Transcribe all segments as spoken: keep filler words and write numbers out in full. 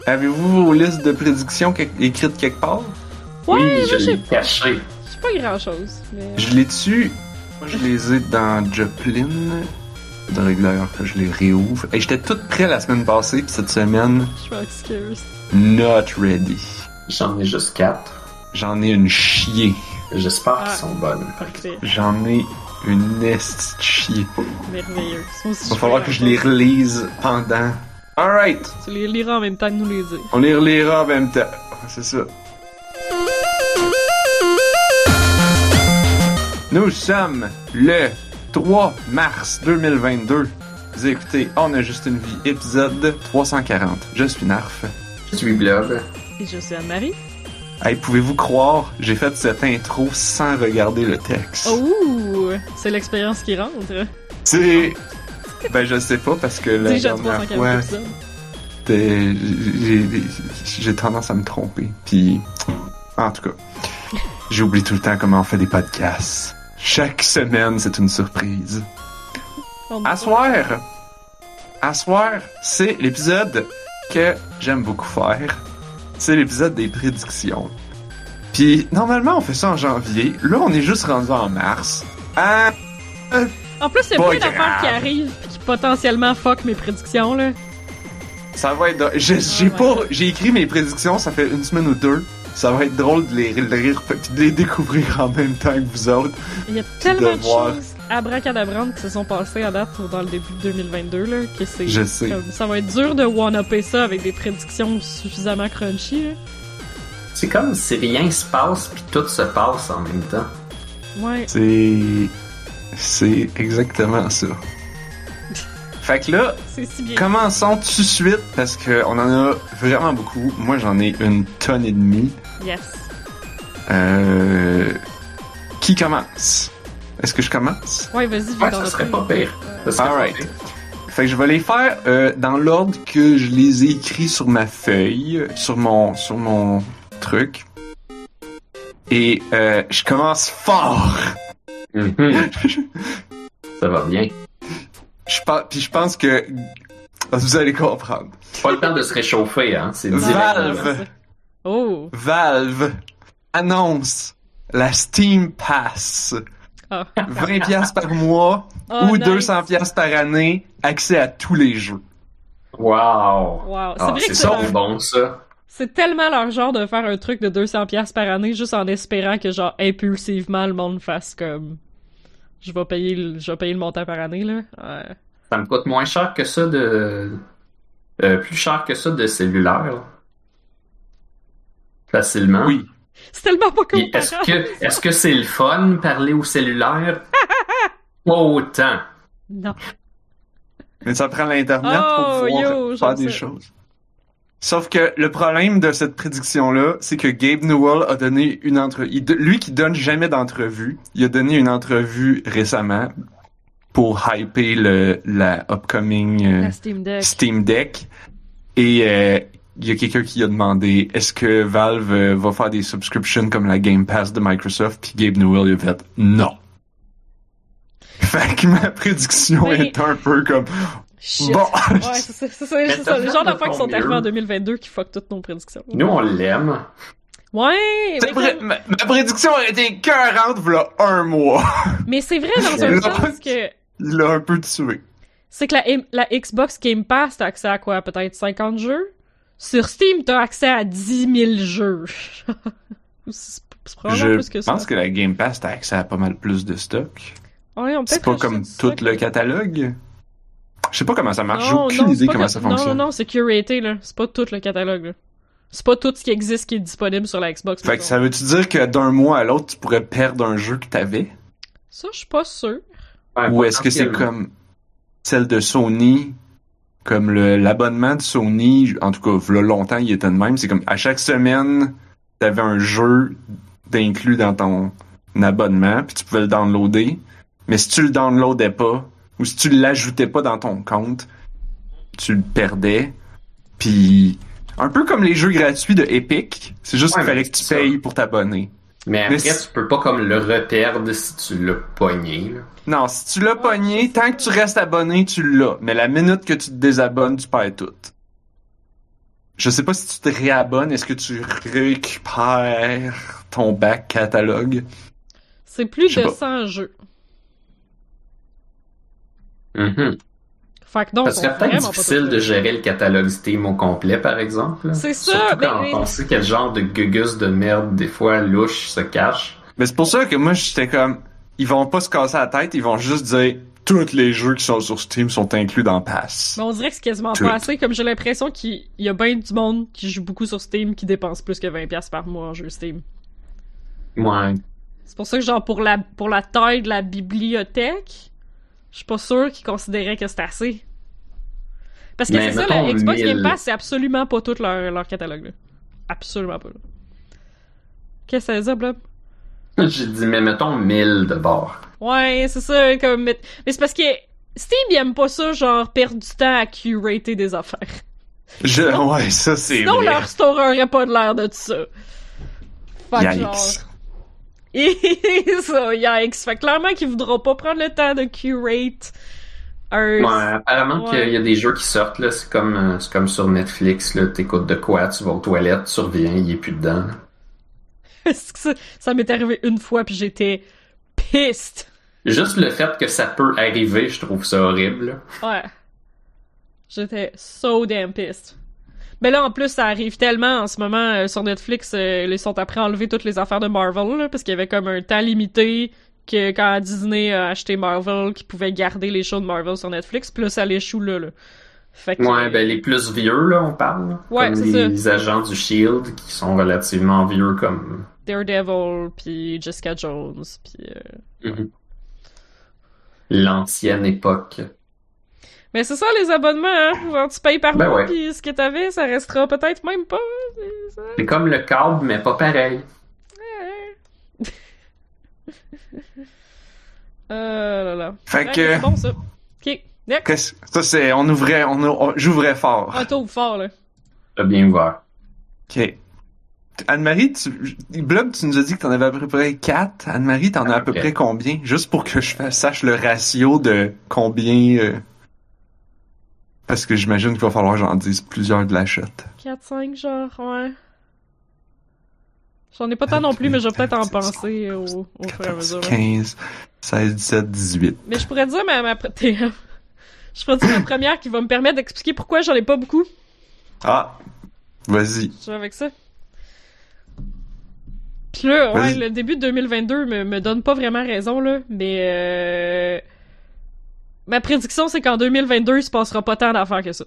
Avez-vous vos listes de prédictions que- écrites quelque part? Ouais, Oui, moi, je j'ai l'ai caché. j'ai pas grand-chose. Mais... Je l'ai dessus. Moi, je les ai dans Joplin. De rigueur que je les réouvre. Et j'étais tout prêt la semaine passée, puis cette semaine, Je m'excuse. not ready. J'en ai juste quatre. J'en ai une chier. J'espère Ah. qu'ils sont bonnes. Parfait. J'en ai une esti de chier. Merveilleux. Moi aussi, Il va je falloir fais que je les grand-chose. relise pendant. Alright! Tu les liras en même temps que nous les dire. On les relira en même temps. C'est ça. Nous sommes le trois mars deux mille vingt-deux. Vous écoutez On a juste une vie, épisode trois cent quarante. Je suis Narf. Je suis Blob. Et je suis Anne-Marie. Hey, pouvez-vous croire, j'ai fait cette intro sans regarder le texte. Oh! C'est l'expérience qui rentre. C'est... Ben, je sais pas, parce que la Déjà dernière trois cent quarante fois, épisodes. c'était- j'ai, j'ai, j'ai tendance à me tromper. Puis, en tout cas, j'oublie tout le temps comment on fait des podcasts. Chaque semaine, c'est une surprise. On- À soir, à soir, c'est l'épisode que j'aime beaucoup faire. C'est l'épisode des prédictions. Puis, normalement, on fait ça en janvier. Là, on est juste rendu en mars. Ah, En plus, il y a Pas plein d'affaires grave. qui arrivent pis qui potentiellement fuck mes prédictions, là. ça va être... drôle. J'ai, j'ai ouais. pas... J'ai écrit mes prédictions, ça fait une semaine ou deux. Ça va être drôle de les lire puis de les découvrir en même temps que vous autres. Il y a tellement de voir. choses abracadabrantes qui se sont passées à date dans le début de deux mille vingt-deux, là, que c'est... Je sais. comme- ça va être dur de one-upper ça avec des prédictions suffisamment crunchy, là. C'est comme si rien se passe puis tout se passe en même temps. Ouais. C'est... C'est exactement ça. Fait que là, C'est si bien. commençons tout de suite parce que on en a vraiment beaucoup. Moi, j'en ai une tonne et demie. Yes. Euh... Qui commence? Est-ce que je commence? Ouais, vas-y, je vais Ouais, dans ça le serait premier. pas pire. Ça serait pas Alright. pire. Fait que je vais les faire euh, dans l'ordre que je les ai écrits sur ma feuille, sur mon sur mon truc. Et euh, je commence fort. Mhm. Ça va bien. Je pense, puis je pense que vous allez comprendre. Pas le temps de se réchauffer, hein. C'est direct. Valve. Oh! Valve annonce la Steam Pass. Ah. vingt piastres par mois Oh, ou nice. deux cents piastres par année, accès à tous les jeux. Wow. Wow. C'est Ah, vrai c'est que ça c'est, leur- bon, ça. c'est tellement leur genre de faire un truc de deux cents piastres par année juste en espérant que, genre, impulsivement, le monde fasse comme... Je vais payer le, je vais payer le montant par année, là. Ouais. Ça me coûte moins cher que ça de... euh, plus cher que ça de cellulaire. Facilement. Oui. C'est tellement pas Puis est-ce comparable. que est-ce que c'est le fun parler au cellulaire? Pas autant. Non. Mais ça prend l'Internet Oh, pour pouvoir yo, faire j'aime des ça. choses. Sauf que le problème de cette prédiction-là, c'est que Gabe Newell a donné une entrevue. Lui qui donne jamais d'entrevue, il a donné une entrevue récemment pour hyper le, la upcoming euh, La Steam Deck. Steam Deck. Et euh, il y a quelqu'un qui a demandé est-ce que Valve euh, va faire des subscriptions comme la Game Pass de Microsoft? Puis Gabe Newell il a fait non. Fait que ma prédiction Mais- est un peu comme Shit. bon. Ouais, c'est ça, c'est ça, Mais c'est ça. t'as Le fait genre de d'affaires qui ton sont arrivées mieux. en deux mille vingt-deux qui fuck toutes nos prédictions. Nous, on l'aime. Ouais, C'est mais, vrai, comme- ma, ma prédiction a été écœurante v'là un mois. mais c'est vrai dans un Là, sens que Il l'a un peu tué. c'est que la, la Xbox Game Pass, t'as accès à quoi? Peut-être cinquante jeux? Sur Steam, t'as accès à dix mille jeux. c'est c'est probablement Je plus que ça. pense que la Game Pass t'as accès à pas mal plus de stock. Ouais, on peut C'est peut-être pas acheter comme du tout stock. le catalogue. Je sais pas comment ça marche. J'ai Non, aucune non, c'est idée pas comment que- ça Non, fonctionne. non, non, c'est curaté, là. C'est pas tout le catalogue, là. C'est pas tout ce qui existe qui est disponible sur la Xbox. Fait que mettons. ça veut-tu dire que d'un mois à l'autre, tu pourrais perdre un jeu que t'avais? Ça, je suis pas sûr. Ouais, Ou est-ce que c'est potentiellement. comme celle de Sony, comme le, l'abonnement de Sony, en tout cas, v'là longtemps, il était de même. C'est comme à chaque semaine, t'avais un jeu d'inclus dans ton abonnement, puis tu pouvais le downloader. Mais si tu le downloadais pas, ou si tu l'ajoutais pas dans ton compte, tu le perdais. Puis un peu comme les jeux gratuits de Epic, c'est juste Ouais, qu'il fallait mais que tu c'est ça. payes pour t'abonner. Mais après, Mais c'est- tu peux pas comme le reperdre si tu l'as pogné, là. Non, si tu l'as pogné, tant que tu restes abonné, tu l'as. Mais la minute que tu te désabonnes, tu perds tout. je sais pas si tu te réabonnes, est-ce que tu récupères ton back catalogue? C'est plus Je sais de pas. cent jeux. Mhm. Fait que non, Ça serait sont peut-être vraiment pas difficile tous de là. gérer le catalogue Steam au complet, par exemple. là. C'est ça, Surtout mais- quand mais- on sait quel genre de gugus de merde, des fois, louche se cache. Mais c'est pour ça que moi, j'étais comme, ils vont pas se casser la tête, ils vont juste dire, tous les jeux qui sont sur Steam sont inclus dans Pass. Mais on dirait que c'est quasiment Tout. pas assez, comme j'ai l'impression qu'il y a bien du monde qui joue beaucoup sur Steam qui dépense plus que vingt dollars par mois en jeu Steam. Ouais. C'est pour ça que, genre, pour la, pour la taille de la bibliothèque, je suis pas sûre qu'ils considéraient que c'était assez. Parce que Mais c'est ça, mettons la Xbox Game mille. Pass, c'est absolument pas tout leur, leur catalogue, là. Absolument pas, là. Qu'est-ce que ça veut dire, Blob? J'ai dit, mais mettons mille de bord. Ouais, c'est ça, comme... Mais mais c'est parce que Steam, il aime pas ça, genre, perdre du temps à curater des affaires. Je, ouais, ça c'est Sinon, vrai. leur store aurait pas de l'air de ça. Fait que genre... Yikes. Et ça, yikes. Fait que clairement qu'ils voudront pas prendre le temps de curate un... Ouais, apparemment Ouais. qu'il y a des jeux qui sortent, là, c'est comme, euh, c'est comme sur Netflix, là, t'écoutes de quoi, tu vas aux toilettes, tu reviens, il est plus dedans. C'est que ça, ça m'est arrivé une fois puis j'étais pissed. Juste le fait que ça peut arriver, je trouve ça horrible. là. Ouais. J'étais so damn pissed. Mais là, en plus, ça arrive tellement en ce moment euh, sur Netflix, euh, ils sont après enlever toutes les affaires de Marvel, là, parce qu'il y avait comme un temps limité que quand Disney a acheté Marvel, qu'ils pouvaient garder les shows de Marvel sur Netflix, puis là, ça l'échoue là, là. Fait que... Ouais, ben les plus vieux, là, on parle. là. Ouais, comme c'est les agents du Shield, qui sont relativement vieux comme... Daredevil, puis Jessica Jones, puis... euh, Mhm. L'ancienne époque. Mais c'est ça, les abonnements, hein? Genre, tu payes par Ben mois, ouais. puis ce que t'avais, ça restera peut-être même pas. c'est ça. C'est comme le câble, mais pas pareil. Euh, là, là. Fait Ouais, que- C'est bon, ça. Ok, next. Qu'est-ce- Ça c'est, on ouvrait, on, on- j'ouvrais fort. Un tour fort, là. T'as bien ouvert. Ok. Anne-Marie, tu, Blob, tu nous as dit que t'en avais à peu près quatre. Anne-Marie, t'en as à peu près combien? Juste pour que je fasse- sache le ratio de combien, euh, parce que j'imagine qu'il va falloir que j'en dise plusieurs de la shot. quatre, cinq, genre, ouais. J'en ai pas tant non plus, mais je vais peut-être en penser au, au fur et à mesure. là. quinze, seize, dix-sept, dix-huit. Mais je pourrais dire ma, ma, t'es- je pourrais dire ma première qui va me permettre d'expliquer pourquoi j'en ai pas beaucoup. Ah! Vas-y. Je vais avec ça. Pis là, ouais, Vas-y. le début de deux mille vingt-deux me, me donne pas vraiment raison, là, mais euh... ma prédiction, c'est qu'en deux mille vingt-deux, il se passera pas tant d'affaires que ça.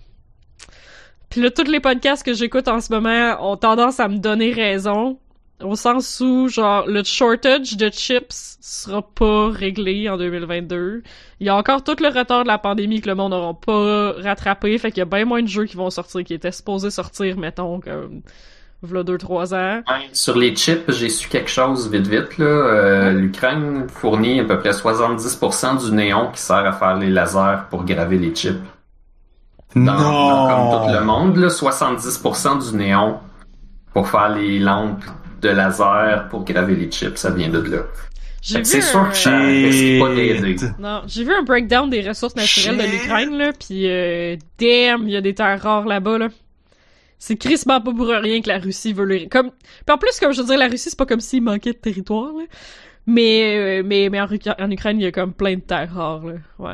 Puis là, tous les podcasts que j'écoute en ce moment ont tendance à me donner raison, au sens où, genre, le shortage de chips sera pas réglé en deux mille vingt-deux. Il y a encore tout le retard de la pandémie que le monde n'aura pas rattrapé, fait qu'il y a bien moins de jeux qui vont sortir, qui étaient supposés sortir, mettons, comme, v'là deux trois ans. Ouais, sur les chips, j'ai su quelque chose vite vite. Là. Euh, L'Ukraine fournit à peu près soixante-dix pour cent du néon qui sert à faire les lasers pour graver les chips. Dans, dans comme tout le monde, là, soixante-dix pour cent du néon pour faire les lampes de laser pour graver les chips, ça vient de là. J'ai Fait que vu c'est sûr un... que ça risque pas d'aider. Non, j'ai vu un breakdown des ressources naturelles de Shit. l'Ukraine, là, pis euh, damn, il y a des terres rares là-bas, là. C'est crissement pas pour rien que la Russie veut les... Comme... Puis en plus, comme je veux dire, la Russie, c'est pas comme s'il manquait de territoire, là. Mais, euh, mais, mais en, Ru- en Ukraine, il y a comme plein de terres rares, là. Ouais.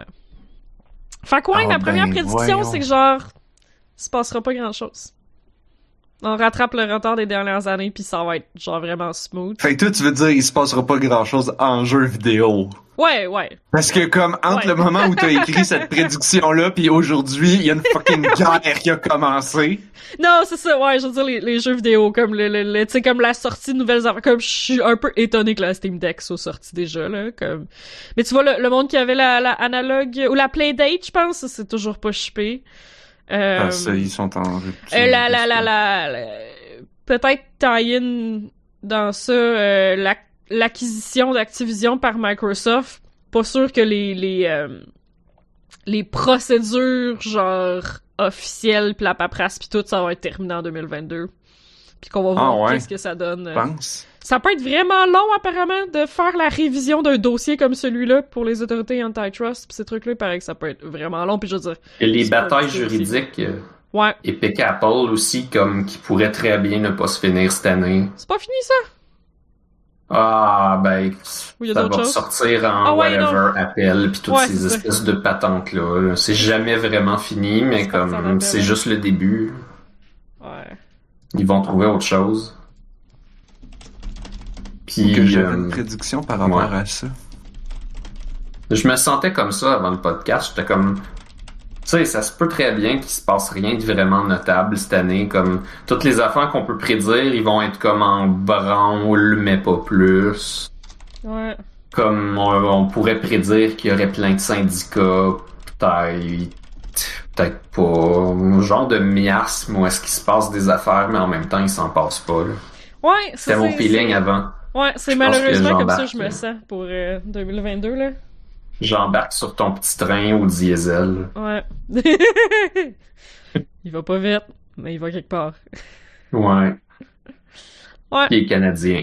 Fait que ouais, Oh, ma première ben, prédiction, voyons. c'est que genre, il se passera pas grand-chose. On rattrape le retard des dernières années, puis ça va être genre vraiment smooth. Fait que toi, tu veux dire, il se passera pas grand-chose en jeu vidéo. Ouais, ouais. Parce que comme, entre Ouais. le moment où t'as écrit cette prédiction-là puis aujourd'hui, il y a une fucking guerre qui a commencé. Non, c'est ça, ouais, je veux dire, les, les jeux vidéo, comme le, le, le- tu sais, comme la sortie de nouvelles affaires, comme je suis un peu étonné que la Steam Deck soit sortie déjà, là, comme... Mais tu vois, le, le monde qui avait la, la analogue, ou la Playdate, je pense, ça, c'est toujours pas shippé. Euh, Ah, ça, ils sont en rupture. euh, la, la, la, la, la- peut-être tie-in dans ça, euh, la- l'acquisition d'Activision par Microsoft, pas sûr que les, les, euh, les procédures, genre, officielles, pis la paperasse pis tout, ça va être terminé en deux mille vingt-deux. Puis qu'on va Ah, voir ouais. qu'est-ce que ça donne. Je pense. Ça peut être vraiment long, apparemment, de faire la révision d'un dossier comme celui-là pour les autorités antitrust, pis ces trucs-là, il paraît que ça peut être vraiment long, pis je veux dire... Et les C'est pas batailles difficile aussi. juridiques, euh, Ouais. Epic Apple aussi, comme qui pourrait très bien ne pas se finir cette année. C'est pas fini, ça? Ah, ben, Ou y a ça d'autres va choses? sortir en Ah ouais, whatever, Apple, puis toutes Ouais, ces c'est espèces de patentes-là. là. C'est jamais vraiment fini, mais C'est parti en comme Apple, c'est hein. juste le début. Ouais. Ils vont trouver autre chose. Puis, Que j'avais euh, une prédiction par rapport ouais. à ça. Je me sentais comme ça avant le podcast. J'étais comme... Tu sais, ça se peut très bien qu'il se passe rien de vraiment notable cette année. Comme toutes les affaires qu'on peut prédire, ils vont être comme en branle, mais pas plus. Ouais. Comme on, on pourrait prédire qu'il y aurait plein de syndicats, peut-être, peut-être pas. Genre de miasme où est-ce qu'il se passe des affaires, mais en même temps, il s'en passe pas. Là. Ouais, ça, C'était mon c'est- feeling c'est- avant. Ouais, c'est Je pense malheureusement que comme ça que j'embarque, je me là. sens pour euh, deux mille vingt-deux, là. J'embarque sur ton petit train au diesel. Ouais. Il va pas vite, mais il va quelque part. Ouais. Ouais. Il est canadien.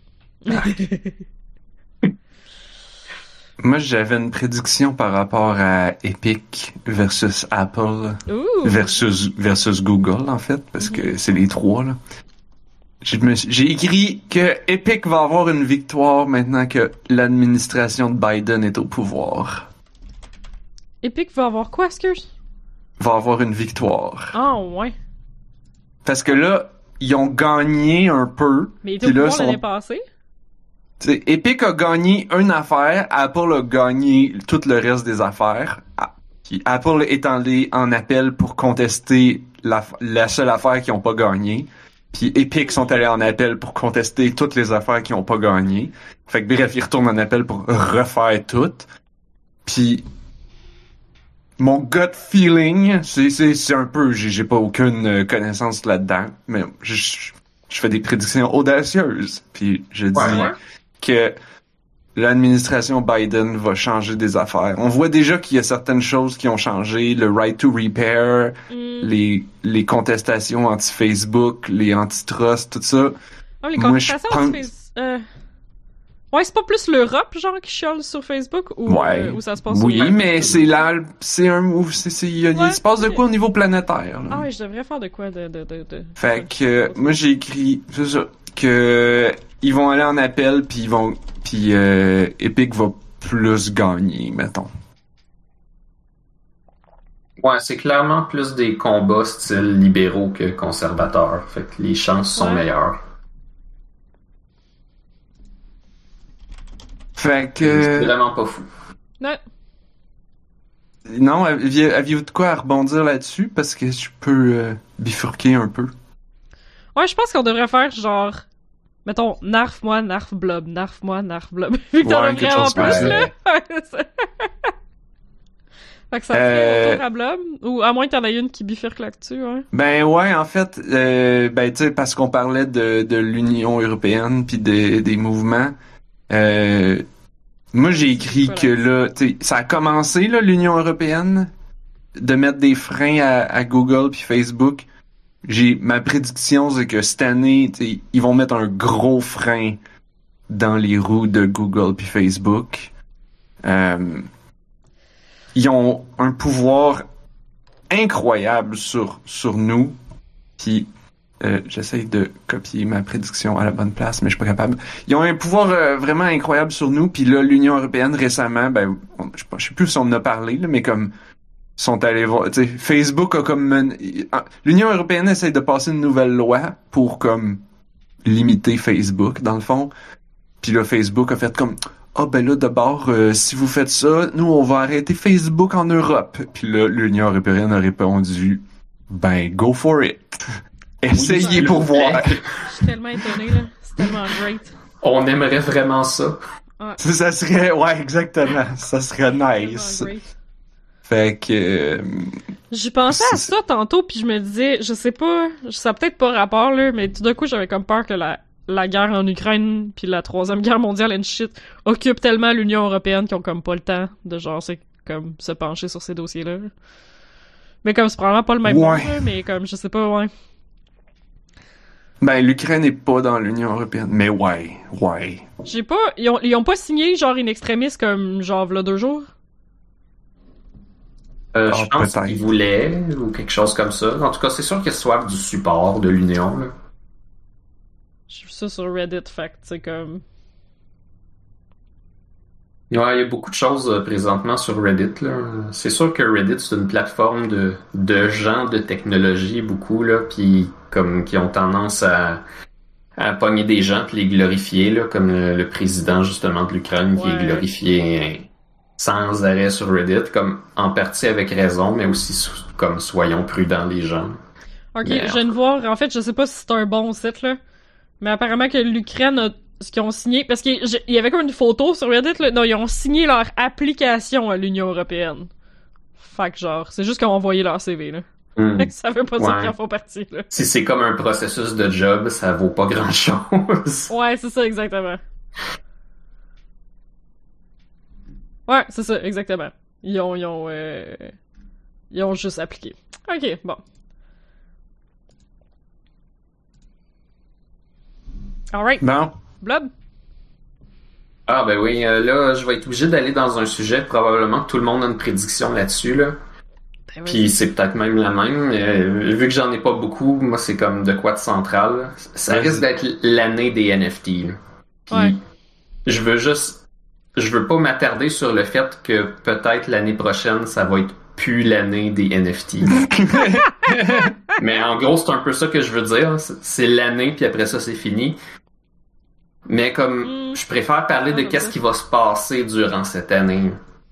Moi, j'avais une prédiction par rapport à Epic versus Apple Ouh! versus versus Google, en fait, parce que c'est les trois, là. J'ai me suis- j'ai écrit que Epic va avoir une victoire maintenant que l'administration de Biden est au pouvoir. Epic va avoir quoi, excuse? Va avoir une victoire. Ah, ouais. Parce que là, ils ont gagné un peu. Mais il était Puis au là, pouvoir sont- l'année passée. T'sais, Epic a gagné une affaire, Apple a gagné tout le reste des affaires. Ah, puis Apple est allé en appel pour contester la, la seule affaire qu'ils n'ont pas gagné. Puis Epic sont allés en appel pour contester toutes les affaires qu'ils n'ont pas gagné. Fait que bref, ils retournent en appel pour refaire toutes. Puis mon gut feeling, c'est c'est c'est un peu, j'ai j'ai pas aucune euh, connaissance là-dedans, mais je je je fais des prédictions audacieuses. Puis je dis Ouais, ouais. que l'administration Biden va changer des affaires. On voit déjà qu'il y a certaines choses qui ont changé, le right to repair, Hmm. les les contestations anti-Facebook, les antitrust, tout ça. Ah, les Moi, je contestations pense- anti- euh... Ouais, c'est pas plus l'Europe, genre, qui chiale sur Facebook, ou Ouais. euh, où ça se passe Oui, au- mais c'est là, c'est un move, c'est c'est il y a- il Ouais. se passe de quoi au niveau planétaire. là. Ah ouais, je devrais faire de quoi de... de, de, de... Fait que euh, moi j'ai écrit c'est ça que ils vont aller en appel puis ils vont puis euh, Epic va plus gagner, mettons. Ouais, c'est clairement plus des combats style libéraux que conservateurs. Fait que les chances sont Ouais. meilleures. Fait C'est que vraiment pas fou. Ouais. non, aviez- aviez-vous de quoi à rebondir là-dessus parce que je peux euh, bifurquer un peu. Ouais, je pense qu'on devrait faire genre... Mettons, narf moi, narf blob, narf moi, narf blob. Vu que t'en Ouais, as quelque vraiment chose plus, comme ça. là. Fait que ça ferait Euh, un tour à blob. Ou à moins que t'en aies une qui bifurque là-dessus, ouais. Ben ouais, en fait, euh, ben tu sais parce qu'on parlait de, de l'Union européenne puis des, des mouvements. Euh, moi j'ai écrit Voilà. que là, tu sais, ça a commencé là l'Union européenne de mettre des freins à, à Google puis Facebook. J'ai ma prédiction c'est que cette année, tu sais, ils vont mettre un gros frein dans les roues de Google puis Facebook. Euh, ils ont un pouvoir incroyable sur sur nous. Puis euh, j'essaye de copier ma prédiction à la bonne place, mais je suis pas capable. Ils ont un pouvoir euh, vraiment incroyable sur nous. Puis là, l'Union européenne récemment, ben, on- je sais pas, je sais plus si on en a parlé, là, mais comme sont allés voir, tu sais, Facebook a comme men- ah, l'Union européenne essaie de passer une nouvelle loi pour comme limiter Facebook dans le fond. Puis là, Facebook a fait comme ah ben là d'abord euh, si vous faites ça, nous on va arrêter Facebook en Europe. Puis là, l'Union européenne a répondu ben go for it. Essayez pour voir. Je suis tellement étonnée, là. C'est tellement great. On aimerait vraiment ça. Ça, ça serait ouais exactement, ça serait nice. Tellement great. Fait que euh, J'y pensais à C'est- ça tantôt, puis je me disais, je sais pas, ça a peut-être pas rapport, là, mais tout d'un coup, j'avais comme peur que la, la guerre en Ukraine puis la troisième guerre mondiale and shit occupent tellement l'Union européenne qu'ils ont comme pas le temps de genre, c'est comme se pencher sur ces dossiers-là. Mais comme c'est probablement pas le même Ouais. monde, là, mais comme, je sais pas, ouais. ben l'Ukraine est pas dans l'Union européenne, mais ouais, ouais. J'ai pas, ils ont, ils ont pas signé genre une extrémiste comme genre v'là deux jours? Euh, Ah, je pense peut-être. qu'ils voulaient, ou quelque chose comme ça. En tout cas, c'est sûr qu'ils reçoivent du support de l'Union, là. J'ai vu ça sur Reddit, fait que c'est comme... Ouais, il y a beaucoup de choses euh, présentement sur Reddit, là. C'est sûr que Reddit, c'est une plateforme de, de gens de technologie, beaucoup, là, puis comme qui ont tendance à, à pogner des gens puis les glorifier, là, comme le, le président, justement, de l'Ukraine, qui Ouais. est glorifié sans arrêt sur Reddit, comme en partie avec raison, mais aussi sou- comme soyons prudents, les gens. Ok, Mais, je viens de voir, en fait, je sais pas si c'est un bon site, là, mais apparemment que l'Ukraine a ce qu'ils ont signé, parce qu'il y- y avait comme une photo sur Reddit, là, non, ils ont signé leur application à l'Union Européenne. Fait que genre, c'est juste qu'ils ont envoyé leur C V, là. Hmm. Fait que ça veut pas dire Ouais. qu'ils en font partie, là. Si c'est comme un processus de job, ça vaut pas grand-chose. Ouais, c'est ça, exactement. Ouais, c'est ça, exactement. Ils ont, ils ont, euh... ils ont juste appliqué. Ok, bon. Alright, Bon. Blob? Ah ben oui, euh, là, je vais être obligé d'aller dans un sujet, probablement que tout le monde a une prédiction là-dessus, là. Ben, Puis c'est peut-être même la même. Euh, vu que j'en ai pas beaucoup, moi c'est comme de quoi de central, là. Ça Ouais, risque c'est- d'être l'année des N F T, là. Puis Ouais. je veux juste... Je veux pas m'attarder sur le fait que peut-être l'année prochaine, ça va être plus l'année des N F T. Mais en gros, c'est un peu ça que je veux dire. C'est c'est l'année, puis après ça, c'est fini. Mais comme Mm. je préfère parler de Ah, qu'est-ce ouais. qui va se passer durant cette année.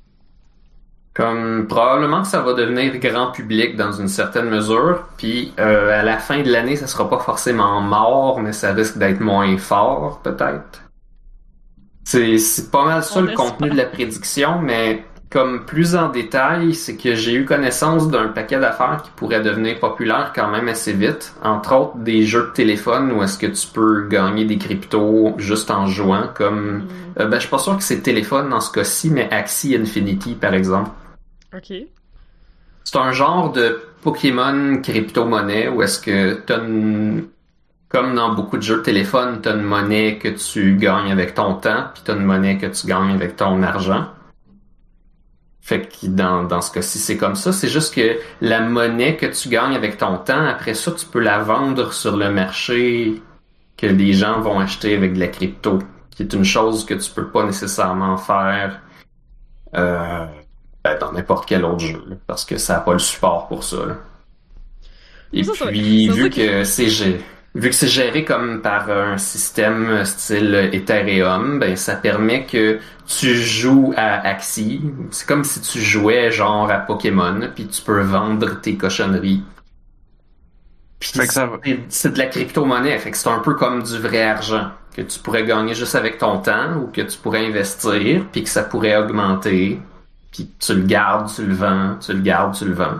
Comme probablement que ça va devenir grand public dans une certaine mesure, puis euh, à la fin de l'année, ça sera pas forcément mort, mais ça risque d'être moins fort, peut-être. C'est c'est pas mal ça On le espère. contenu de la prédiction, mais comme plus en détail, c'est que j'ai eu connaissance d'un paquet d'affaires qui pourraient devenir populaires quand même assez vite. Entre autres, des jeux de téléphone où est-ce que tu peux gagner des cryptos juste en jouant, comme... Mm. Euh, ben, je suis pas sûr que c'est téléphone dans ce cas-ci, mais Axie Infinity, par exemple. Ok. C'est un genre de Pokémon crypto-monnaie où est-ce que t'as une... Comme dans beaucoup de jeux de téléphone, t'as une monnaie que tu gagnes avec ton temps, puis t'as une monnaie que tu gagnes avec ton argent. Fait que dans, dans ce cas-ci, c'est comme ça. C'est juste que la monnaie que tu gagnes avec ton temps, après ça, tu peux la vendre sur le marché que les gens vont acheter avec de la crypto, qui est une chose que tu peux pas nécessairement faire euh, ben, dans n'importe quel autre jeu, là, parce que ça n'a pas le support pour ça, là. Et Ça, ça- puis, ça, vu ça que c'est gé- vu que c'est géré comme par un système style Ethereum, ben ça permet que tu joues à Axie. C'est comme si tu jouais genre à Pokémon, puis tu peux vendre tes cochonneries. Puis Fait que ça va. c'est- c'est de la crypto-monnaie, fait que c'est un peu comme du vrai argent que tu pourrais gagner juste avec ton temps ou que tu pourrais investir, puis que ça pourrait augmenter. Puis tu le gardes, tu le vends, tu le gardes, tu le vends.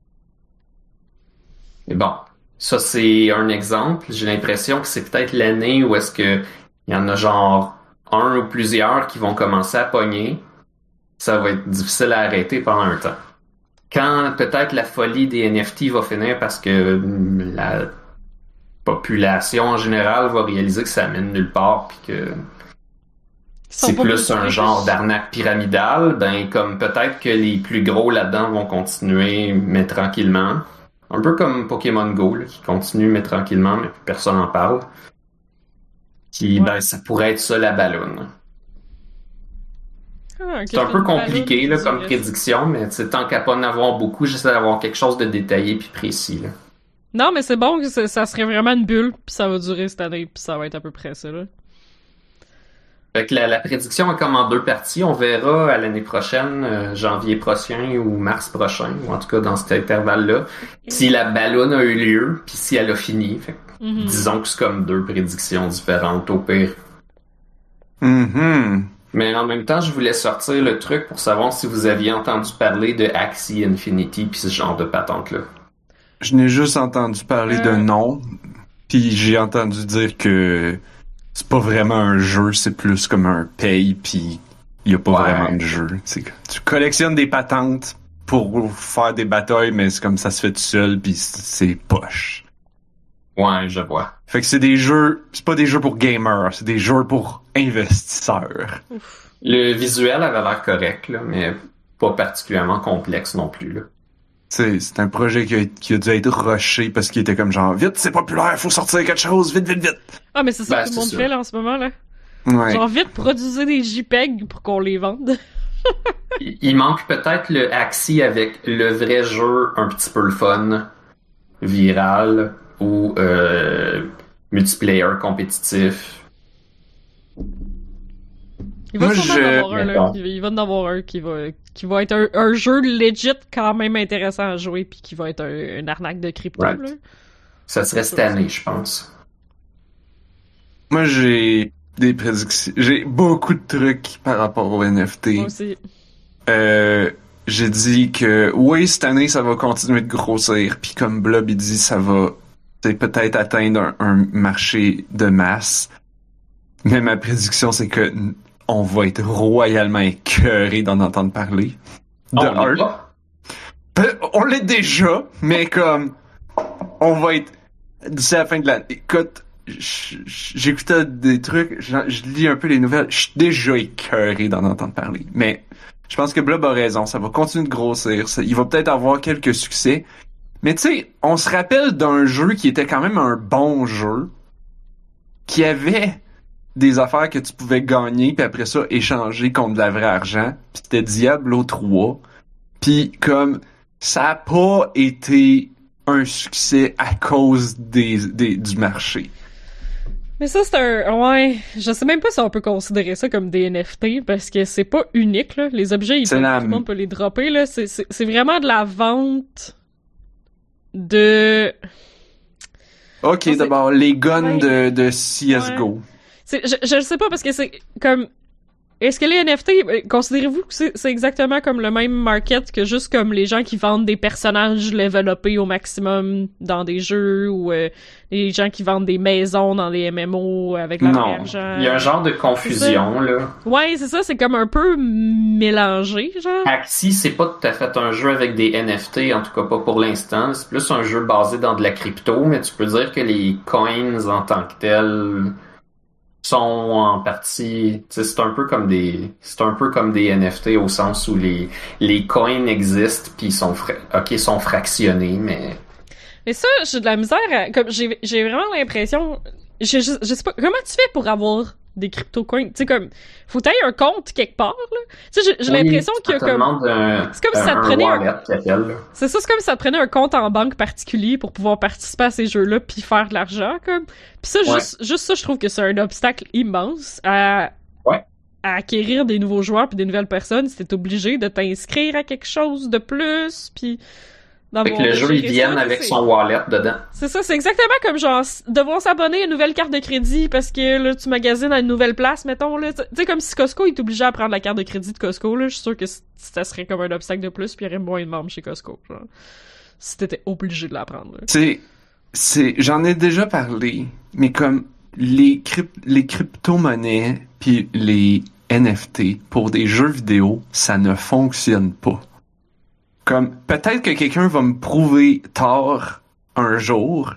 Mais bon, ça c'est un exemple. J'ai l'impression que c'est peut-être l'année où est-ce que il y en a genre un ou plusieurs qui vont commencer à pogner. Ça va être difficile à arrêter pendant un temps. Quand peut-être la folie des N F T va finir parce que hum, la population en général va réaliser que ça mène nulle part puis que Ils sont c'est pas plus un riches. genre d'arnaque pyramidale, ben comme peut-être que les plus gros là-dedans vont continuer, mais tranquillement. Un peu comme Pokémon Go, là, qui continue, mais tranquillement, mais personne n'en parle. Qui, Ouais. ben, ça pourrait être ça la balloune. Ah, ok, C'est un peu une compliqué ballonne là, qui comme reste. prédiction, mais tu sais, tant qu'à pas en avoir beaucoup, j'essaie d'avoir quelque chose de détaillé puis précis. Là. Non, mais c'est bon que ça ça serait vraiment une bulle, puis ça va durer cette année, puis ça va être à peu près ça, là. Fait que la, la prédiction est comme en deux parties. On verra à l'année prochaine, euh, janvier prochain ou mars prochain, ou en tout cas dans cet intervalle-là, si la balloune a eu lieu, puis si elle a fini. Fait que Mhm. disons que c'est comme deux prédictions différentes au pire. Mhm. Mais en même temps, je voulais sortir le truc pour savoir si vous aviez entendu parler de Axie Infinity puis ce genre de patente-là. Je n'ai juste entendu parler Euh. de nom, puis j'ai entendu dire que c'est pas vraiment un jeu, c'est plus comme un pay, puis il y a pas Ouais. vraiment de jeu. C'est que tu collectionnes des patentes pour faire des batailles, mais c'est comme ça se fait tout seul, puis c'est poche. Ouais, je vois. Fait que c'est des jeux, c'est pas des jeux pour gamers, c'est des jeux pour investisseurs. Ouf. Le visuel avait l'air correct, là, mais pas particulièrement complexe non plus, là. C'est, c'est un projet qui a, qui a dû être rushé parce qu'il était comme genre, vite, c'est populaire, faut sortir quelque chose, vite, vite, vite. Ah, mais c'est ça Ben, que tout le c'est monde ça. fait, là, en ce moment, là. Ouais. Genre, vite, produisez des JPEG pour qu'on les vende. Il il manque peut-être le Axie avec le vrai jeu un petit peu le fun, viral, ou euh, multiplayer compétitif. Il va Moi, sûrement je- en avoir un, là. Mettons. Il va- il va en avoir un qui va, qui va être un, un jeu legit quand même intéressant à jouer puis qui va être un, une arnaque de crypto, Right. là. Ça serait cette année, je pense. Moi, j'ai des prédictions. J'ai beaucoup de trucs par rapport au N F T. Moi aussi. Euh, j'ai dit que oui, cette année, ça va continuer de grossir. Puis comme Blob, il dit, ça va c'est peut-être atteindre un, un marché de masse. Mais ma prédiction, c'est que n- on va être royalement écœuré d'en entendre parler. De Oh, on un. est pas. Pe- On l'est déjà, mais comme on va être d'ici la fin de l'année. Écoute, j- j- j'écoutais des trucs, je, je lis un peu les nouvelles, je suis déjà écœuré d'en entendre parler. Mais je pense que Blob a raison, ça va continuer de grossir, ça- il va peut-être avoir quelques succès. Mais tu sais, on se rappelle d'un jeu qui était quand même un bon jeu, qui avait des affaires que tu pouvais gagner, puis après ça, échanger contre de la vraie argent. Puis c'était Diablo trois. Puis comme, ça a pas été un succès à cause des, des du marché. Mais ça, c'est un... Ouais, je sais même pas si on peut considérer ça comme des N F T, parce que c'est pas unique, là. Les objets, ils C'est peuvent- la- tout le monde peut les dropper, là. C'est, c'est, c'est vraiment de la vente de... Ok, Non, c'est- d'abord, les guns Ouais. de, de C S G O. C'est, je, je le sais pas, parce que c'est comme... Est-ce que les N F T, euh, considérez-vous que c'est, c'est exactement comme le même market que juste comme les gens qui vendent des personnages level upés au maximum dans des jeux, ou euh, les gens qui vendent des maisons dans des M M O avec leur Non. argent? Il y a un genre de confusion, là. Ouais, c'est ça, c'est comme un peu mélangé, genre. Axie, c'est pas tout à fait un jeu avec des N F T, en tout cas pas pour l'instant. C'est plus un jeu basé dans de la crypto, mais tu peux dire que les coins en tant que tels sont en partie, tu sais, c'est un peu comme des, c'est un peu comme des N F T au sens où les les coins existent puis ils sont fra- ok ils sont fractionnés, mais Mais ça, j'ai de la misère à... Comme, j'ai, j'ai vraiment l'impression... Je, je, je sais pas... Comment tu fais pour avoir des crypto-coins? Tu sais, comme... Faut que t'aies un compte quelque part, là. Tu sais, j'ai, j'ai Oui, l'impression qu'il y a ça te comme... demande un, C'est comme si un- ça te un prenait un- wallet qu'ils appellent, là. C'est ça, c'est comme si ça te prenait un compte en banque particulier pour pouvoir participer à ces jeux-là puis faire de l'argent, comme. Puis ça, Ouais. juste, juste ça, je trouve que c'est un obstacle immense à... Ouais. à acquérir des nouveaux joueurs puis des nouvelles personnes. Si t'es obligé de t'inscrire à quelque chose de plus, puis... Fait que le jeu, ils viennent avec son wallet dedans. C'est ça, c'est exactement comme genre s- devoir s'abonner à une nouvelle carte de crédit parce que là tu magasines à une nouvelle place, mettons là. Tu sais, comme si Costco il t'obligeait à prendre la carte de crédit de Costco, là, je suis sûr que c- ça serait comme un obstacle de plus, puis il y aurait moins de membres chez Costco, genre. Si t'étais obligé de la prendre. Là. C'est, c'est, j'en ai déjà parlé, mais comme les crypt, les crypto-monnaies puis les N F T pour des jeux vidéo, ça ne fonctionne pas. Comme, peut-être que quelqu'un va me prouver tort un jour.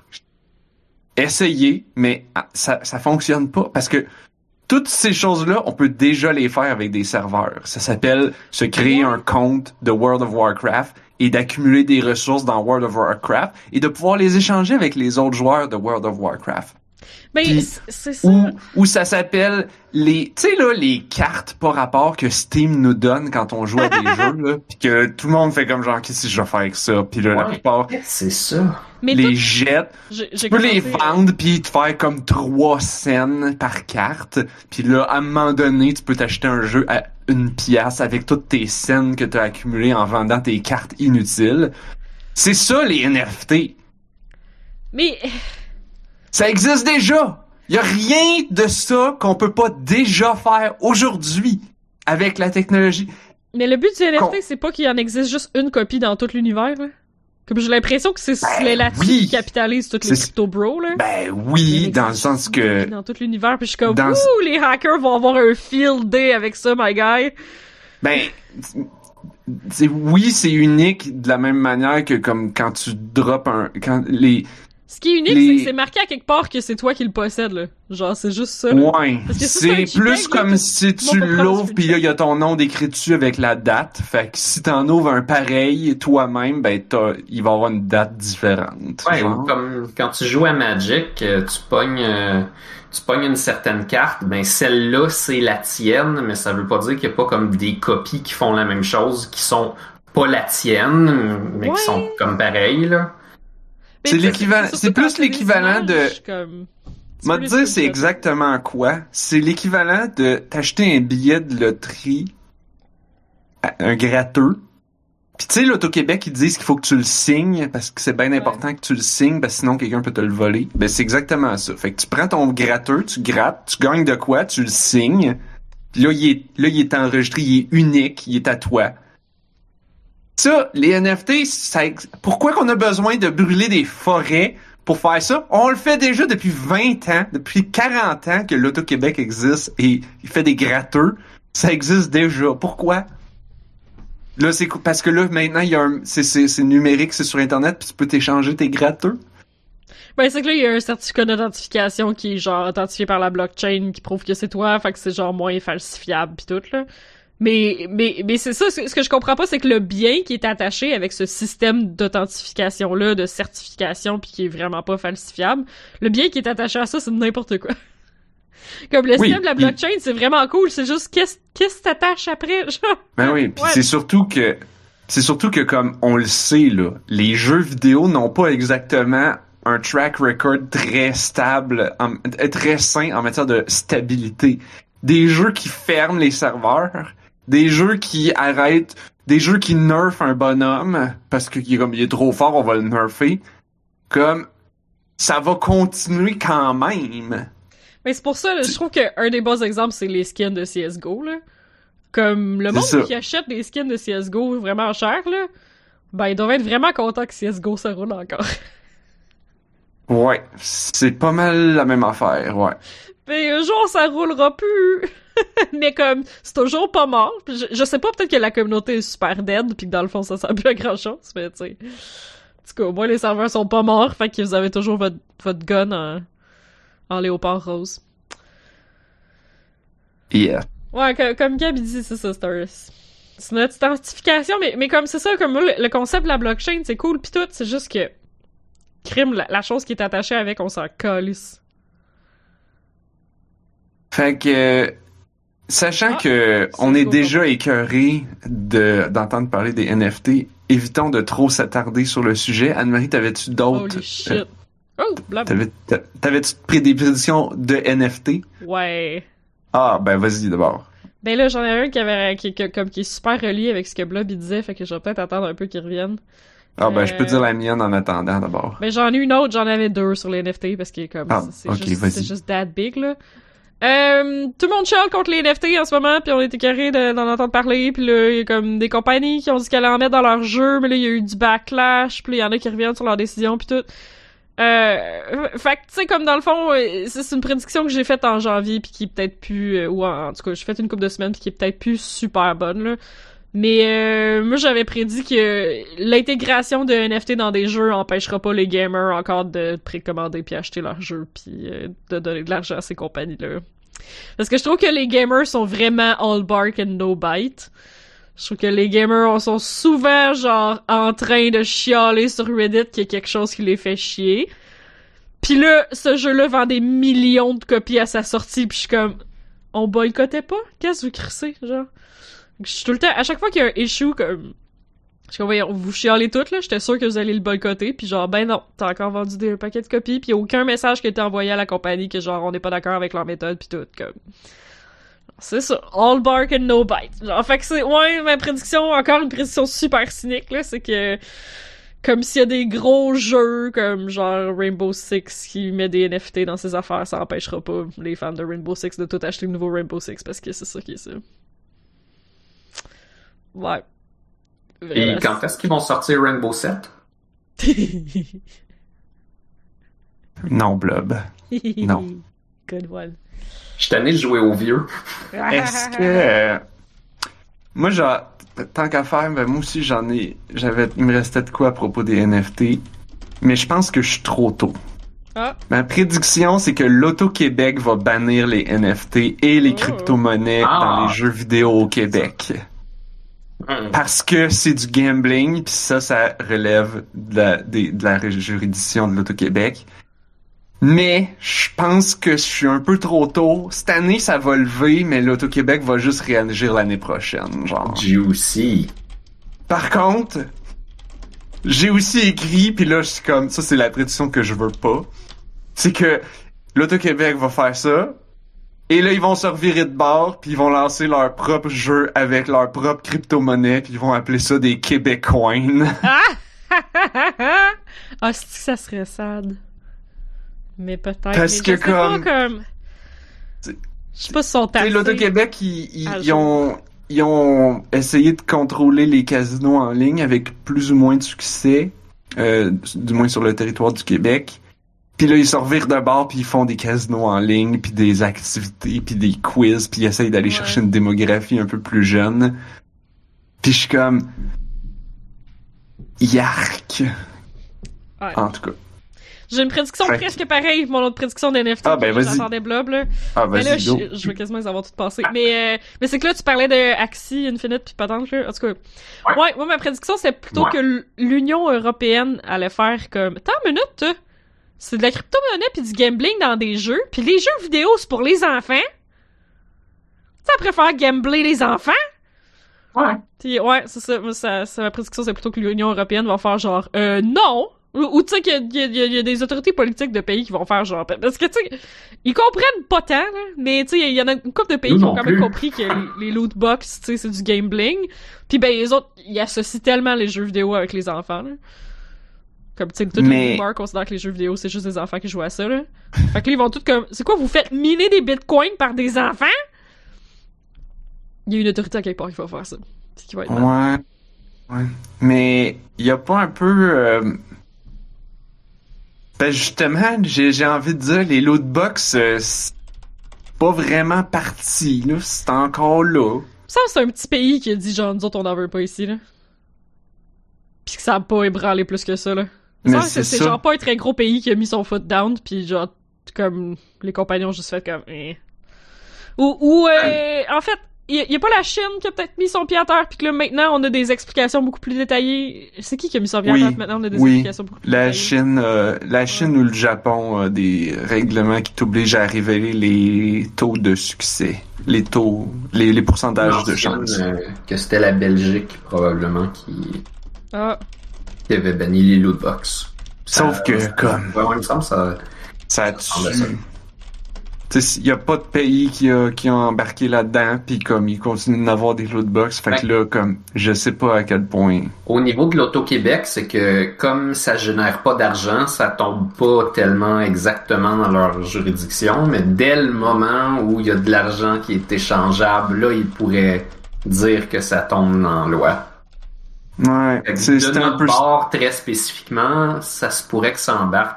Essayez, mais ah, ça, ça fonctionne pas. Parce que toutes ces choses-là, on peut déjà les faire avec des serveurs. Ça s'appelle se créer un compte de World of Warcraft et d'accumuler des ressources dans World of Warcraft et de pouvoir les échanger avec les autres joueurs de World of Warcraft. Ben, Puis, c- c'est ça. Ou, ou ça s'appelle les, tu sais là, les cartes par rapport que Steam nous donne quand on joue à des jeux, là, pis que tout le monde fait comme genre, qu'est-ce que je vais faire avec ça? Puis là, la Ouais. plupart C'est ça. Mais les tout- jettent. j'ai, j'ai Tu peux les commencé- vendre puis te faire comme trois scènes par carte. Puis là, à un moment donné, tu peux t'acheter un jeu à une pièce avec toutes tes scènes que tu as accumulées en vendant tes cartes inutiles. C'est ça les N F T. Mais Ça existe déjà. Y a rien de ça qu'on peut pas déjà faire aujourd'hui avec la technologie. mais le but du N F T, Con- c'est pas qu'il y en existe juste une copie dans tout l'univers, là. Comme j'ai l'impression que c'est Ben, là-dessus oui. qui capitalise toutes les C'est- crypto bros, là. Ben Il oui, en dans le existe sens une que copie dans tout l'univers, puis je suis comme, Dans- ouh, les hackers vont avoir un field day avec ça, my guy. ben c'est oui, c'est unique de la même manière que comme quand tu drops un quand les Ce qui est unique, Les... c'est que c'est marqué à quelque part que c'est toi qui le possèdes, là. Genre, c'est juste ça. Là. Ouais. Parce que ça, c'est c'est un plus JPEG, comme là, si tout- tu tout le monde peut l'ouvres prendre pis là, il y a ton nom décrit dessus avec la date. Fait que si t'en ouvres un pareil toi-même, ben t'as, il va y avoir une date différente. Ouais, genre. ou comme quand tu joues à Magic, euh, tu pognes, euh, tu pognes une certaine carte, ben celle-là, c'est la tienne, mais ça veut pas dire qu'il y a pas comme des copies qui font la même chose, qui sont pas la tienne, mais Ouais. qui sont comme pareilles, là. Mais C'est tu- l'équivalent- surtout c'est quand plus t'as des l'équivalent de- images, Comme... tu M'a peux les te dire, c'est screenshotter. exactement quoi? C'est l'équivalent de t'acheter un billet de loterie, à un gratteux. Puis tu sais, l'Auto-Québec, ils disent qu'il faut que tu le signes parce que c'est bien important que tu le signes parce que sinon quelqu'un peut te le voler. Ben c'est exactement ça. Fait que tu prends ton gratteux, tu grattes, tu gagnes de quoi, tu le signes. Puis là, il est, là, il est enregistré, il est unique, il est à toi. Ça, les N F T, ça, ex- pourquoi qu'on a besoin de brûler des forêts pour faire ça? On le fait déjà depuis vingt ans, depuis quarante ans que l'Auto-Québec existe et il fait des gratteux. Ça existe déjà. Pourquoi? Là, c'est cou- parce que là, maintenant, il y a un, c'est, c'est, c'est numérique, c'est sur Internet, puis tu peux t'échanger tes gratteux. Ben, c'est que là, il y a un certificat d'authentification qui est genre authentifié par la blockchain qui prouve que c'est toi, fait que c'est genre moins falsifiable pis tout, là. Mais, mais, mais c'est ça, ce ce que je comprends pas, c'est que le bien qui est attaché avec ce système d'authentification-là, de certification, puis qui est vraiment pas falsifiable, le bien qui est attaché à ça, c'est n'importe quoi. Comme le Oui, système de la puis- blockchain, c'est vraiment cool, c'est juste qu'est-ce qu'est-ce qui t'attache après, genre. Ben oui, puis Ouais. c'est surtout que, c'est surtout que comme on le sait, là, les jeux vidéo n'ont pas exactement un track record très stable, en- très sain en matière de stabilité. Des jeux qui ferment les serveurs, des jeux qui arrêtent, des jeux qui nerfent un bonhomme parce qu'il est comme il est trop fort, on va le nerfer. Comme ça va continuer quand même. Mais c'est pour ça, là, je trouve qu'un des bons exemples, c'est les skins de C S G O, là. Comme, le C'est monde ça. qui achète des skins de C S G O vraiment chers, là, ben, ils doivent être vraiment contents que C S G O ça roule encore. Ouais, c'est pas mal la même affaire, ouais. Mais un jour, ça roulera plus! Mais comme, c'est toujours pas mort. Puis Je, je sais pas, peut-être que la communauté est super dead, pis que dans le fond, ça sert plus à grand-chose, mais tu sais. En tout cas, au moins, les serveurs sont pas morts, fait que vous avez toujours votre, votre gun en, en léopard rose. Yeah. Ouais, comme, comme Gab il dit, c'est ça, c'est un... C'est notre identification, mais, mais comme c'est ça, comme moi, le, le concept de la blockchain, c'est cool pis tout, c'est juste que... Crime, la, la chose qui est attachée avec, on s'en calisse. Fait que, sachant Ah, que c'est on est cool. déjà écœuré de, d'entendre parler des N F T, évitons de trop s'attarder sur le sujet. Anne-Marie, t'avais-tu d'autres? Holy shit. euh, Oh, blab. t'avais, t'a- t'avais-tu pris des prédictions de N F T? Ouais. Ah, ben vas-y d'abord. Ben là, j'en ai un qui avait, qui, qui- comme, qui est super relié avec ce que Blob il disait, fait que je vais peut-être attendre un peu qu'il revienne. Ah, ben je peux Euh, dire la mienne en attendant d'abord. Ben j'en ai une autre, j'en avais deux sur les N F T parce que comme Ah, c'est ok, juste, vas-y. c'est juste that big là. Euh, tout le monde chiale contre les N F T en ce moment, puis on était carré de- d'en entendre parler, puis là il y a comme des compagnies qui ont dit qu'elles allaient en mettre dans leur jeu, mais là il y a eu du backlash, puis il y en a qui reviennent sur leurs décisions puis tout. Euh, fait que tu sais comme dans le fond, euh, c'est c'est une prédiction que j'ai faite en janvier puis qui est peut-être plus euh, ou en, en tout cas j'ai fait une couple de semaines puis qui est peut-être plus super bonne là. Mais euh, moi j'avais prédit que l'intégration de N F T dans des jeux empêchera pas les gamers encore de précommander puis acheter leurs jeux puis euh, de donner de l'argent à ces compagnies-là. Parce que je trouve que les gamers sont vraiment all bark and no bite. Je trouve que les gamers sont souvent genre en train de chialer sur Reddit qu'il y a quelque chose qui les fait chier. Puis là, ce jeu-là vend des millions de copies à sa sortie puis je suis comme on boycottait pas? Qu'est-ce que vous crissez, genre? Je suis tout le temps, à chaque fois qu'il y a un issue comme, je suis comme, voyons, vous chialez toutes, là, j'étais sûr que vous allez le boycotter, puis genre, ben non, t'as encore vendu des paquets de copies, puis y a aucun message qui a été envoyé à la compagnie que genre, on n'est pas d'accord avec leur méthode, puis tout, comme. C'est ça, all bark and no bite. Genre, fait que c'est, ouais, ma prédiction, encore une prédiction super cynique, là, c'est que, comme s'il y a des gros jeux, comme genre Rainbow Six qui met des N F T dans ses affaires, ça empêchera pas les fans de Rainbow Six de tout acheter le nouveau Rainbow Six, parce que c'est ça qui est ça. Ouais. Et Vraiment. quand est-ce qu'ils vont sortir Rainbow sept? Non, Blob. Non. Good one. Je suis tanné de jouer au vieux. Est-ce que... euh, moi, genre, tant qu'à faire, ben moi aussi, j'en ai... J'avais... Il me restait de quoi à propos des N F T? mais je pense que je suis trop tôt. Ah. Ma prédiction, c'est que l'Auto-Québec va bannir les N F T et les Oh. crypto-monnaies Ah. dans les jeux vidéo au Québec. Hum. Parce que c'est du gambling, puis ça, ça relève de la, des- de la juridiction de l'Auto-Québec. Mais je pense que je suis un peu trop tôt. Cette année, ça va lever, mais l'Auto-Québec va juste réagir l'année prochaine, genre. Juicy. Par contre, j'ai aussi écrit, puis là, je suis comme, ça, c'est la prédiction que je veux pas. C'est que l'Auto-Québec va faire ça, et là, ils vont se revirer de bord, puis ils vont lancer leur propre jeu avec leur propre crypto-monnaie, puis ils vont appeler ça des Québécoins. Ah! Ah, c'est que ça serait sad. Mais peut-être. Parce mais je que sais pas, comme- comme... C'est- Je sais pas si sont Tu sais, taxés. l'Auto-Québec, ils, ils, à ils jour. ont, ils ont essayé de contrôler les casinos en ligne avec plus ou moins de succès, euh, du moins sur le territoire du Québec. Puis là, ils se revirent de bord, puis ils font des casinos en ligne, puis des activités, puis des quiz, puis ils essayent d'aller Ouais. chercher une démographie un peu plus jeune. Puis je suis comme... Yark! Ouais. En tout cas. J'ai une prédiction Fait- presque pareille, mon autre prédiction d'N F T. Ah, ben, que vas-y. J'entendais blob, là. Ah, Mais là, vas-y, go. je, je veux quasiment les avoir toutes passées. Mais, euh, mais c'est que là, tu parlais de Axie, Infinite, puis patente, là. En tout cas. Ouais. Ouais, moi, ma prédiction, c'est plutôt Ouais. que l- l'Union européenne allait faire comme... Attends une minute, toi. C'est de la crypto-monnaie puis du gambling dans des jeux. Puis les jeux vidéo, c'est pour les enfants. Ça préfère gambler les enfants? Ouais. Puis, ouais, c'est ça. Moi, ça, ça, ma prédiction, c'est plutôt que l'Union européenne va faire genre, euh, non! Ou, ou tu sais qu'il y a, il y, a, il y a- il y a des autorités politiques de pays qui vont faire genre... Parce que, tu sais, ils comprennent pas tant, là, mais tu sais, il y en a une couple de pays Nous qui ont non quand même plus. compris que les, les loot box, tu sais, c'est du gambling. Puis ben, les autres, ils associent tellement les jeux vidéo avec les enfants, là. Comme, tu sais, tous Mais- les boomers considèrent que les jeux vidéo, c'est juste des enfants qui jouent à ça, là. Fait que là, ils vont tous comme... C'est quoi, vous faites miner des bitcoins par des enfants? Il y a une autorité à quelque part qui va faire ça. C'est qui va être mal. Ouais. Ouais. Mais il y a pas un peu... Euh... Ben justement, j'ai, j'ai envie de dire, les lootbox, euh, c'est pas vraiment parti, là. C'est encore là. Ça, c'est un petit pays qui a dit, genre, nous autres, on n'en veut pas ici, là. Pis que ça a pas ébranlé plus que ça, là. Mais Ça, c'est c'est ça. genre pas un très gros pays qui a mis son foot down, pis genre, comme, les compagnons ont juste fait comme, eh. Ou, ou euh, en fait, y, y a pas la Chine qui a peut-être mis son pied à terre, pis que là, maintenant, on a des explications beaucoup plus détaillées. C'est qui qui a mis son pied Oui. à terre? Maintenant, on a des Oui. explications beaucoup plus La détaillées. Chine, euh, la Chine ou le Japon a des règlements qui t'obligent à révéler les taux de succès, les taux, les, les pourcentages de Mentionne, chance. euh, que c'était la Belgique, probablement, qui, Ah. qui avait banni les lootbox. Sauf que, comme- Ouais, il me semble ça... Ça ressemble à tue. ça. Tu sais, il y a pas de pays qui a, qui a embarqué là-dedans, puis comme ils continuent d'en des lootbox, fait que là, comme, je sais pas à quel point. Au niveau de l'Auto-Québec, c'est que comme ça génère pas d'argent, ça tombe pas tellement exactement dans leur juridiction, mais dès le moment où il y a de l'argent qui est échangeable, là, ils pourraient dire que ça tombe dans la loi. Ouais, Fait que c'est de c'est un notre peu. bord, très spécifiquement, ça se pourrait que ça embarque,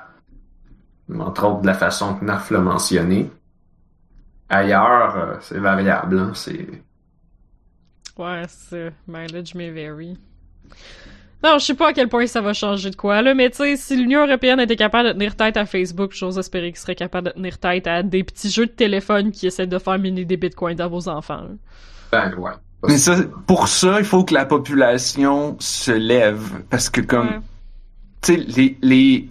entre autres de la façon que Naf l'a mentionné. Ailleurs, euh, c'est variable, hein, c'est... Ouais, c'est mileage may vary. Non, je sais pas à quel point ça va changer de quoi, là, mais tu sais, si l'Union européenne était capable de tenir tête à Facebook, j'ose espérer qu'ils seraient capables de tenir tête à des petits jeux de téléphone qui essaient de faire miner des bitcoins dans vos enfants, là. Ben, ouais. Mais ça, pour ça, il faut que la population se lève, parce que comme, Ouais. tu sais, les, les,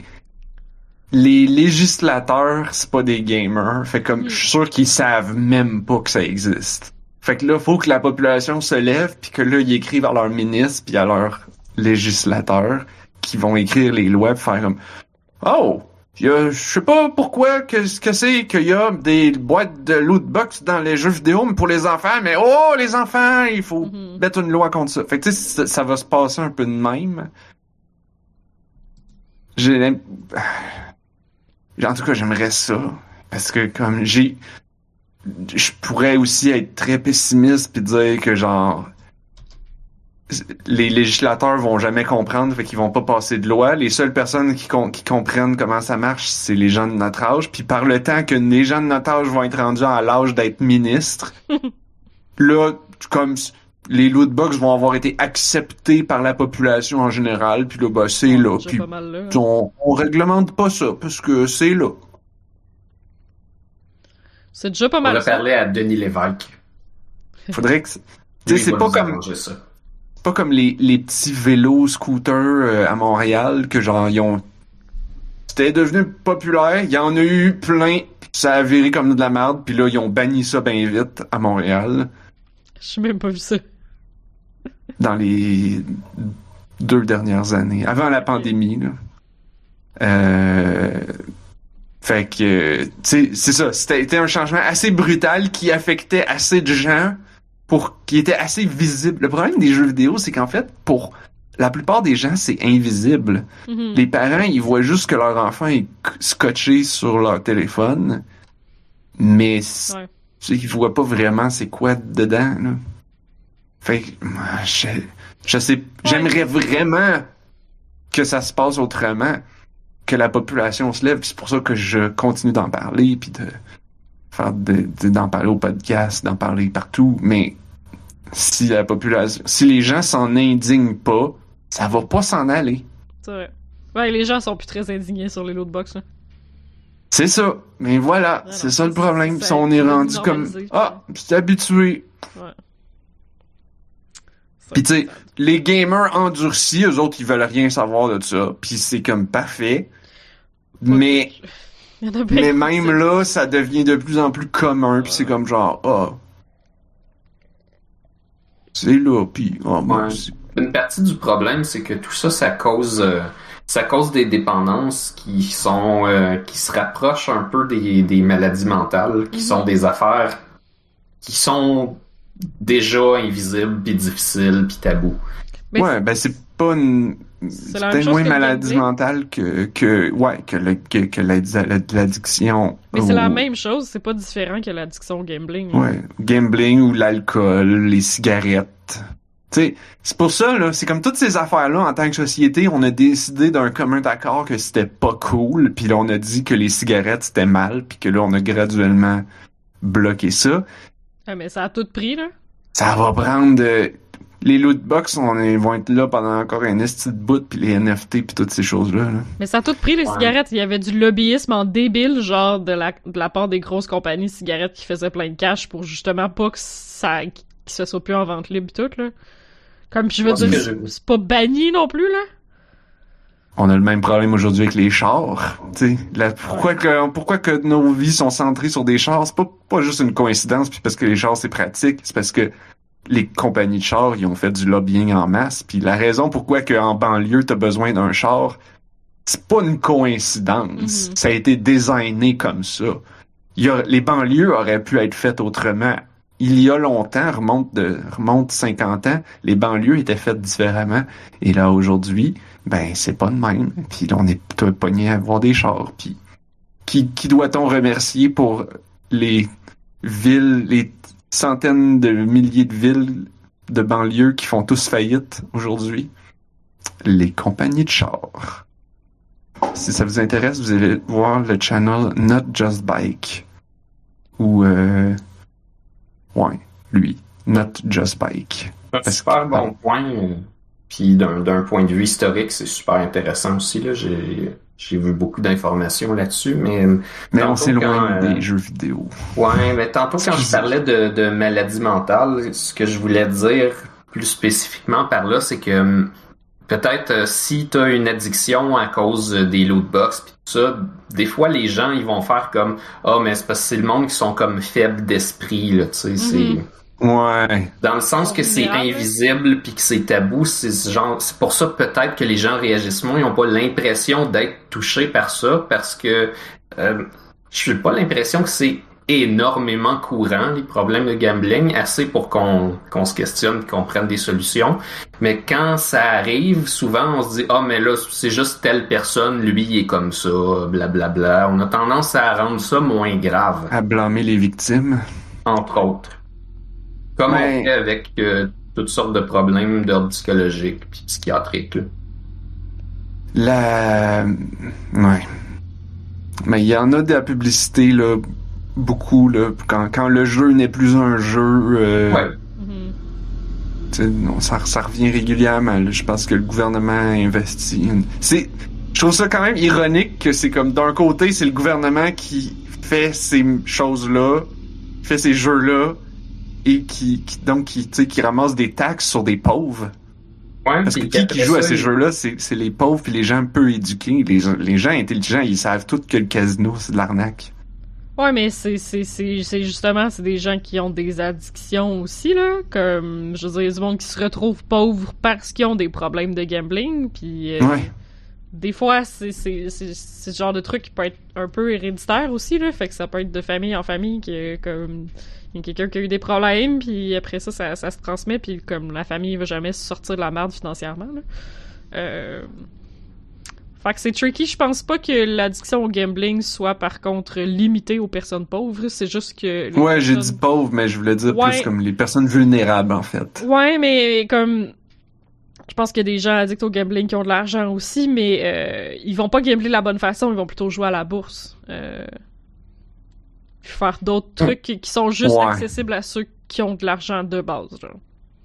les législateurs, c'est pas des gamers. Fait comme, Mm. je suis sûr qu'ils savent même pas que ça existe. Fait que là, faut que la population se lève, puis que là, ils écrivent à leurs ministres, puis à leurs législateurs, qui vont écrire les lois, puis faire comme, oh, il y a, je sais pas pourquoi que ce que c'est qu'il y a des boîtes de loot box dans les jeux vidéo, mais pour les enfants, mais oh, les enfants, il faut Mhm. mettre une loi contre ça. Fait que tu sais, ça, ça va se passer un peu de même. J'ai l'im- en tout cas, j'aimerais ça. Parce que comme j'ai... Je pourrais aussi être très pessimiste puis dire que genre... Les législateurs vont jamais comprendre, fait qu'ils vont pas passer de loi. Les seules personnes qui, com- qui comprennent comment ça marche, c'est les gens de notre âge. Puis par le temps que les gens de notre âge vont être rendus à l'âge d'être ministres, là, comme les loot box vont avoir été acceptés par la population en général, puis là, ben, c'est là. Puis pas mal là. on, on réglemente pas ça, parce que c'est là. C'est déjà pas On mal va ça. parler à Denis Lévesque. Faudrait que... Tu Lui, sais, il c'est va pas nous comme... arranger ça. pas comme les, les petits vélos scooters euh, à Montréal que genre ils ont c'était devenu populaire, il y en a eu plein, ça a viré comme de la merde, puis là ils ont banni ça bien vite à Montréal J'ai même pas vu ça. dans les deux dernières années, avant la pandémie là. Euh... Fait que tu sais, c'est ça, c'était un changement assez brutal qui affectait assez de gens pour qui était assez visible. Le problème des jeux vidéo, c'est qu'en fait, pour la plupart des gens, c'est invisible. Mm-hmm. Les parents, ils voient juste que leur enfant est scotché sur leur téléphone, mais Ouais. ils voient pas vraiment c'est quoi dedans. Là. Fait que je, je sais, ouais. J'aimerais vraiment que ça se passe autrement, que la population se lève. C'est pour ça que je continue d'en parler, puis de faire de, de, d'en parler au podcast, d'en parler partout, mais si la population, si les gens s'en indignent pas, ça va pas s'en aller. C'est vrai. Ouais, les gens sont plus très indignés sur les lootbox, là. C'est ça. Mais voilà, ouais, c'est non, ça le problème. Ça, ça, on est rendu comme, ah, c'est habitué. Ouais. Puis tu sais, les gamers endurcis, eux autres, ils veulent rien savoir de ça. Puis c'est comme parfait. Pas mais... Mais même là, ça devient de plus en plus commun, puis c'est comme genre, ah, oh, c'est là, puis oh, moi aussi. Une partie du problème, c'est que tout ça, ça cause, euh, ça cause des dépendances qui sont, euh, qui se rapprochent un peu des, des maladies mentales, qui mm-hmm. sont des affaires qui sont déjà invisibles, puis difficiles, puis tabous. Mais ouais, ben c'est pas une... C'est peut-être moins maladie mentale que, que, ouais, que, le, que, que l'addiction. Mais au... c'est la même chose, c'est pas différent que l'addiction au gambling. Hein. Ouais, gambling ou l'alcool, les cigarettes. Tu sais, c'est pour ça, là, c'est comme toutes ces affaires-là, en tant que société, on a décidé d'un commun accord que c'était pas cool, puis là, on a dit que les cigarettes, c'était mal, puis que là, on a graduellement bloqué ça. Ah, mais ça a tout pris, là. Ça va prendre de... Les lootbox, on est, vont être là pendant encore un esti de bout, puis les N F T, puis toutes ces choses-là. Là. Mais ça a tout pris, les ouais. cigarettes. Il y avait du lobbyisme en débile, genre de la, de la part des grosses compagnies de cigarettes qui faisaient plein de cash pour justement pas que ça que ça soit plus en vente libre et tout, là. Comme, je veux dire, c'est, c'est pas banni non plus, là. On a le même problème aujourd'hui avec les chars. Tu sais, pourquoi ouais. que pourquoi que nos vies sont centrées sur des chars, c'est pas, pas juste une coïncidence, puis parce que les chars, c'est pratique, c'est parce que les compagnies de chars, ils ont fait du lobbying en masse. Puis la raison pourquoi qu'en banlieue, t'as besoin d'un char, c'est pas une coïncidence. Mm-hmm. Ça a été designé comme ça. Il y a, les banlieues auraient pu être faites autrement. Il y a longtemps, remonte de remonte cinquante ans, les banlieues étaient faites différemment. Et là, aujourd'hui, ben c'est pas de même. Puis là, on est pogné à avoir des chars. Puis qui, qui doit-on remercier pour les villes, les centaines de milliers de villes de banlieues qui font tous faillite aujourd'hui? Les compagnies de chars. Si ça vous intéresse, vous allez voir le channel Not Just Bike. Ou euh... ouais, lui. Not Just Bike. C'est un super bon ah. point. Puis d'un, d'un point de vue historique, c'est super intéressant aussi. Là. J'ai... J'ai vu beaucoup d'informations là-dessus, mais... Mais on s'éloigne euh, des jeux vidéo. Ouais, mais tantôt quand je parlais de, de maladie mentale, ce que je voulais dire plus spécifiquement par là, c'est que peut-être euh, si t'as une addiction à cause des lootbox pis tout ça, des fois les gens, ils vont faire comme « Ah, oh, mais c'est parce que c'est le monde qui sont comme faibles d'esprit, là, tu sais, mm-hmm. c'est... » Ouais. Dans le sens que c'est invisible puis que c'est tabou, c'est genre c'est pour ça peut-être que les gens réagissent moins, ils ont pas l'impression d'être touchés par ça parce que euh, j'ai pas l'impression que c'est énormément courant les problèmes de gambling, assez pour qu'on qu'on se questionne, qu'on prenne des solutions. Mais quand ça arrive, souvent on se dit ah oh, mais là c'est juste telle personne, lui il est comme ça, blablabla. Bla, bla. On a tendance à rendre ça moins grave. À blâmer les victimes, entre autres. Comme ouais. on fait avec euh, toutes sortes de problèmes d'ordre psychologique puis psychiatrique. Là. La... Ouais. Mais il y en a de la publicité, là, beaucoup, là, quand, quand le jeu n'est plus un jeu. Euh... Ouais. tu sais, non, ça, ça revient régulièrement. Là. Je pense que le gouvernement investit. C'est, je trouve ça quand même ironique que c'est comme d'un côté, c'est le gouvernement qui fait ces choses-là, fait ces jeux-là, et qui, qui donc qui, tu sais, qui ramasse des taxes sur des pauvres. Ouais, Parce que qui, qui joue ça, à ces il... jeux-là, c'est, c'est les pauvres puis les gens peu éduqués. Les, les gens intelligents, ils savent tous que le casino, c'est de l'arnaque. Ouais, mais c'est, c'est, c'est, c'est justement, c'est des gens qui ont des addictions aussi, là. Comme, je veux dire, il y a du monde qui se retrouve pauvres parce qu'ils ont des problèmes de gambling, puis... Euh, ouais. Des fois, c'est, c'est, c'est, c'est ce genre de truc qui peut être un peu héréditaire aussi, là. Fait que ça peut être de famille en famille, que, comme... Il y a quelqu'un qui a eu des problèmes, puis après ça, ça, ça se transmet, puis comme la famille va jamais se sortir de la merde financièrement, là. Euh... Fait que c'est tricky. Je pense pas que l'addiction au gambling soit, par contre, limitée aux personnes pauvres. C'est juste que... Ouais, personnes... j'ai dit pauvres, mais je voulais dire ouais. plus comme les personnes vulnérables, en fait. Ouais, mais comme... Je pense qu'il y a des gens addicts au gambling qui ont de l'argent aussi, mais euh, ils vont pas gambler de la bonne façon, ils vont plutôt jouer à la bourse. Euh... Faire d'autres trucs qui, qui sont juste ouais. accessibles à ceux qui ont de l'argent de base, genre.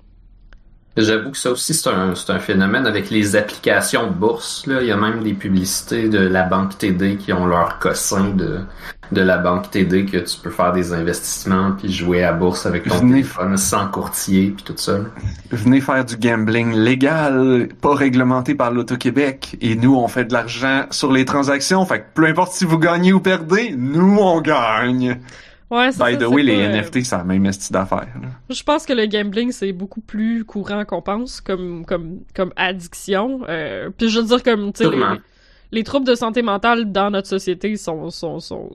J'avoue que ça aussi, c'est un, c'est un phénomène avec les applications de bourse. Là. Il y a même des publicités de la banque T D qui ont leur cossin de, de la banque T D, que tu peux faire des investissements puis jouer à bourse avec ton Venez téléphone f... sans courtier puis tout ça. Venez faire du gambling légal, pas réglementé par l'Auto-Québec. Et nous, on fait de l'argent sur les transactions. Fait que peu importe si vous gagnez ou perdez, nous, on gagne. Ouais, c'est By ça, the way, pas, les euh... N F T, c'est la même style d'affaires. Là. Je pense que le gambling, c'est beaucoup plus courant qu'on pense comme, comme, comme addiction. Euh, puis je veux dire, comme, tu sais, les, les troubles de santé mentale dans notre société sont, sont, sont,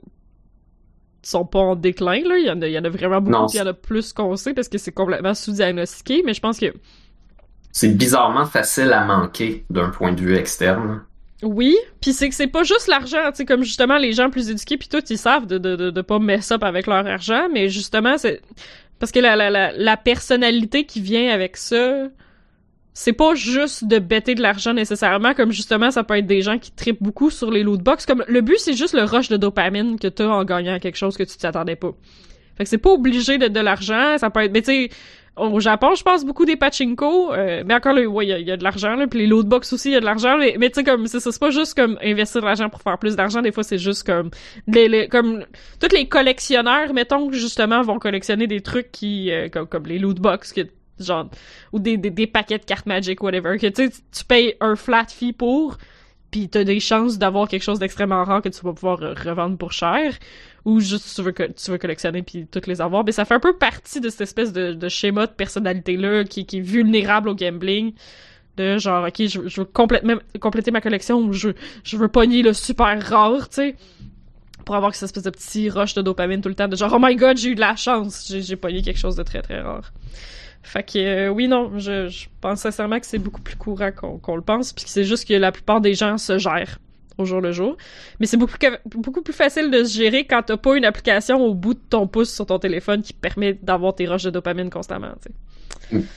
sont pas en déclin, là. Il y en a, il y en a vraiment beaucoup, non, il y en a plus qu'on sait parce que c'est complètement sous-diagnostiqué, mais je pense que... C'est bizarrement facile à manquer d'un point de vue externe. Oui, puis c'est que c'est pas juste l'argent, tu sais, comme justement les gens plus éduqués puis tout, ils savent de, de, de, de pas mess up avec leur argent, mais justement, c'est... Parce que la, la, la, la personnalité qui vient avec ça, c'est pas juste de bêter de l'argent nécessairement, comme justement, ça peut être des gens qui trippent beaucoup sur les lootbox, comme le but, c'est juste le rush de dopamine que t'as en gagnant quelque chose que tu t'attendais pas. Fait que c'est pas obligé d'être de l'argent, ça peut être... Mais tu sais... Au Japon, je pense beaucoup des pachinko, euh, mais encore là, ouais, il y a, y a de l'argent, là, puis les lootbox aussi, il y a de l'argent, mais, mais tu sais, comme, c'est ça, c'est pas juste comme investir de l'argent pour faire plus d'argent, des fois, c'est juste comme, les, les, comme, tous les collectionneurs, mettons, justement, vont collectionner des trucs qui, euh, comme, comme les lootbox, que, genre, ou des, des, des paquets de cartes Magic, whatever, que, tu sais, tu payes un flat fee pour, pis t'as des chances d'avoir quelque chose d'extrêmement rare que tu vas pouvoir revendre pour cher, ou juste tu veux, tu veux collectionner puis toutes les avoir. Mais ça fait un peu partie de cette espèce de, de schéma de personnalité-là qui, qui est vulnérable au gambling. De genre, ok, je, je veux complètement compléter ma collection, je, je veux pogner le super rare, tu sais, pour avoir cette espèce de petit rush de dopamine tout le temps, de genre, oh my god, j'ai eu de la chance, j'ai, j'ai pogné quelque chose de très très rare. Fait que, euh, oui, non, je, je pense sincèrement que c'est beaucoup plus courant qu'on, qu'on le pense, puis que c'est juste que la plupart des gens se gèrent au jour le jour. Mais c'est beaucoup, beaucoup plus facile de se gérer quand t'as pas une application au bout de ton pouce sur ton téléphone qui permet d'avoir tes rushs de dopamine constamment, tu sais. Mm.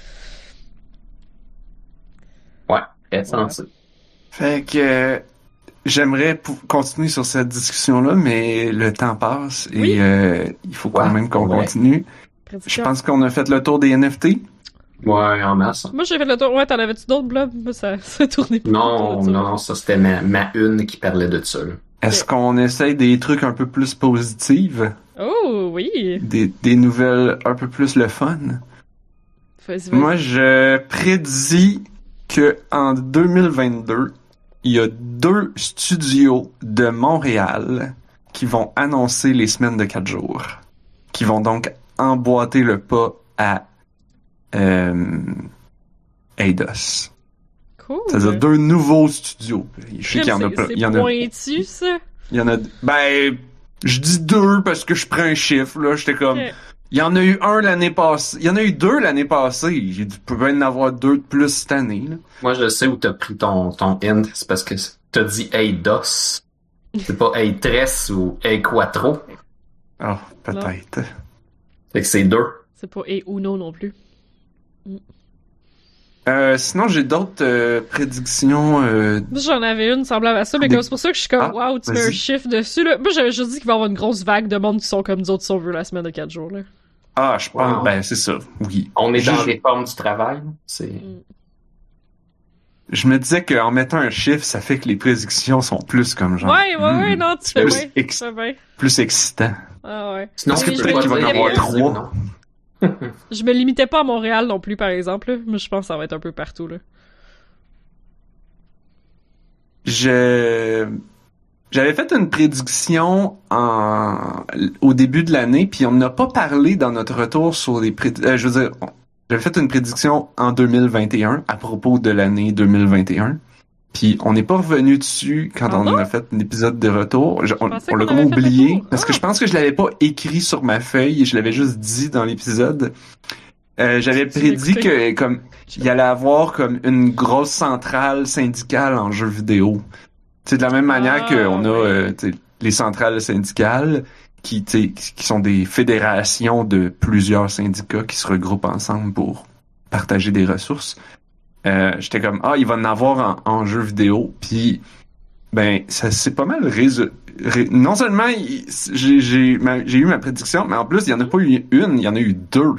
Ouais, très sensé. Ouais. Fait que euh, j'aimerais pou- continuer sur cette discussion-là, mais le temps passe et oui. euh, il faut quand ouais, même qu'on ouais. continue. Je pense qu'on a fait le tour des N F T. Ouais, en masse. Moi, j'ai fait le tour. Ouais, t'en avais-tu d'autres, Blob? Moi, ça, ça tournait plus. Non, non, non, ça, c'était ma, ma une qui parlait de ça, là. Est-ce okay. qu'on essaye des trucs un peu plus positifs? Oh, oui! Des, des nouvelles un peu plus le fun? Vas-y, vas-y. Moi, je prédis que en deux mille vingt-deux, il y a deux studios de Montréal qui vont annoncer les semaines de quatre jours. Qui vont donc emboîter le pas à Euh, Eidos. Cool. C'est-à-dire deux nouveaux studios. Je sais qu'il y en a pas. C'est pointu, ça? Il y en a... Ben, je dis deux parce que je prends un chiffre, là. J'étais comme... Okay. Il y en a eu un l'année passée. Il y en a eu deux l'année passée. Il peut bien en avoir deux de plus cette année, là. Moi, je sais où t'as pris ton, ton hint. C'est parce que t'as dit Eidos. C'est pas Eitres ou Eiquatro. Ah, oh, peut-être. Fait que c'est deux. C'est pas Euno non plus. Euh, sinon, j'ai d'autres euh, prédictions. Euh... J'en avais une semblable à ça, mais des... comme c'est pour ça que je suis comme, ah, waouh, tu mets un chiffre dessus, là. Moi, j'avais juste dit qu'il va y avoir une grosse vague de monde qui sont comme nous autres si on veut la semaine de quatre jours, là. Ah, je pense, Wow. ben c'est ça, oui. On est Je- dans je- les formes du travail. C'est... Mm. Je me disais qu'en mettant un chiffre, ça fait que les prédictions sont plus comme genre. Ouais, ouais, ouais, hmm, non, tu c'est fais plus bien. Tu ex- fais bien. plus excitant. Ah ouais. Sinon, Mais tu je peux me pas qu'il va y en dire avoir les trois. non? Je me limitais pas à Montréal non plus, par exemple. Là. Mais je pense que ça va être un peu partout. Là. Je j'avais fait une prédiction en au début de l'année, puis on n'a pas parlé dans notre retour sur les préd... euh, je veux dire, on- j'avais fait une prédiction en deux mille vingt et un à propos de l'année deux mille vingt et un. Puis on n'est pas revenu dessus quand Ah on non? a fait l'épisode de retour. Je- on pensais on l'a qu'on comme avait fait le oublié tour. parce que Ah. je pense que je l'avais pas écrit sur ma feuille, je l'avais juste dit dans l'épisode. Euh, j'avais Tu prédit l'as que comme il y allait avoir comme une grosse centrale syndicale en jeux vidéo. C'est de la même manière Ah, qu'on a ouais. euh, tu sais, les centrales syndicales qui, tu sais, qui sont des fédérations de plusieurs syndicats qui se regroupent ensemble pour partager des ressources. Euh, j'étais comme ah il va en avoir en, en jeu vidéo, puis ben ça c'est pas mal résolu. Ré... non seulement il- j'ai j'ai ma- j'ai eu ma prédiction, mais en plus il y en a pas eu une, il y en a eu deux.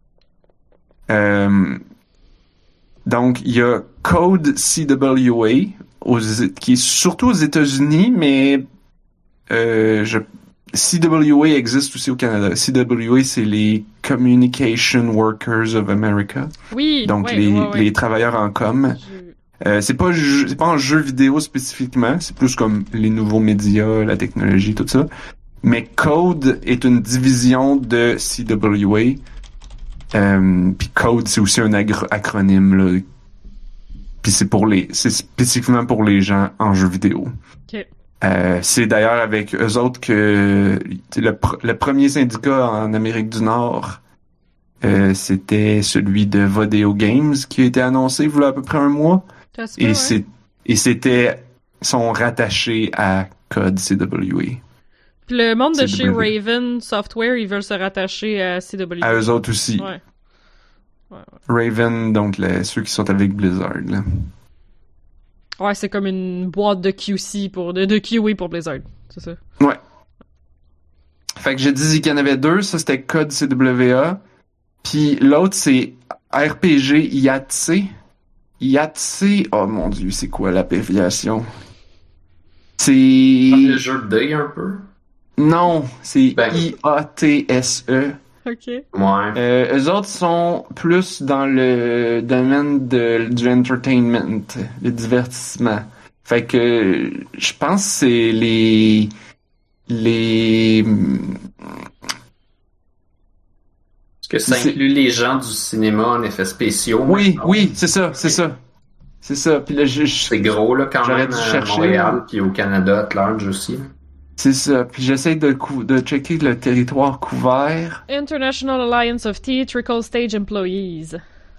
Euh, donc il y a Code C W A aux, qui est surtout aux États-Unis, mais euh, je C W A existe aussi au Canada. C W A, c'est les Communication Workers of America. Oui, Donc ouais, les, ouais, ouais. les travailleurs en com. Je- Euh, c'est pas jeu- c'est pas en jeu vidéo spécifiquement, c'est plus comme les nouveaux médias, la technologie, tout ça. Mais Code est une division de C W A. Euh, puis Code, c'est aussi un agro- acronyme là. Puis c'est pour les c'est spécifiquement pour les gens en jeu vidéo. Ok. Euh, c'est d'ailleurs avec eux autres que le, pr- le premier syndicat en Amérique du Nord, euh, c'était celui de Vodeo Games qui a été annoncé il y a à peu près un mois. Ça se peut, Et ouais. c'est et c'était sont rattachés à Code C W A. Puis le monde de C chez W. Raven Software, ils veulent se rattacher à C W. À eux autres aussi. Ouais. Raven, donc les- ceux qui sont avec Blizzard. Là. Ouais, c'est comme une boîte de Q C pour de, de Q A pour Blizzard. C'est ça. Ouais. Fait que j'ai dit qu'il y en avait deux, ça c'était Code C W A. Puis l'autre c'est R P G I A T C. I A T C, oh mon dieu, c'est quoi l'abréviation? C'est... Comme le jeu de deuil un peu. Non, c'est Ben. I A T S E. Ok. Ouais. Euh, eux autres sont plus dans le domaine de, du entertainment, le divertissement. Fait que je pense que c'est les les Est-ce que ça c'est- inclut les gens du cinéma en effets spéciaux? oui maintenant? oui c'est ça c'est ça c'est ça. Puis là je, je- C'est gros, là, quand J'aurais même, dû à chercher, Montréal, là. puis au Canada, at large aussi. c'est ça. Puis j'essaie de cou- de checker le territoire couvert. International Alliance of Theatrical Stage Employees.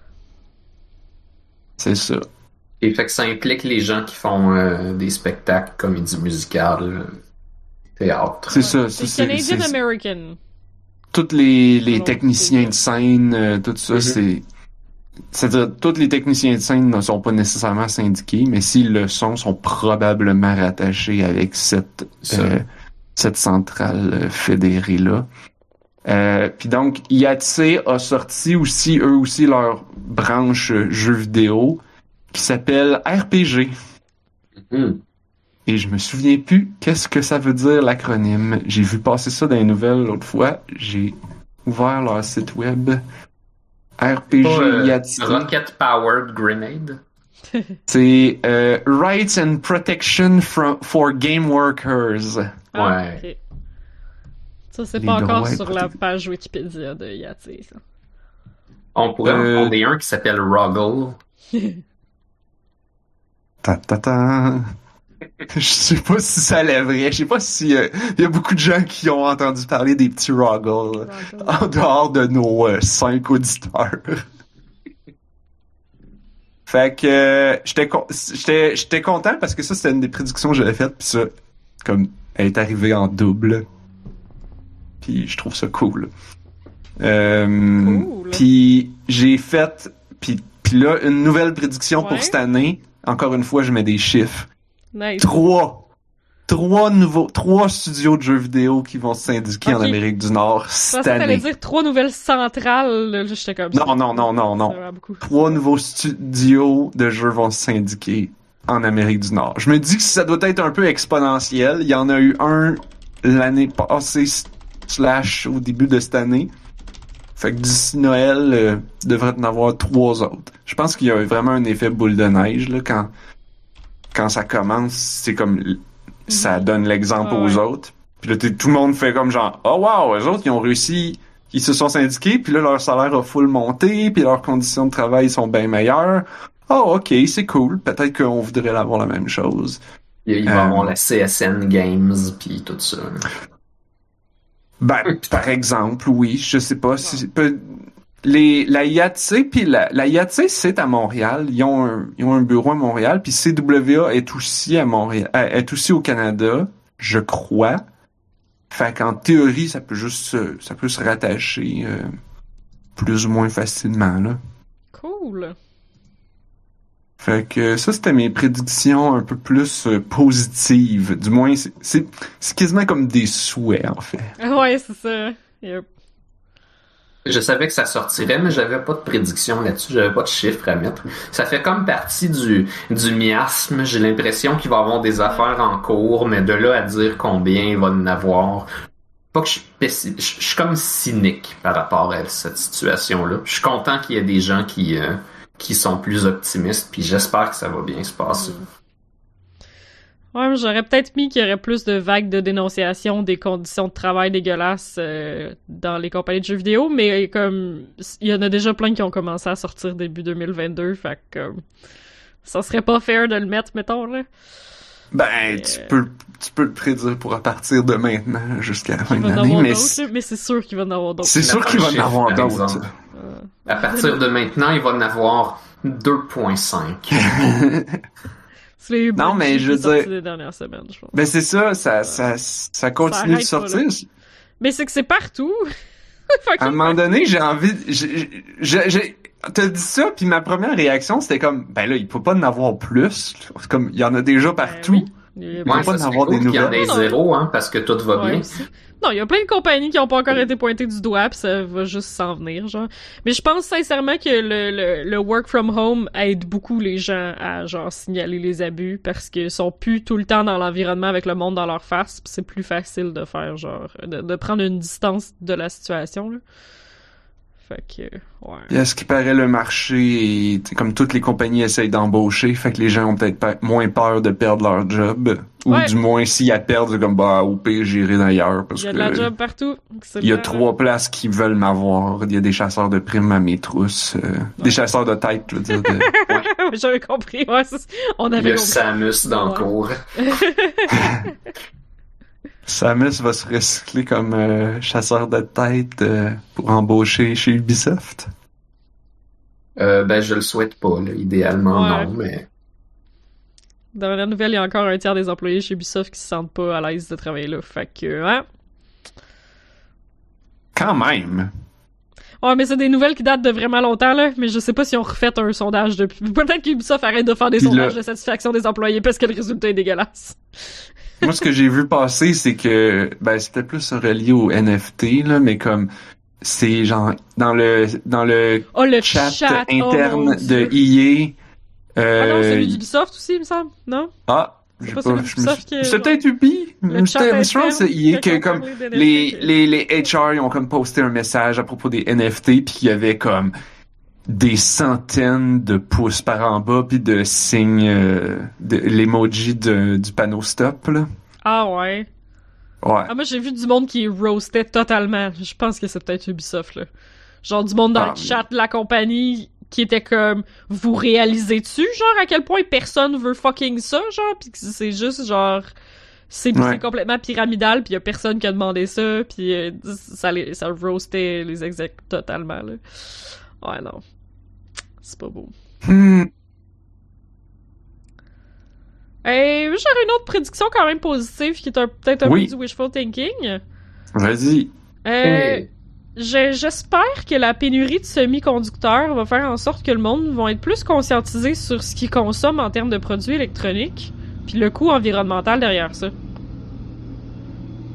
C'est ça. Et fait que ça implique les gens qui font euh, des spectacles, comédies musicales, théâtre. C'est ça. C'est C'est, c'est, Canadian c'est- American. tous les, les Alors, techniciens c'est- de scène, euh, tout ça, Mhm. c'est... C'est-à-dire, tous les techniciens de scène ne sont pas nécessairement syndiqués, mais s'ils le sont, sont probablement rattachés avec cette, Ça. euh, cette centrale euh, fédérée-là. Euh, Puis donc, I A T C a sorti aussi, eux aussi, leur branche euh, jeux vidéo qui s'appelle R P G. Mhm. Et je me souviens plus qu'est-ce que ça veut dire l'acronyme. J'ai vu passer ça dans les nouvelles l'autre fois. J'ai ouvert leur site web. R P G Pas, euh, I A T C. Rocket Powered Grenade. C'est euh, Rights and Protection from, for Game Workers. Ah, Ouais. ok. Ça, c'est Les pas encore droits et sur la protections. page Wikipédia de I A T C, ça. On pourrait Euh, en fonder un qui s'appelle Ruggle. Ta ta ta. Je sais pas si ça lèverait. Je sais pas si euh, il y a beaucoup de gens qui ont entendu parler des petits Roggle en dehors de nos euh, cinq auditeurs. Fait que euh, j'étais con- j'étais j'étais content parce que ça c'était une des prédictions que j'avais faites, puis ça comme elle est arrivée en double. Puis je trouve ça cool. Euh, Cool. Puis j'ai fait puis puis là une nouvelle prédiction Ouais. pour cette année. Encore une fois, je mets des chiffres. Nice. Trois. trois nouveaux, trois studios de jeux vidéo qui vont se syndiquer okay. en Amérique du Nord cette année. T'allais dire trois nouvelles centrales, là, j'étais comme ça. Non, non, non, non, non. Trois nouveaux studios de jeux vont se syndiquer en Amérique du Nord. Je me dis que ça doit être un peu exponentiel. Il y en a eu un l'année passée slash au début de cette année. Fait que d'ici Noël, euh, il devrait en avoir trois autres. Je pense qu'il y a vraiment un effet boule de neige, là, quand, quand ça commence, c'est comme, mm-hmm. ça donne l'exemple ah, aux ouais. autres. Puis là, tout le monde fait comme genre, oh wow, eux autres, ils ont réussi, ils se sont syndiqués, puis là, leur salaire a full monté, puis leurs conditions de travail sont bien meilleures. Oh, ok, c'est cool. Peut-être qu'on voudrait avoir la même chose. Il va y avoir la C S N Games, puis tout ça. Ben, par exemple, oui, je sais pas si peut, les la I A T C puis la la I A T C c'est à Montréal, ils ont un ils ont un bureau à Montréal, puis C W A est aussi à Montréal, est aussi au Canada, je crois. Fait qu'en théorie, ça peut juste ça peut se rattacher euh, plus ou moins facilement là. Cool. Fait que ça, c'était mes prédictions un peu plus euh, positives. Du moins, c'est, c'est, c'est quasiment comme des souhaits, en fait. Ouais, c'est ça. Yep. Je savais que ça sortirait, mais j'avais pas de prédiction là-dessus. J'avais pas de chiffres à mettre. Ça fait comme partie du, du miasme. J'ai l'impression qu'il va y avoir des affaires en cours, mais de là à dire combien il va en avoir... Pas que je suis pessim... je, je suis comme cynique par rapport à cette situation-là. Je suis content qu'il y ait des gens qui... Euh, qui sont plus optimistes, puis j'espère que ça va bien se passer. Ouais, mais j'aurais peut-être mis qu'il y aurait plus de vagues de dénonciation des conditions de travail dégueulasses euh, dans les compagnies de jeux vidéo, mais comme il y en a déjà plein qui ont commencé à sortir début deux mille vingt-deux, fait que euh, ça serait pas fair de le mettre, mettons, là. Ben, mais, tu euh... peux tu peux le prédire pour à partir de maintenant jusqu'à la fin de l'année, mais c'est... mais c'est sûr qu'il va en avoir d'autres. C'est sûr qu'il va en avoir d'autres. Euh, à partir de maintenant, il va en avoir deux virgule cinq. C'est non, mais je veux dire... les dernières semaines, je pense. Ben c'est ça, ça, ça, ça continue ça de sortir. Pas, mais c'est que c'est partout. À un moment donné, j'ai envie... J'ai, j'ai, j'ai... T'as dit ça, puis ma première réaction, c'était comme, ben là, il peut pas en avoir plus. C'est comme, il y en a déjà partout. Ben oui. Il peut ouais, pas en avoir cool des nouvelles. Il y en a zéro, hein, parce que tout va ouais, bien. Aussi. Non, il y a plein de compagnies qui ont pas encore été pointées du doigt, pis ça va juste s'en venir, genre. Mais je pense sincèrement que le, le, le work from home aide beaucoup les gens à, genre, signaler les abus, parce qu'ils sont plus tout le temps dans l'environnement avec le monde dans leur face, pis c'est plus facile de faire, genre, de, de prendre une distance de la situation, là. Fait que, ouais. Et à ce qui paraît, le marché, est, comme toutes les compagnies essayent d'embaucher, fait que les gens ont peut-être pas, moins peur de perdre leur job. Ou ouais. du moins, s'ils la perdent, c'est comme, bah, au pire, j'irai d'ailleurs. Parce il y a que de la job partout. Il y a trois places qui veulent m'avoir. Il y a des chasseurs de primes à mes trousses. Euh, ouais. Des chasseurs de tête, je veux dire. De... ouais. J'avais compris, ouais. On avait il y a compris. Samus dans le cours. Samus va se recycler comme euh, chasseur de tête euh, pour embaucher chez Ubisoft? Euh, ben, je le souhaite pas, là. Idéalement, ouais. non, mais... Dans la nouvelle, il y a encore un tiers des employés chez Ubisoft qui se sentent pas à l'aise de travailler là. Fait que, hein? Quand même! Ouais, mais c'est des nouvelles qui datent de vraiment longtemps, là. Mais je sais pas si on refait un sondage depuis... Peut-être qu'Ubisoft arrête de faire des Puis sondages là... de satisfaction des employés parce que le résultat est dégueulasse. Moi, ce que j'ai vu passer, c'est que, ben, c'était plus relié au N F T, là, mais comme, c'est genre, dans le, dans le, oh, le chat, chat interne oh, de E A, euh... Ah non, celui d'Ubisoft aussi, il me semble, non? Ah, c'est je pas sais pas, je me suis... C'est peut-être Ubi, mais je pense que c'est E A que, comme, les, les, les H R, ils ont comme posté un message à propos des N F T, puis il y avait comme, des centaines de pouces par en bas puis de signes euh, de l'emoji de, du panneau stop là. Ah ouais. Ouais. Ah moi j'ai vu du monde qui roastait totalement. Je pense que c'est peut-être Ubisoft là. Genre du monde dans ah, le chat de la compagnie qui était comme vous réalisez-tu genre à quel point personne veut fucking ça genre puis c'est juste genre c'est, ouais. c'est complètement pyramidal puis y a personne qui a demandé ça puis euh, ça les ça roastait les execs totalement là. Ouais, non. C'est pas beau. Hmm. Et j'aurais une autre prédiction quand même positive qui est un, peut-être un oui. peu du wishful thinking. Vas-y. Euh, hey. je, j'espère que la pénurie de semi-conducteurs va faire en sorte que le monde va être plus conscientisé sur ce qu'il consomme en termes de produits électroniques puis le coût environnemental derrière ça.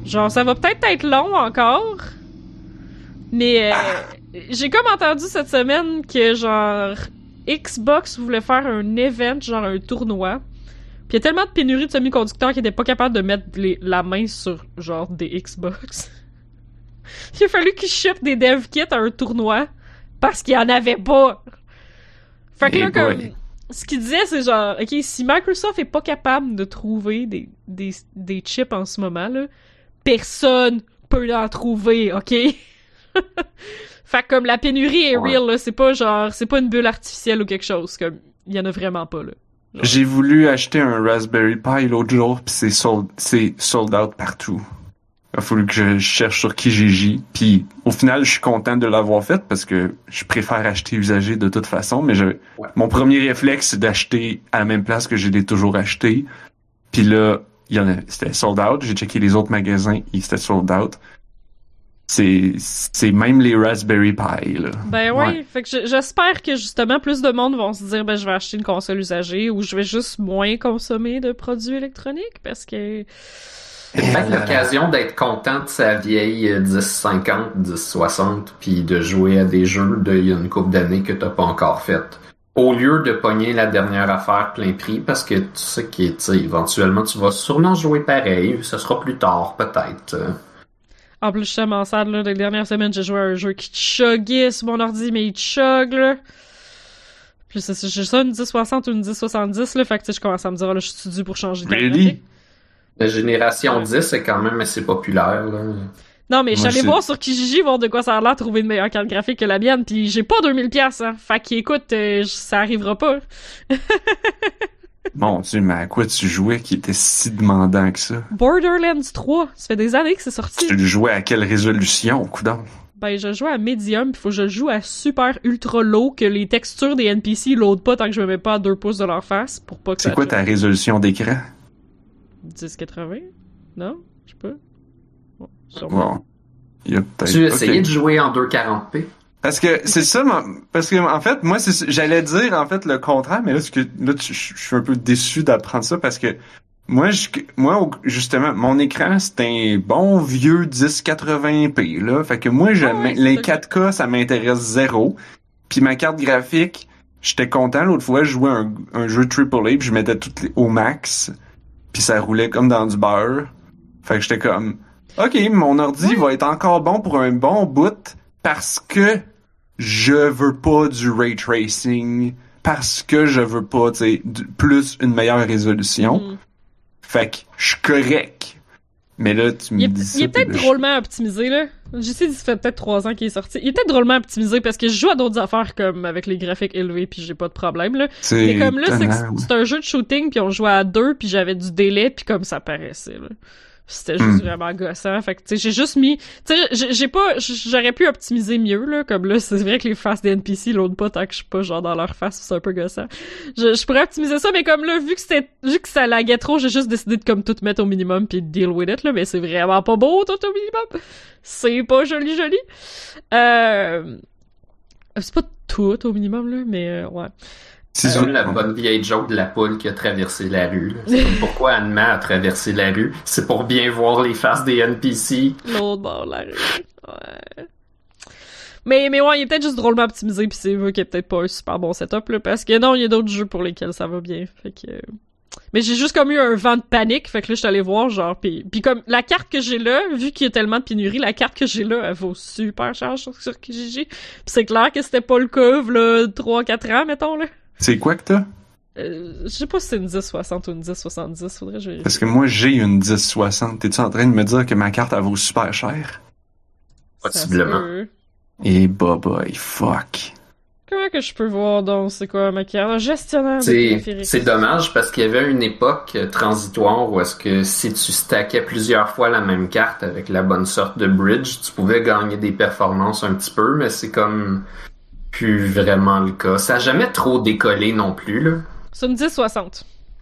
Genre, ça va peut-être être long encore, mais euh, j'ai comme entendu cette semaine que, genre, Xbox voulait faire un event, genre un tournoi. Puis il y a tellement de pénurie de semi-conducteurs qu'ils étaient pas capables de mettre les, la main sur, genre, des Xbox. Il a fallu qu'ils shippent des dev kits à un tournoi parce qu'il y en avait pas. Fait que là, comme, ce qu'il disait, c'est genre, ok, si Microsoft est pas capable de trouver des, des, des chips en ce moment, là, personne peut en trouver, ok? Fait que comme la pénurie est ouais. real, là, c'est pas genre, c'est pas une bulle artificielle ou quelque chose, comme, il y en a vraiment pas, là. Genre. J'ai voulu acheter un Raspberry Pi l'autre jour, pis c'est sold, c'est sold out partout. Il a fallu que je cherche sur Kijiji, puis au final, je suis content de l'avoir fait parce que je préfère acheter usagé de toute façon, mais je, ouais. mon premier réflexe, c'est d'acheter à la même place que je l'ai toujours acheté. Puis là, il y en a, c'était sold out. J'ai checké les autres magasins, et c'était sold out. C'est, c'est même les Raspberry Pi, là. Ben ouais, ouais. Fait que j'espère que justement plus de monde vont se dire ben je vais acheter une console usagée ou je vais juste moins consommer de produits électroniques parce que c'est peut-être l'occasion d'être content de sa vieille dix cinquante, dix soixante puis de jouer à des jeux d'il y a une couple d'années que t'as pas encore fait. Au lieu de pogner la dernière affaire plein prix parce que tu sais qu'éventuellement tu vas sûrement jouer pareil, ce sera plus tard peut-être. En plus, je suis tellement sad, là. Les dernières semaines, j'ai joué à un jeu qui chuggait sur mon ordi, mais il chug, là. Puis c'est, j'ai ça, une dix soixante ou une dix soixante-dix, là. Fait que, tu sais, je commence à me dire, oh, là, je suis dû pour changer de really? La génération dix, c'est quand même assez populaire, là. Non, mais je suis allé c'est... voir sur Kijiji, voir de quoi ça a l'air, trouver une meilleure carte graphique que la mienne, pis j'ai pas deux mille piastres, hein. Fait qu'écoute, euh, ça arrivera pas. Mon Dieu, mais à quoi tu jouais qui était si demandant que ça? Borderlands trois, ça fait des années que c'est sorti. Tu le jouais à quelle résolution, coudonc? Ben, je joue à medium, pis faut que je le joue à super ultra low, que les textures des N P C loadent pas tant que je me mets pas à deux pouces de leur face, pour pas que C'est ça... quoi ta résolution d'écran? dix quatre-vingts? Non? Je sais pas. Bon, sûrement. Bon. Il y a peut-être... Tu essayais okay. de jouer en deux quarante p? Parce que c'est ça, parce que en fait, moi, c'est, j'allais dire en fait le contraire, mais là, que, là, je suis un peu déçu d'apprendre ça parce que moi, je, moi, justement, mon écran, c'est un bon vieux dix quatre-vingts p, là. Fait que moi, je, oh ouais, les quatre K, ça m'intéresse zéro. Puis ma carte graphique, j'étais content l'autre fois, je jouais un, un jeu triple A, puis je mettais tout les, au max, puis ça roulait comme dans du beurre. Fait que j'étais comme, ok, mon ordi ouais. va être encore bon pour un bon bout parce que je veux pas du ray tracing, parce que je veux pas, tu sais, plus une meilleure résolution. Mm. Fait que je suis correct. Mais là, tu me il est, dis ça. Il est peut-être là, drôlement je... optimisé, là. Je sais, ça fait peut-être trois ans qu'il est sorti. Il est peut-être drôlement optimisé parce que je joue à d'autres affaires comme avec les graphiques élevés puis j'ai pas de problème, là. C'est mais comme là, c'est, tannant, c'est un jeu de shooting puis on jouait à deux puis j'avais du délai puis comme ça paraissait, là. C'était juste mm. vraiment gossant. Fait que, tu sais, j'ai juste mis... Tu sais, j'ai, j'ai pas... J'aurais pu optimiser mieux, là. Comme là, c'est vrai que les faces des N P C loadent pas tant que je suis pas, genre, dans leur face. C'est un peu gossant. Je, je pourrais optimiser ça, mais comme là, vu que c'était... Vu que ça laguait trop, j'ai juste décidé de, comme, tout mettre au minimum pis de deal with it, là. Mais c'est vraiment pas beau, tout au minimum. C'est pas joli, joli. Euh... C'est pas tout au minimum, là, mais euh, ouais. C'est comme la bonne vieille joke de la poule qui a traversé la rue. Là. C'est comme pourquoi Anne-Ma a traversé la rue. C'est pour bien voir les faces des N P C. L'autre bord de la rue. Ouais. Mais, mais ouais, il est peut-être juste drôlement optimisé pis c'est vrai qu'il y a peut-être pas un super bon setup, là. Parce que non, il y a d'autres jeux pour lesquels ça va bien. Fait que... Mais j'ai juste comme eu un vent de panique, fait que là, je suis allée voir, genre, pis, pis comme, la carte que j'ai là, vu qu'il y a tellement de pénurie, la carte que j'ai là, elle vaut super cher sur, sur Kijiji. Pis c'est clair que c'était pas le cas, là, trois quatre ans, mettons, là. C'est quoi que t'as? Euh, je sais pas si c'est une dix soixante ou une dix soixante-dix, faudrait que je vérifie. Parce que moi, j'ai une dix soixante. T'es-tu en train de me dire que ma carte, elle vaut super cher? Possiblement. Et bah boy, fuck. Comment que je peux voir donc c'est quoi ma carte? Gestionnaire c'est, de périphériques. C'est dommage parce qu'il y avait une époque transitoire où est-ce que si tu stackais plusieurs fois la même carte avec la bonne sorte de bridge, tu pouvais gagner des performances un petit peu, mais c'est comme... plus vraiment le cas. Ça a jamais trop décollé non plus, là. C'est une dix soixante.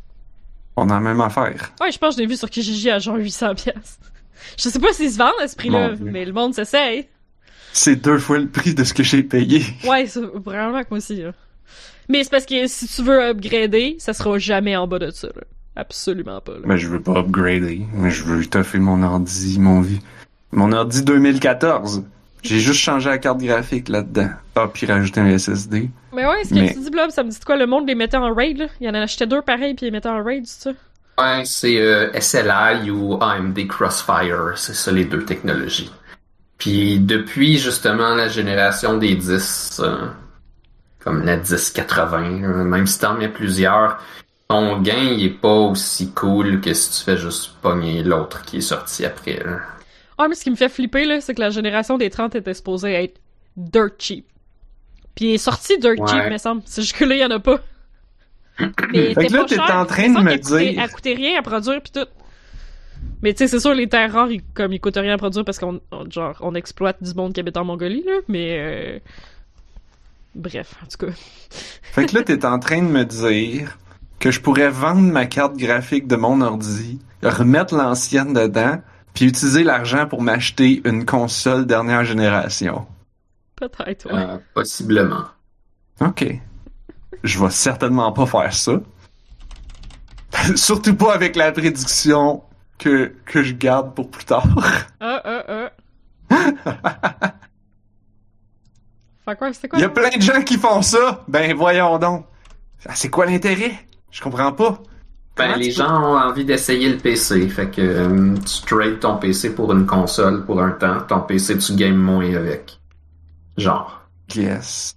On a la même affaire. Ouais, je pense que je l'ai vu sur Kijiji à genre huit cents piastres. Je sais pas s'ils se vendent à ce prix-là, mais le monde s'essaye. C'est deux fois le prix de ce que j'ai payé. Ouais, c'est vraiment que moi aussi, là. Mais c'est parce que si tu veux upgrader, ça sera jamais en bas de ça, là. Absolument pas, là. Mais je veux pas upgrader. Mais je veux toffer mon ordi, mon vie. Mon ordi deux mille quatorze. J'ai juste changé la carte graphique là-dedans. Ah, puis rajouté un S S D. Mais ouais, ce que Mais... tu dis, Blob, ça me dit quoi? Le monde les mettait en raid, là? Il y en a acheté deux pareils, puis ils les mettaient en raid, c'est ça? Ouais, c'est euh, S L I ou A M D Crossfire. C'est ça, les deux technologies. Puis depuis, justement, la génération des dix, euh, comme la dix quatre-vingts, euh, même si t'en mets plusieurs, ton gain, il est pas aussi cool que si tu fais juste pogner l'autre qui est sorti après, là. Ah, mais ce qui me fait flipper, là, c'est que la génération des trente était supposée être dirt cheap. Puis il est sorti dirt Ouais. cheap, me semble. C'est juste que là, il y en a pas. Mais Fait que là, pas t'es cher, en train il de semble me qu'elle coûtait- dire- Elle coûtait rien à produire, pis tout. Mais tu sais, c'est sûr, les terres rares, ils, comme ils coûtent rien à produire parce qu'on on- genre, on exploite du monde qui habite en Mongolie, là, mais... Euh... Bref, en tout cas. Fait que là, t'es en train de me dire que je pourrais vendre ma carte graphique de mon ordi, remettre l'ancienne dedans, puis utiliser l'argent pour m'acheter une console dernière génération. Peut-être, ouais. Euh, possiblement. OK. Je vais certainement pas faire ça. Surtout pas avec la prédiction que, que je garde pour plus tard. Ah, ah, ah. Fait quoi, c'était quoi? Il y a plein de gens qui font ça. Ben voyons donc. Ah, c'est quoi l'intérêt? Je comprends pas. Ben, Comment les tu peux- gens ont envie d'essayer le P C, fait que euh, tu trades ton P C pour une console pour un temps, ton P C tu games moins avec. Genre. Yes.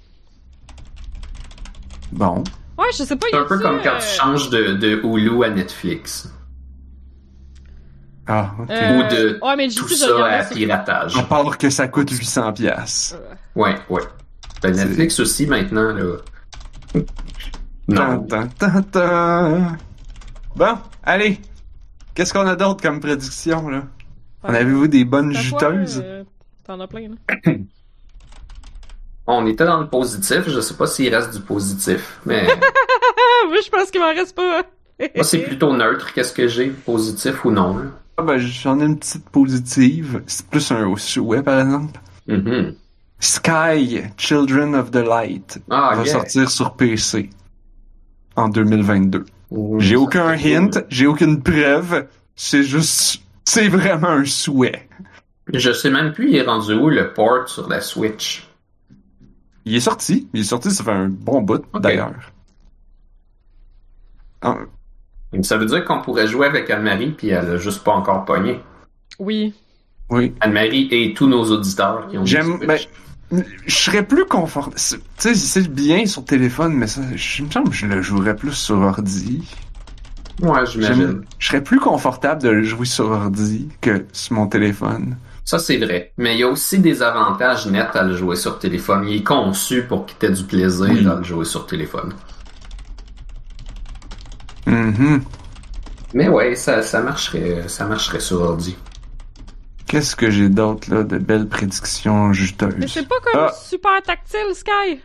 Bon. Ouais, je sais pas, C'est y un peu a-tu, comme quand euh, tu changes de, de Hulu à Netflix. Ah, ok. euh, Ou de ouais, mais tout J C, je ça regardais à ça. piratage. On parle que ça coûte huit cents piastres. Ouais, ouais. Ben, Netflix aussi maintenant, là. Non. Tan, tan, tan, tan. Bon, allez. Qu'est-ce qu'on a d'autre comme prédiction, là? En avez-vous des bonnes T'as quoi, juteuses? euh, T'en as plein, là. On était dans le positif, je sais pas s'il reste du positif, mais Ah, moi, je pense qu'il m'en reste pas. moi c'est plutôt neutre, qu'est-ce que j'ai, positif ou non. Là. Ah, ben, j'en ai une petite positive. C'est plus un souhait, par exemple. Mhm. Sky, Children of the Light, Ah, va yeah. sortir sur P C en deux mille vingt-deux. Ouh, J'ai ça, aucun c'est hint, cool. j'ai aucune preuve. C'est juste, c'est vraiment un souhait. Je sais même plus il est rendu où le port sur la Switch. Il est sorti. Il est sorti, ça fait un bon bout, Ok. d'ailleurs. Ah, Ça veut dire qu'on pourrait jouer avec Anne-Marie puis elle a juste pas encore pogné. Oui. oui. Anne-Marie et tous nos auditeurs qui ont des J'aime, Switch. ben, je serais plus confortable. Tu sais, c'est bien sur téléphone, mais ça, je il me semble que je le jouerais plus sur ordi. Ouais, j'imagine. J'aime- Je serais plus confortable de le jouer sur ordi que sur mon téléphone. Ça, c'est vrai. Mais il y a aussi des avantages nets à le jouer sur téléphone. Il est conçu pour que tu aies du plaisir Oui. à le jouer sur téléphone. Mhm. Mais ouais, ça, ça marcherait, ça marcherait sur ordi. Qu'est-ce que j'ai d'autre, là, de belles prédictions Mais juteuses? c'est pas comme Ah. super tactile, Sky.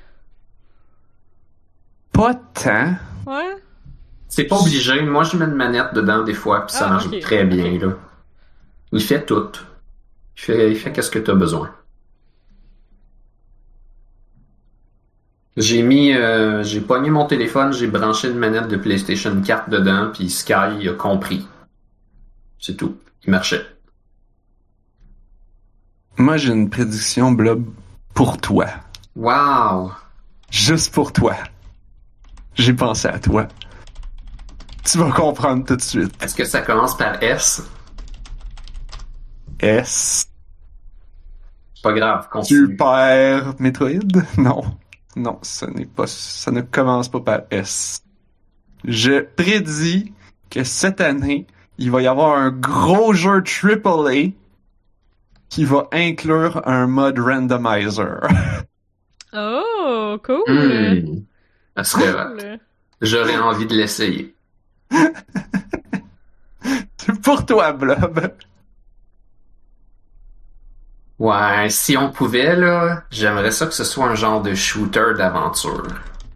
Pas tant. Ouais. C'est pas obligé. Moi, je mets une manette dedans des fois, puis ça Ah, marche ok. très bien, Ok. là. Il fait tout. Il fait, il fait qu'est-ce que tu as besoin. J'ai mis, euh, j'ai pogné mon téléphone, j'ai branché une manette de PlayStation quatre dedans, puis Sky a compris. C'est tout. Il marchait. Moi, j'ai une prédiction, Blob, pour toi. Wow! Juste pour toi. J'ai pensé à toi. Tu vas comprendre tout de suite. Est-ce que ça commence par S? S. C'est pas grave, continue. Super Metroid? Non. Non, ce n'est pas, ça ne commence pas par S. Je prédis que cette année, il va y avoir un gros jeu triple A qui va inclure un mode randomizer. Oh, cool. Hmm. Ça serait hot. Cool. J'aurais envie de l'essayer. C'est pour toi, Blob. Ouais, si on pouvait, là, j'aimerais ça que ce soit un genre de shooter d'aventure.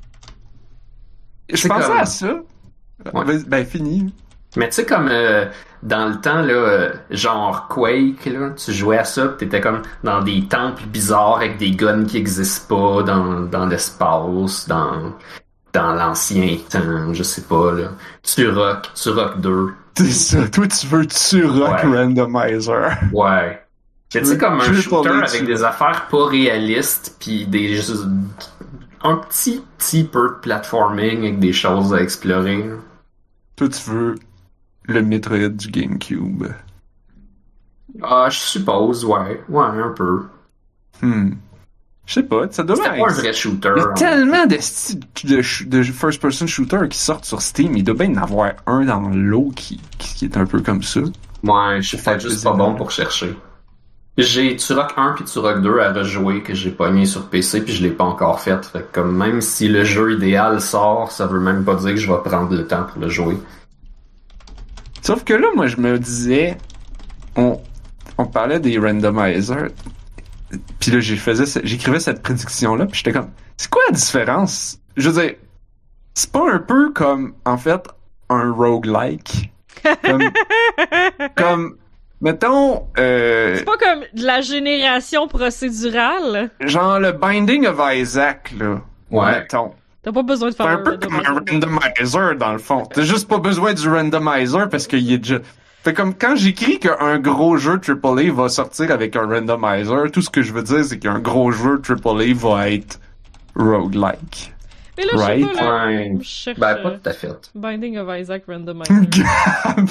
Je C'est pensais comme- à ça. Ouais. Ben, ben, fini. Mais tu sais, comme euh, dans le temps, là, euh, genre Quake, là, tu jouais à ça, pis t'étais comme dans des temples bizarres avec des guns qui existent pas, dans, dans l'espace, dans... dans l'ancien temps, je sais pas, là. Turok, Turok deux. C'est ça, toi tu veux Turok Ouais. Randomizer. Ouais. Tu sais, comme un Je veux shooter parler avec dessus. des affaires pas réalistes, puis des un petit petit peu de platforming avec des choses à explorer. Toi tu veux le Metroid du GameCube. Ah, je suppose, ouais. Ouais, un peu. Hmm. Je sais pas, ça doit C'était être... pas un vrai shooter. Il y a hein. tellement de, styles de, sh- de first-person shooter qui sortent sur Steam. Il doit bien y en avoir un dans l'eau qui, qui, qui est un peu comme ça. Ouais, je suis Fait peut-être juste plaisir. pas bon pour chercher. J'ai Turok un puis Turok deux à rejouer que j'ai pogné sur P C puis je l'ai pas encore fait. Fait que comme même si le jeu idéal sort, ça veut même pas dire que je vais prendre le temps pour le jouer. Sauf que là, moi, je me disais... On, on parlait des randomizers. Puis là, j'ai faisais, ce- j'écrivais cette prédiction-là, puis j'étais comme... C'est quoi la différence? Je veux dire... C'est pas un peu comme, en fait, un roguelike? Comme... comme mettons... Euh, C'est pas comme de la génération procédurale. genre le Binding of Isaac, là. Ouais. Mettons. T'as pas besoin de C'est faire un peu comme un randomizer, dans le fond. T'as juste pas besoin du randomizer parce qu'il est déjà... Fait comme quand j'écris qu'un gros jeu triple A va sortir avec un randomizer, tout ce que je veux dire, c'est qu'un gros jeu triple A va être roguelike. Mais là, je sais Right. pas, là. Ouais. Je cherche Ben pas euh, tout à fait. Binding of Isaac Randomizer. Gab!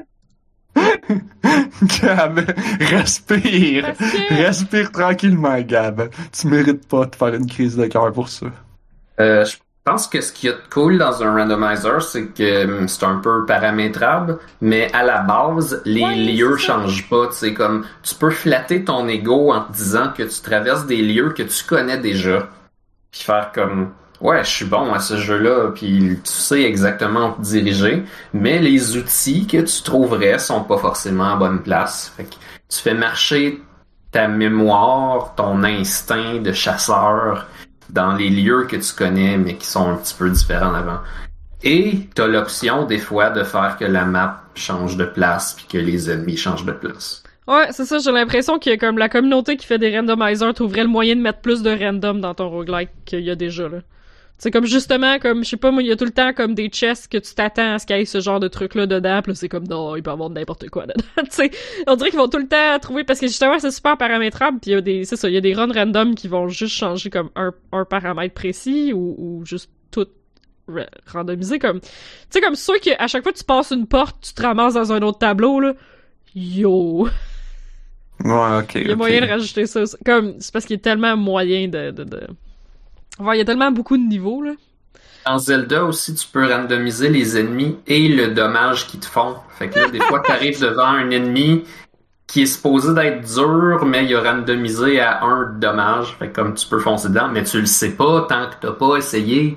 Gab, respire! Parce que- Respire tranquillement, Gab. Tu mérites pas de faire une crise de cœur pour ça. Euh, je pense que ce qui est cool dans un randomizer, c'est que hum, c'est un peu paramétrable, mais à la base, les Ouais, lieux c'est ça. changent pas. Tu sais, comme tu peux flatter ton ego en te disant que tu traverses des lieux que tu connais déjà, puis faire comme ouais, je suis bon à ce jeu-là, puis tu sais exactement où te diriger, mais les outils que tu trouverais sont pas forcément à bonne place. Fait que tu fais marcher ta mémoire, ton instinct de chasseur dans les lieux que tu connais, mais qui sont un petit peu différents en avant. Et t'as l'option, des fois, de faire que la map change de place, puis que les ennemis changent de place. Ouais, c'est ça, j'ai l'impression que comme la communauté qui fait des randomizers trouverait le moyen de mettre plus de random dans ton roguelike qu'il y a déjà, là. C'est comme justement, comme, je sais pas, moi, il y a tout le temps comme des chests que tu t'attends à ce qu'il y ait ce genre de truc-là dedans, pis là, c'est comme, non, il peut y avoir n'importe quoi dedans, tu sais. On dirait qu'ils vont tout le temps trouver, parce que justement, c'est super paramétrable, pis il y a des, c'est ça, il y a des runs random qui vont juste changer comme un, un paramètre précis, ou, ou juste tout ra- randomiser, comme, tu sais, comme sûr qu'à chaque fois que tu passes une porte, tu te ramasses dans un autre tableau, là. Yo! Ouais, ok. Il y a ok. moyen de rajouter ça. C'est Comme, c'est parce qu'il y a tellement moyen de, de, de... Ouais, il y a tellement beaucoup de niveaux, là. Dans Zelda aussi, tu peux randomiser les ennemis et le dommage qu'ils te font. Fait que là, des fois, t'arrives devant un ennemi qui est supposé d'être dur, mais il a randomisé à un dommage. Fait que comme tu peux foncer dedans, mais tu le sais pas tant que t'as pas essayé.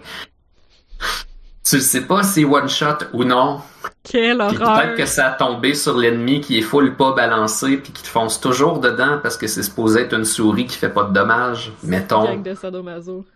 Tu le sais pas si one shot ou non. Quelle Puis horreur! peut-être que ça a tombé sur l'ennemi qui est full pas balancé puis qui te fonce toujours dedans parce que c'est supposé être une souris qui fait pas de dommages. Mettons. Gang de sadomaso.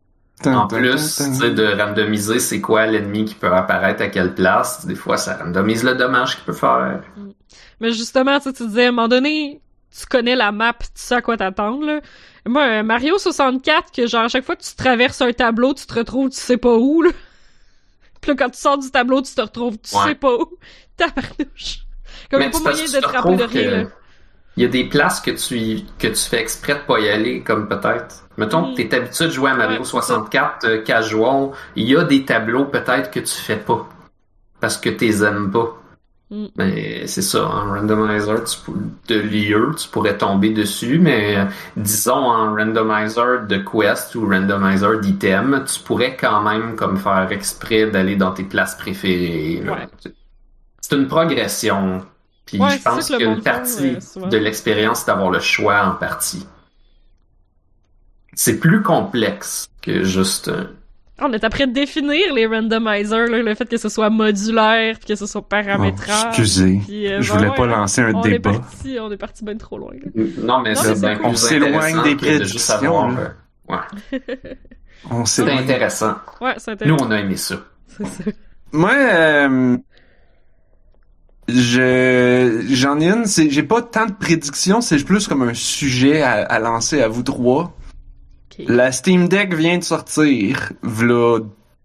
En plus, tu sais, de randomiser c'est quoi l'ennemi qui peut apparaître à quelle place. Des fois, ça randomise le dommage qu'il peut faire. Mais justement, tu sais, tu disais, à un moment donné, tu connais la map, tu sais à quoi t'attendre, là. Moi, euh, Mario soixante-quatre, que genre, à chaque fois que tu traverses un tableau, tu te retrouves, tu sais pas où, là. Puis là, quand tu sors du tableau, tu te retrouves, tu Ouais. sais pas où. Tabarnouche. Comme il y a pas c'est parce moyen que de tu te rappeler de retrouves rien, que là. Il y a des places que tu que tu fais exprès de pas y aller, comme peut-être. Mettons Mm. que t'es habitué de jouer à Mario Ouais, c'est soixante-quatre euh, casual, il y a des tableaux peut-être que tu fais pas. Parce que t'es aimes pas. Mm. Mais c'est ça, en randomizer tu pour- de lieu, tu pourrais tomber dessus, mais euh, disons en randomizer de quest ou randomizer d'item, tu pourrais quand même comme faire exprès d'aller dans tes places préférées. là. Ouais. C'est une progression. Puis Ouais, je c'est ça pense que le qu'une monde fait, partie euh, souvent. de l'expérience, c'est d'avoir le choix en partie. C'est plus complexe que juste... euh, On est après de définir les randomizers, là, le fait que ce soit modulaire, puis que ce soit Oh, paramétrable. excusez. Puis, euh, Je ben voulais ouais, pas hein. lancer un on est débat. parti, on est parti bien trop loin, là. Non, mais Non, c'est mais c'est bien cool. plus On s'éloigne intéressant des que de juste prédictions, avoir... là. euh, Ouais, On c'est sait. intéressant. Ouais, c'est Nous, intéressant. on a aimé ça. C'est ça. Moi, euh, je j'en ai une. C'est, j'ai pas tant de prédictions. C'est plus comme un sujet à, à lancer à vous trois. Ok. La Steam Deck vient de sortir, v'là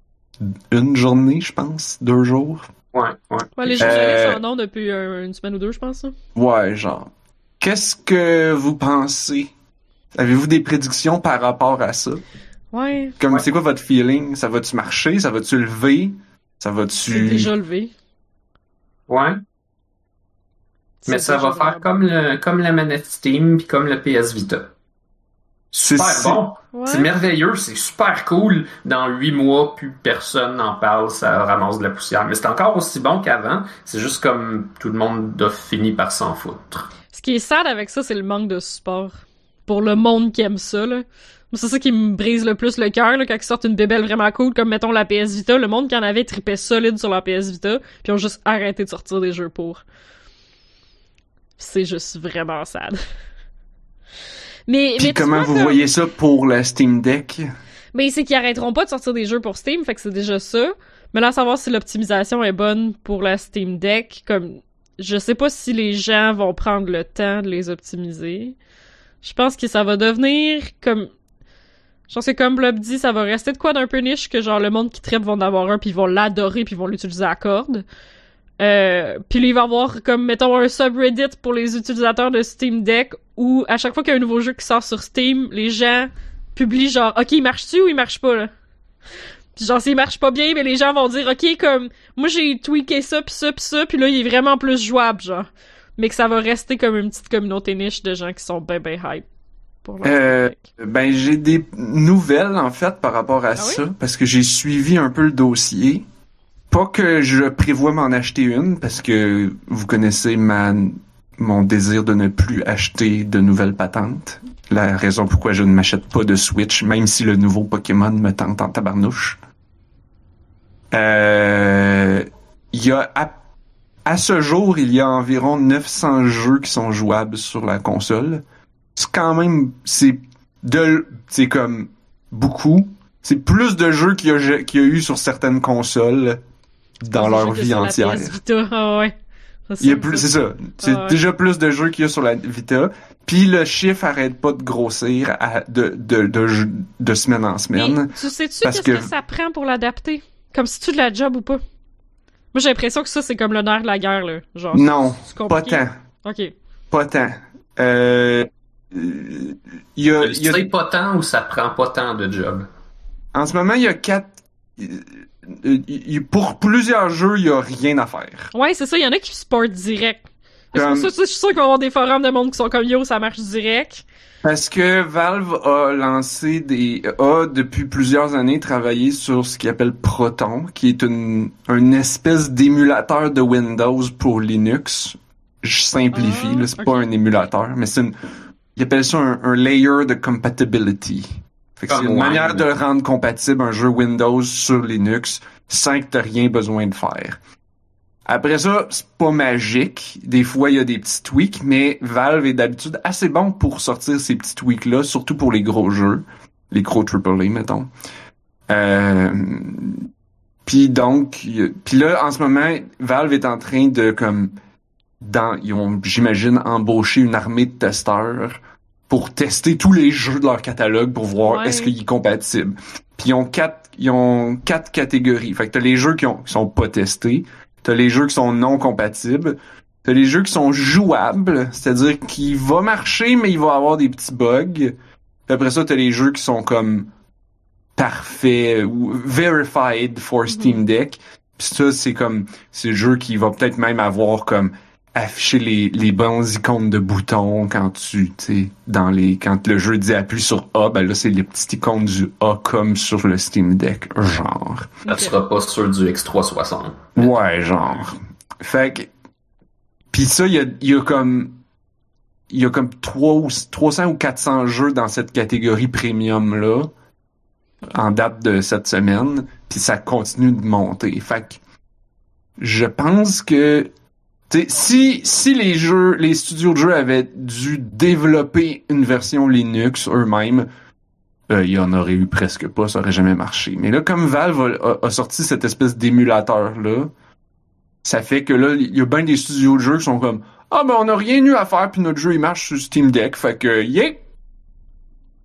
une journée, je pense, deux jours. Ouais, ouais. Ouais, les jeux Euh, en ont depuis euh, une semaine ou deux, je pense. Hein. Ouais, genre. Qu'est-ce que vous pensez? Avez-vous des prédictions par rapport à ça? Ouais. Comme, Ouais. c'est quoi votre feeling? Ça va-tu marcher? Ça va-tu lever? Ça va-tu... C'est déjà levé. Ouais. Mais C'est ça déjà va faire vraiment comme le, comme la manette Steam puis comme le P S Vita. C'est, Super c'est- bon. Ouais. C'est merveilleux, c'est super cool. Dans huit mois, plus personne n'en parle, ça ramasse de la poussière. Mais c'est encore aussi bon qu'avant. C'est juste comme tout le monde a fini par s'en foutre. Ce qui est sad avec ça, c'est le manque de support. Pour le monde qui aime ça, là. Moi, c'est ça qui me brise le plus le cœur, là, quand ils sortent une bébelle vraiment cool, comme mettons la P S Vita. Le monde qui en avait trippait solide sur la P S Vita, puis ont juste arrêté de sortir des jeux pour. C'est juste vraiment sad. Mais, Puis mais tu comment vois, vous comme- voyez ça pour la Steam Deck? Mais c'est qu'ils arrêteront pas de sortir des jeux pour Steam, fait que c'est déjà ça. Mais là, à savoir si l'optimisation est bonne pour la Steam Deck, comme je sais pas si les gens vont prendre le temps de les optimiser. Je pense que ça va devenir comme je pense que comme Blob dit, ça va rester de quoi d'un peu niche que genre le monde qui trippe vont en avoir un puis ils vont l'adorer puis ils vont l'utiliser à corde. Euh, puis là, il va y avoir comme mettons un subreddit pour les utilisateurs de Steam Deck où à chaque fois qu'il y a un nouveau jeu qui sort sur Steam, les gens publient genre OK, il marche-tu ou il marche pas là. Puis genre s'il marche pas bien, mais les gens vont dire OK, comme moi j'ai tweaké ça puis ça puis ça puis là il est vraiment plus jouable genre. Mais que ça va rester comme une petite communauté niche de gens qui sont ben ben hype pour leur Euh, Steam Deck. Ben, j'ai des nouvelles, en fait, par rapport à Ah ça, parce que j'ai suivi un peu le dossier. Pas que je prévois m'en acheter une, parce que vous connaissez ma, mon désir de ne plus acheter de nouvelles patentes. La raison pourquoi je ne m'achète pas de Switch, même si le nouveau Pokémon me tente en tabarnouche. Euh, il y a, à, à ce jour, il y a environ neuf cents jeux qui sont jouables sur la console. C'est quand même, c'est de, c'est comme beaucoup. C'est plus de jeux qu'il y a, qu'il y a eu sur certaines consoles dans C'est leur juste que vie sur la entière. P S Vita, ah ouais. Ça, Il y a c'est plus, ça. c'est ça. C'est Ah ouais. déjà plus de jeux qu'il y a sur la Vita. Puis le chiffre arrête pas de grossir à- de, de, de, de, de semaine en Mais semaine. tu sais-tu parce qu'est-ce que... que- ça prend pour l'adapter? Comme si tu de la job ou pas? Moi, j'ai l'impression que ça, c'est comme le nerf de la guerre, là. Genre, Non, c'est pas compliqué. tant. OK. Pas tant. Euh, il y a, il y a C'est pas tant ou ça prend pas tant de job? En ce moment, il y a quatre. euh, il- il- Pour plusieurs jeux, il y a rien à faire. Ouais, c'est ça, il y en a qui supportent direct. C'est pour Comme- ça, tu sais, je suis sûr qu'il va y avoir des forums de monde qui sont comme yo, ça marche direct. Parce que Valve a lancé des. a depuis plusieurs années travaillé sur ce qu'il appelle Proton, qui est une, une espèce d'émulateur de Windows pour Linux. Je simplifie, Ah, là, c'est ok. pas un émulateur, mais c'est une. Ils appellent ça un, un layer de compatibility. Fait que c'est Comme une Wine. manière de rendre compatible un jeu Windows sur Linux sans que t'aies rien besoin de faire. Après ça, c'est pas magique. Des fois, il y a des petits tweaks, mais Valve est d'habitude assez bon pour sortir ces petits tweaks-là, surtout pour les gros jeux. Les gros triple A, mettons. Euh... Puis donc, y a- puis là, en ce moment, Valve est en train de, comme, dans, ils ont, j'imagine, embauché une armée de testeurs pour tester tous les jeux de leur catalogue pour voir Ouais. est-ce qu'il est compatible. Puis ils ont quatre, ils ont quatre catégories. Fait que t'as les jeux qui ont, qui sont pas testés. T'as les jeux qui sont non compatibles. T'as les jeux qui sont jouables, c'est-à-dire qu'il va marcher, mais il va avoir des petits bugs. Puis après ça, t'as les jeux qui sont comme parfaits ou verified for Steam Deck. Puis ça, c'est comme, c'est le jeu qui va peut-être même avoir comme afficher les, les bons icônes de boutons quand tu, tu sais, dans les, quand le jeu dit appuie sur A, ben là, c'est les petites icônes du A comme sur le Steam Deck, genre. Ça Ok. sera pas sur du X trois cent soixante. Ouais, genre. Fait que, pis ça, il y a, il y a comme, il y a comme trois ou, trois cents ou quatre cents jeux dans cette catégorie premium-là, en date de cette semaine, puis ça continue de monter. Fait que, je pense que, tu sais, si, si les jeux, les studios de jeux avaient dû développer une version Linux eux-mêmes, euh, il y en aurait eu presque pas, ça aurait jamais marché. Mais là, comme Valve a, a- a sorti cette espèce d'émulateur-là, ça fait que là, il y a bien des studios de jeux qui sont comme « Ah, ben on a rien eu à faire, puis notre jeu, il marche sur Steam Deck, fait que, yeah! »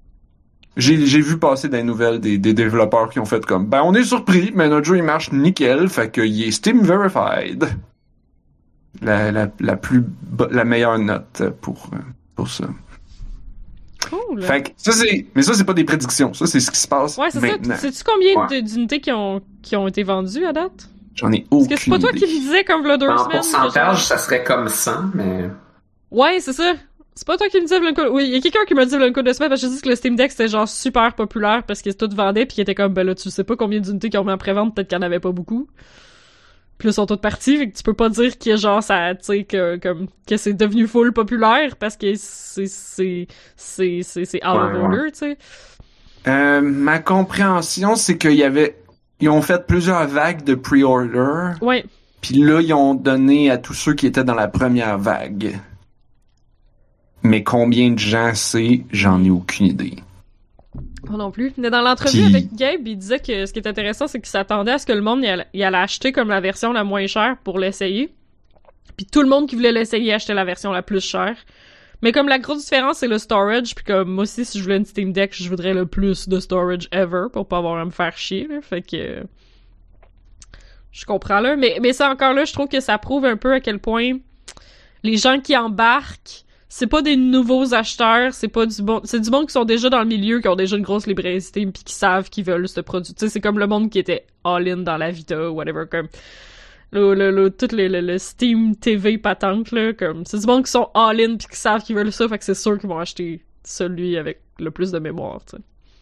j'ai, j'ai vu passer des nouvelles des, des développeurs qui ont fait comme, ben, on est surpris, mais notre jeu, il marche nickel, fait qu'il est Steam Verified. La, la, la plus, la meilleure note pour, pour ça. Cool. Fait que, ça c'est, mais ça c'est pas des prédictions, ça c'est ce qui se passe Ouais, c'est maintenant. ça. Sais-tu combien Ouais. de, d'unités qui ont, qui ont été vendues à date? J'en ai Parce aucune que c'est pas toi idée. qui me disais comme v'là deux En semaines. pourcentage, que ça serait comme cent, mais... genre- Ouais, c'est ça. C'est pas toi qui me disais v'là une couple... Oui, il y a quelqu'un qui m'a dit v'là une couple de semaines parce que je dis que le Steam Deck c'était genre super populaire parce que tout vendait pis qu'il était comme, ben là, tu sais pas combien d'unités qui ont mis en pré-vente, peut-être qu'il y en avait pas beaucoup. Puis là, ils sont toutes parties, fait que tu peux pas dire que genre ça, tu sais, que, comme, que c'est devenu full populaire parce que c'est, c'est, c'est, c'est, c'est out of Ouais, order, ouais. tu sais. Euh, ma compréhension, c'est qu'il y avait, ils ont fait plusieurs vagues de pre-order, Ouais. puis là, ils ont donné à tous ceux qui étaient dans la première vague. Mais combien de gens c'est, j'en ai aucune idée. Moi non plus. Mais dans l'entrevue Puis- avec Gabe, il disait que ce qui est intéressant, c'est qu'il s'attendait à ce que le monde y allait, y allait acheter comme la version la moins chère pour l'essayer. Puis tout le monde qui voulait l'essayer achetait la version la plus chère. Mais comme la grosse différence, c'est le storage, puis comme moi aussi, si je voulais une Steam Deck, je voudrais le plus de storage ever pour pas avoir à me faire chier, là. Fait que... Je comprends, là. Mais, mais ça, encore là, je trouve que ça prouve un peu à quel point les gens qui embarquent, c'est pas des nouveaux acheteurs, c'est pas du bon, c'est du monde qui sont déjà dans le milieu, qui ont déjà une grosse librairie Steam pis qui savent qu'ils veulent ce produit. Tu sais, c'est comme le monde qui était all-in dans la Vita, whatever, comme le, le, le, tout le, le, le Steam T V patente, là, comme, c'est du monde qui sont all-in pis qui savent qu'ils veulent ça, fait que c'est sûr qu'ils vont acheter celui avec le plus de mémoire, tu sais.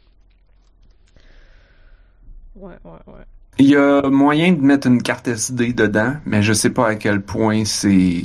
Ouais, ouais, ouais. Il y a moyen de mettre une carte S D dedans, mais je sais pas à quel point c'est...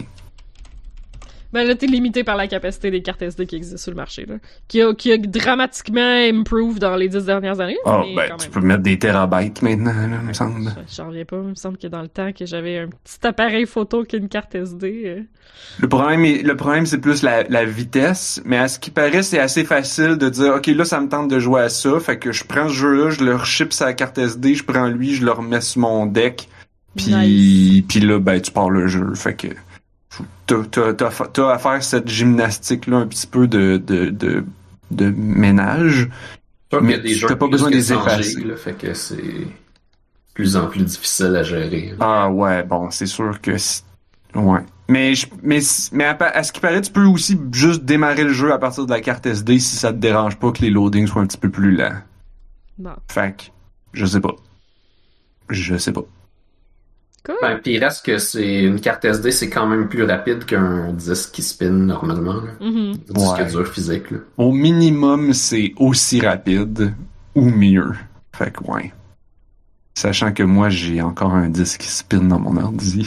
Ben là, t'es limité par la capacité des cartes S D qui existent sur le marché, là. Qui a, qui a dramatiquement improved dans les dix dernières années. Ah, mais ben, quand tu même. peux mettre des térabytes maintenant, là, il me semble. J'en reviens pas. Il me semble que dans le temps que j'avais un petit appareil photo qu'une carte S D. euh. Le problème, est, le problème, c'est plus la, la vitesse, mais à ce qui paraît, c'est assez facile de dire, OK, là, ça me tente de jouer à ça, fait que je prends ce jeu-là, je le rechip sa carte S D, je prends lui, je le remets sur mon deck, puis Nice. puis là, ben, tu pars le jeu, fait que t'as, t'as, t'as, t'as à faire cette gymnastique-là un petit peu de, de, de, de ménage. Sûr Mais qu'il y a des jeux t'as pas plus besoin que de les cent gigs, effacer. là, fait que c'est de plus en plus difficile à gérer. Ah ouais, bon, c'est sûr que... c'est- Ouais. Mais, je- mais, mais à, à ce qui paraît, tu peux aussi juste démarrer le jeu à partir de la carte S D si ça te dérange pas que les loadings soient un petit peu plus lents. Non. Fait que, je sais pas. Je sais pas. Cool. Ben, puis il reste que c'est une carte S D, c'est quand même plus rapide qu'un disque qui spin normalement. Là. Mhm. Un disque Ouais. dur physique. Là. Au minimum, c'est aussi rapide ou mieux. Fait que, ouais. Sachant que moi, j'ai encore un disque qui spin dans mon ordi.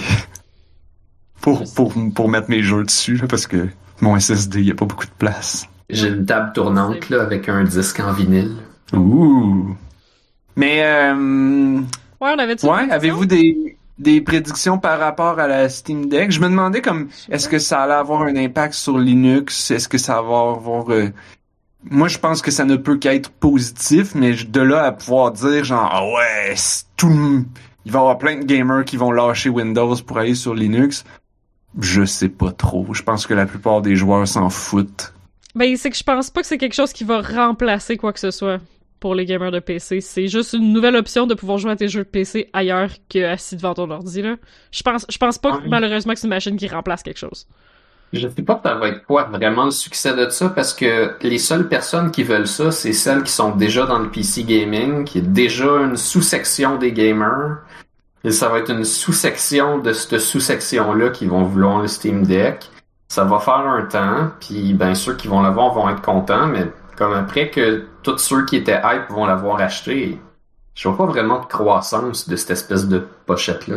pour, pour, pour mettre mes jeux dessus, là, parce que mon S S D, il y a pas beaucoup de place. J'ai une table tournante là, avec un disque en vinyle. Ouh! Mais, euh... Ouais, on avait-tu Ouais, avez-vous des, des prédictions par rapport à la Steam Deck? Je me demandais comme, est-ce que ça allait avoir un impact sur Linux? Est-ce que ça va avoir... euh, Moi, je pense que ça ne peut qu'être positif, mais de là à pouvoir dire genre, ah ouais, c'est tout... le- il va y avoir plein de gamers qui vont lâcher Windows pour aller sur Linux. Je sais pas trop. Je pense que la plupart des joueurs s'en foutent. Ben, c'est que je pense pas que c'est quelque chose qui va remplacer quoi que ce soit pour les gamers de P C. C'est juste une nouvelle option de pouvoir jouer à tes jeux de P C ailleurs qu'assis devant ton ordi, là. Je pense, je pense pas que, Ouais. malheureusement que c'est une machine qui remplace quelque chose. Je sais pas ça va être quoi vraiment le succès de ça parce que les seules personnes qui veulent ça, c'est celles qui sont déjà dans le P C gaming, qui est déjà une sous-section des gamers. Et ça va être une sous-section de cette sous-section-là qui vont vouloir le Steam Deck. Ça va faire un temps, puis ben ceux qui vont l'avoir vont être contents, mais comme après que tous ceux qui étaient hype vont l'avoir acheté, je vois pas vraiment de croissance de cette espèce de pochette-là.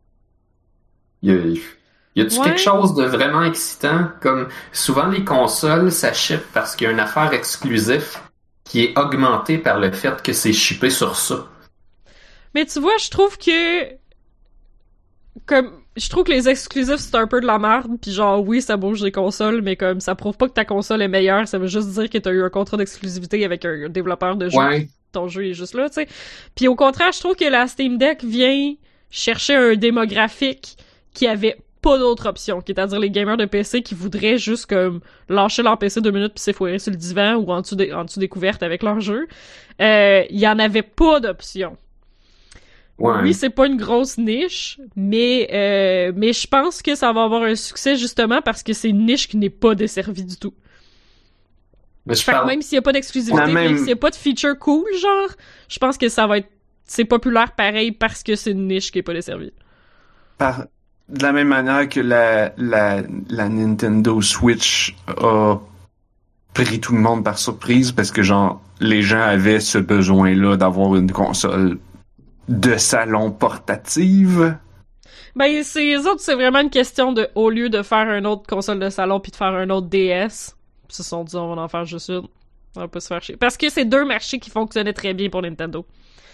Y a, y a-tu Ouais. quelque chose de vraiment excitant? Comme souvent les consoles, ça ship parce qu'il y a une affaire exclusive qui est augmentée par le fait que c'est shippé sur ça. Mais tu vois, je trouve que... Comme... Je trouve que les exclusifs, c'est un peu de la merde, pis genre, oui, ça bouge des consoles, mais comme, ça prouve pas que ta console est meilleure, ça veut juste dire que t'as eu un contrat d'exclusivité avec un développeur de jeu. Ouais. Ton jeu est juste là, tu sais. Puis au contraire, je trouve que la Steam Deck vient chercher un démographique qui avait pas d'autre option, c'est-à-dire les gamers de P C qui voudraient juste comme lâcher leur P C deux minutes puis s'effourer sur le divan ou en dessous des, en dessous des couvertes avec leur jeu. Euh, il y en avait pas d'option. Ouais. Oui, c'est pas une grosse niche, mais euh, mais je pense que ça va avoir un succès justement parce que c'est une niche qui n'est pas desservie du tout. Mais je Fait que parle... même s'il y a pas d'exclusivité, La même- même s'il y a pas de feature cool, genre, je pense que ça va être c'est populaire pareil parce que c'est une niche qui est pas desservie. Par, de la même manière que la, la, la Nintendo Switch a pris tout le monde par surprise parce que, genre, les gens avaient ce besoin-là d'avoir une console de salon portative. Ben, c'est, les autres, c'est vraiment une question de, au lieu de faire une autre console de salon puis de faire un autre D S, ils se sont dit, on va en faire juste une. On va pas se faire chier. Parce que c'est deux marchés qui fonctionnaient très bien pour Nintendo.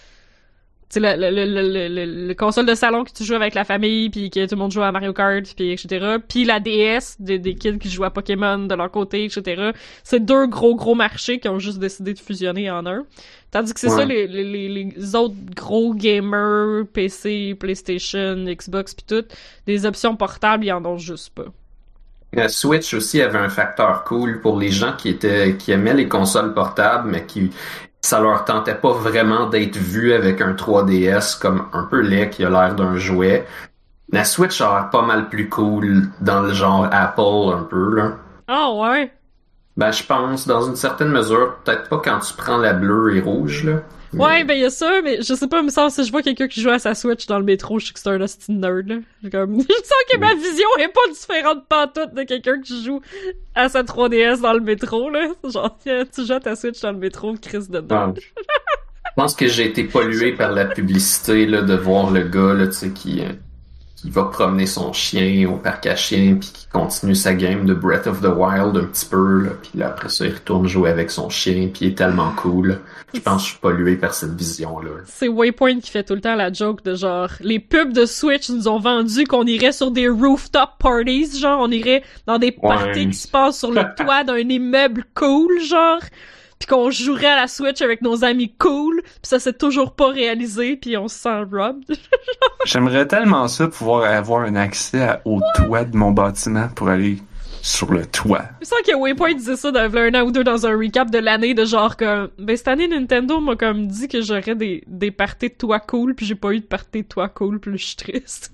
Tu sais, le, le, le, le, le, le console de salon que tu joues avec la famille, puis que tout le monde joue à Mario Kart, puis et cetera. Puis la D S, des, des kids qui jouent à Pokémon de leur côté, et cetera. C'est deux gros gros marchés qui ont juste décidé de fusionner en un. Tandis que c'est Ouais. ça, les, les, les, les autres gros gamers, P C, PlayStation, Xbox, puis tout, des options portables, ils en ont juste pas. La Switch aussi avait un facteur cool pour les gens qui étaient qui aimaient les consoles portables, mais qui ça leur tentait pas vraiment d'être vu avec un trois D S comme un peu laid qui a l'air d'un jouet. La Switch a l'air pas mal plus cool dans le genre Apple un peu là. Ah ouais? Ben je pense dans une certaine mesure, peut-être pas quand tu prends la bleue et rouge là. Mais- Ouais, ben y a ça, mais je sais pas, il me semble, si je vois quelqu'un qui joue à sa Switch dans le métro, je sais que c'est un hostie de nerd, là. J'ai comme, je sens que ma vision est pas différente pantoute de quelqu'un qui joue à sa trois D S dans le métro, là. Genre, tiens, tu joues à ta Switch dans le métro, crise de nerd. Ouais. Je pense que j'ai été pollué par la publicité là, de voir le gars là, tu sais, qui, euh, qui va promener son chien au parc à chiens puis qui continue sa game de Breath of the Wild un petit peu là, puis là après ça il retourne jouer avec son chien puis il est tellement cool. Je pense que je suis pollué par cette vision là. C'est Waypoint qui fait tout le temps la joke de genre, les pubs de Switch nous ont vendu qu'on irait sur des rooftop parties, genre, on irait dans des parties qui se passent sur le toit d'un immeuble cool, genre, pis qu'on jouerait à la Switch avec nos amis cool, pis ça s'est toujours pas réalisé, pis on se sent robbed. J'aimerais tellement ça pouvoir avoir un accès à- au toit de mon bâtiment pour aller sur le toit. Je sens que Waypoint disait ça dans un an ou deux dans un recap de l'année, de genre comme, ben cette année Nintendo m'a comme dit que j'aurais des, des parties de toit cool, pis j'ai pas eu de parties de toit cool, pis là, je suis triste.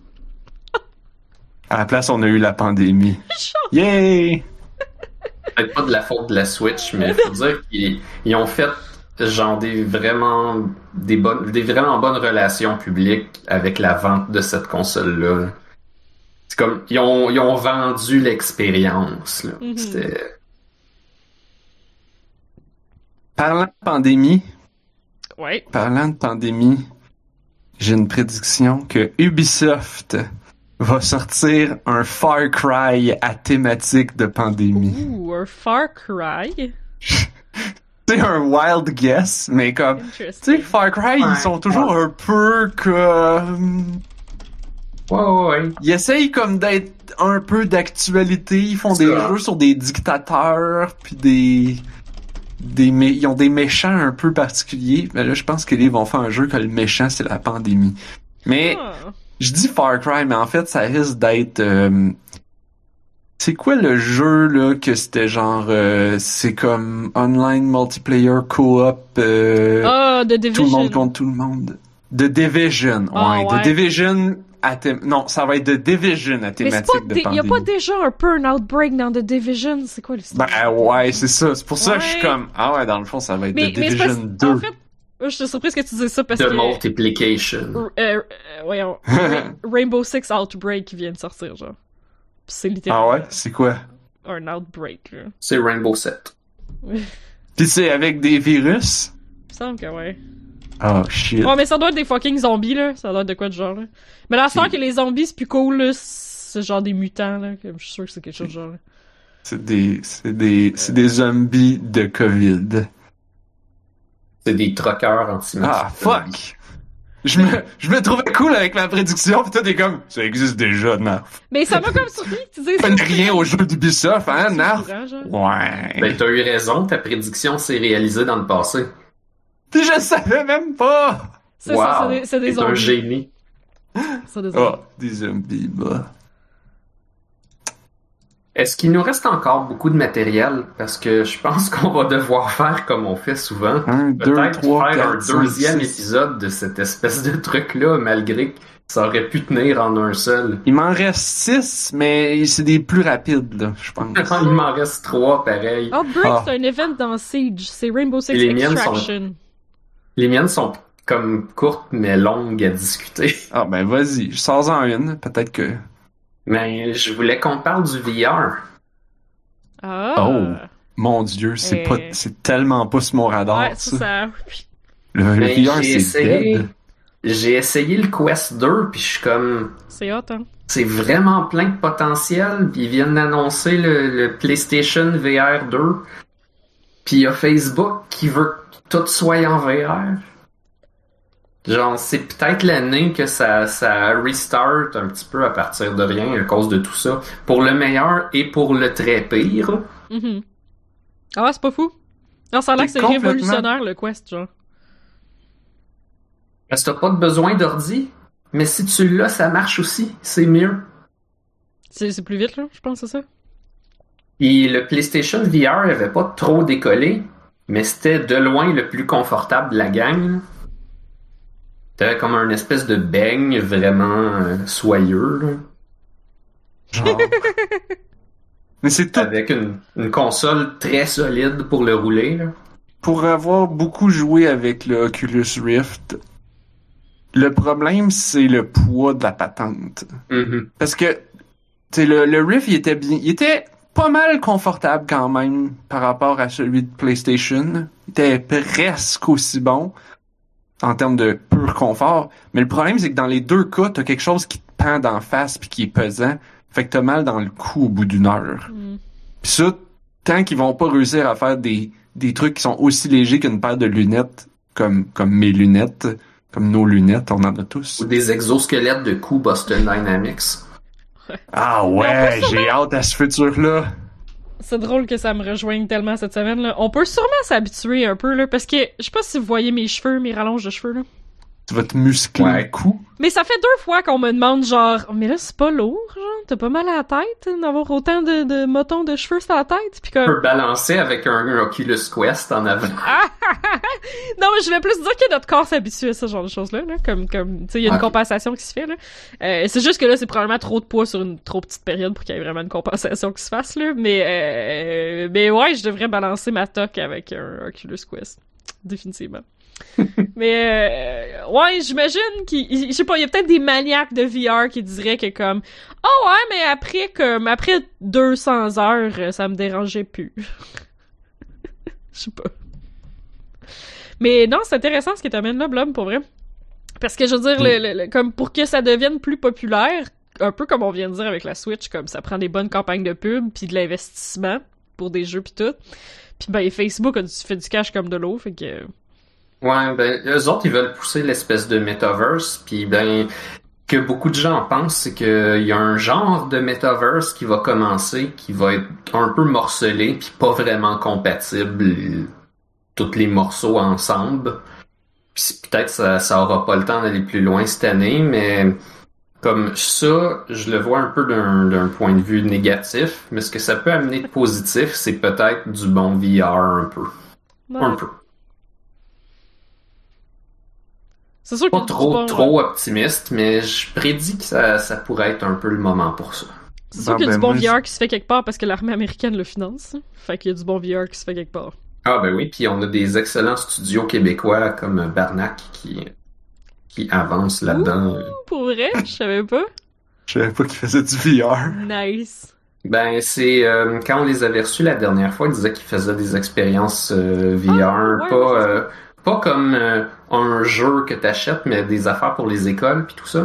À la place, on a eu la pandémie. Yay! Peut-être pas de la faute de la Switch, mais faut dire qu'ils ils ont fait genre des vraiment des bonnes des vraiment bonnes relations publiques avec la vente de cette console là. C'est comme ils ont ils ont vendu l'expérience là. Mhm. C'était Parlant de pandémie, Ouais. parlant de pandémie, j'ai une prédiction que Ubisoft va sortir un Far Cry à thématique de pandémie. Ouh, un Far Cry. C'est un wild guess, mais comme, tu Interesting. sais, Far Cry, Ouais. ils sont toujours un peu comme... ouais ouais ouais. Ils essayent comme d'être un peu d'actualité, ils font C'est des ça. jeux sur des dictateurs, puis des... des mé- ils ont des méchants un peu particuliers, mais là, je pense qu'ils vont faire un jeu que le méchant, c'est la pandémie. Mais... Ah. Je dis Far Cry, mais en fait, ça risque d'être... euh, C'est quoi le jeu, là, que c'était genre... euh, c'est comme online multiplayer co-op... euh, Ah, The tout le Division. monde contre tout le monde. The Division, Ah, ouais. ouais. The Division... À thém- Non, ça va être The Division à Mais c'est thématique pas, de dé- y a pandémie. pas déjà un peu un outbreak dans The Division? C'est quoi l'histoire? Ben ouais, c'est ça. C'est pour ça que je suis Ouais. comme... Ah ouais, dans le fond, ça va être mais, The mais c'est Division parce- deux. en fait, je suis surprise que tu dises ça parce De que... multiplication. Euh, euh, voyons, Ra- Rainbow Six Outbreak qui vient de sortir, genre. Pis c'est Ah littéralement ouais? C'est quoi? un outbreak, là. C'est Rainbow sept. Il Pis c'est avec des virus? me semble que ouais. Oh shit. Ouais, mais ça doit être des fucking zombies, là. Ça doit être de quoi de genre, là. Mais la soeur que les zombies, c'est plus cool, là. C'est genre des mutants, là. Comme je suis sûr que c'est quelque chose de genre, là. C'est des, c'est des, c'est des zombies de COVID. C'est des troqueurs anti Ah, fuck! Je me, je me trouvais cool avec ma prédiction, pis toi t'es comme, ça existe déjà, Narf. Mais ça m'a comme surpris que tu dises Fais rien au jeu d'Ubisoft, hein, Narf? courant, genre. Ouais. Ben t'as eu raison, ta prédiction s'est réalisée dans le passé. Pis je savais même pas! C'est ça, Wow. c'est des, c'est des T'es un zombies. génie. C'est des zombies. Oh, des zombies, bah. Est-ce qu'il nous reste encore beaucoup de matériel? Parce que je pense qu'on va devoir faire comme on fait souvent. Un, deux, Peut-être trois, faire quatre, un deuxième cinq, six. épisode de cette espèce de truc-là, malgré que ça aurait pu tenir en un seul. Il m'en reste six, mais c'est des plus rapides, là, je pense. Il m'en reste trois, pareil. Outbreak, Ah. c'est un event dans Siege. C'est Rainbow Six Et les miennes Extraction. Les miennes sont comme courtes, mais longues à discuter. Ah, ben vas-y, je sors-en une, peut-être que... Mais je voulais qu'on parle du V R. Ah! Oh. Mon Dieu, c'est Eh. pas, c'est tellement pas sur mon radar, Ouais, ça. ça, ça... Mais Le, le V R, Ben, j'ai c'est essayé, dead. j'ai essayé le Quest deux, puis je suis comme... C'est hot, hein? C'est vraiment plein de potentiel, puis ils viennent d'annoncer le, le PlayStation V R deux. Puis il y a Facebook qui veut que tout soit en V R. Genre, c'est peut-être l'année que ça, ça restart un petit peu à partir de rien à cause de tout ça. Pour le meilleur et pour le très pire. Mhm. Ah, c'est pas fou. Non, ça a l'air que C'est c'est complètement- révolutionnaire, le Quest, genre. Parce que t'as pas de besoin d'ordi, mais si tu l'as, ça marche aussi. C'est mieux. C'est c'est plus vite, là, je pense, c'est ça? Et le PlayStation V R avait pas trop décollé, mais c'était de loin le plus confortable de la gang. T'avais comme un espèce de beigne vraiment euh, soyeux, là, Genre. Mais c'est tout. avec une, une console très solide pour le rouler. Là. Pour avoir beaucoup joué avec le Oculus Rift, le problème, c'est le poids de la patente. Mhm. Parce que, tu sais, le, le Rift, il était bien, il était pas mal confortable quand même par rapport à celui de PlayStation. Il était presque aussi bon en termes de pur confort. Mais le problème, c'est que dans les deux cas, t'as quelque chose qui te pend d'en face puis qui est pesant. Fait que t'as mal dans le cou au bout d'une heure. Mm. Pis ça, tant qu'ils vont pas réussir à faire des, des trucs qui sont aussi légers qu'une paire de lunettes, comme, comme mes lunettes, comme nos lunettes, on en a tous. Ou des exosquelettes de coups Boston Dynamics. Ah Mais on ouais, peut j'ai hâte à ce futur-là. C'est drôle que ça me rejoigne tellement cette semaine, là. On peut sûrement s'habituer un peu, là, parce que, je sais pas si vous voyez mes cheveux, mes rallonges de cheveux, là. Tu vas te muscler Ouais. le cou. Mais ça fait deux fois qu'on me demande, genre, mais là, c'est pas lourd, genre, t'as pas mal à la tête, hein, d'avoir autant de, de motons de cheveux sur la tête, pis Tu comme... peux balancer avec un, un Oculus Quest en avant. Non, mais je vais plus dire que notre corps s'habitue à ce genre de choses-là, là, comme, comme, tu sais, il y a une Ok. compensation qui se fait, là. Euh, c'est juste que là, c'est probablement trop de poids sur une trop petite période pour qu'il y ait vraiment une compensation qui se fasse, là, mais, euh, mais ouais, je devrais balancer ma toque avec un Oculus Quest. Définitivement. Mais euh, ouais, j'imagine qu'il, je sais pas, il y a peut-être des maniaques de V R qui diraient que comme, oh ouais, mais après comme après deux cents heures, euh, ça me dérangeait plus. Je sais pas. Mais non, c'est intéressant ce que t'amènes là, Blob, pour vrai. Parce que je veux dire, le, le- le- comme pour que ça devienne plus populaire, un peu comme on vient de dire avec la Switch, comme ça prend des bonnes campagnes de pub puis de l'investissement pour des jeux puis tout. Puis ben Facebook a du, fait du cash comme de l'eau, fait que Ouais, ben, eux autres, ils veulent pousser l'espèce de metaverse, puis ben, que beaucoup de gens pensent, c'est qu'il y a un genre de metaverse qui va commencer, qui va être un peu morcelé, puis pas vraiment compatible, tous les morceaux ensemble. Puis peut-être ça, ça aura pas le temps d'aller plus loin cette année, mais comme ça, je le vois un peu d'un, d'un point de vue négatif, mais ce que ça peut amener de positif, c'est peut-être du bon V R un peu. ouais. Un peu. C'est sûr Pas que trop, du bon, trop optimiste, mais je prédis que ça, ça pourrait être un peu le moment pour ça. C'est sûr Bon, qu'il y a ben, du bon moi, V R qui se fait quelque part parce que l'armée américaine le finance. Fait qu'il y a du bon V R qui se fait quelque part. Ah ben oui, puis on a des excellents studios québécois comme Barnac qui, qui avancent là-dedans. Pour vrai, je savais pas. Je savais pas qu'il faisait du V R. Nice. Ben c'est euh, quand on les avait reçus la dernière fois, ils disaient qu'ils faisaient des expériences euh, V R, Ah, ouais, pas ouais, c'est euh, pas comme euh, un jeu que t'achètes, mais des affaires pour les écoles puis tout ça.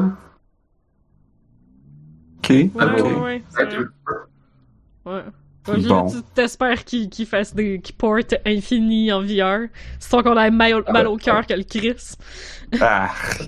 Ok. Ouais, Ok. ouais, ouais. c'est vrai. Ouais. Ouais, là, Bon. tu t'espères qu'ils qu'ils fassent des qu'ils portent infini en V R. C'est qu'on a mal, mal au cœur que le Chris. Ah.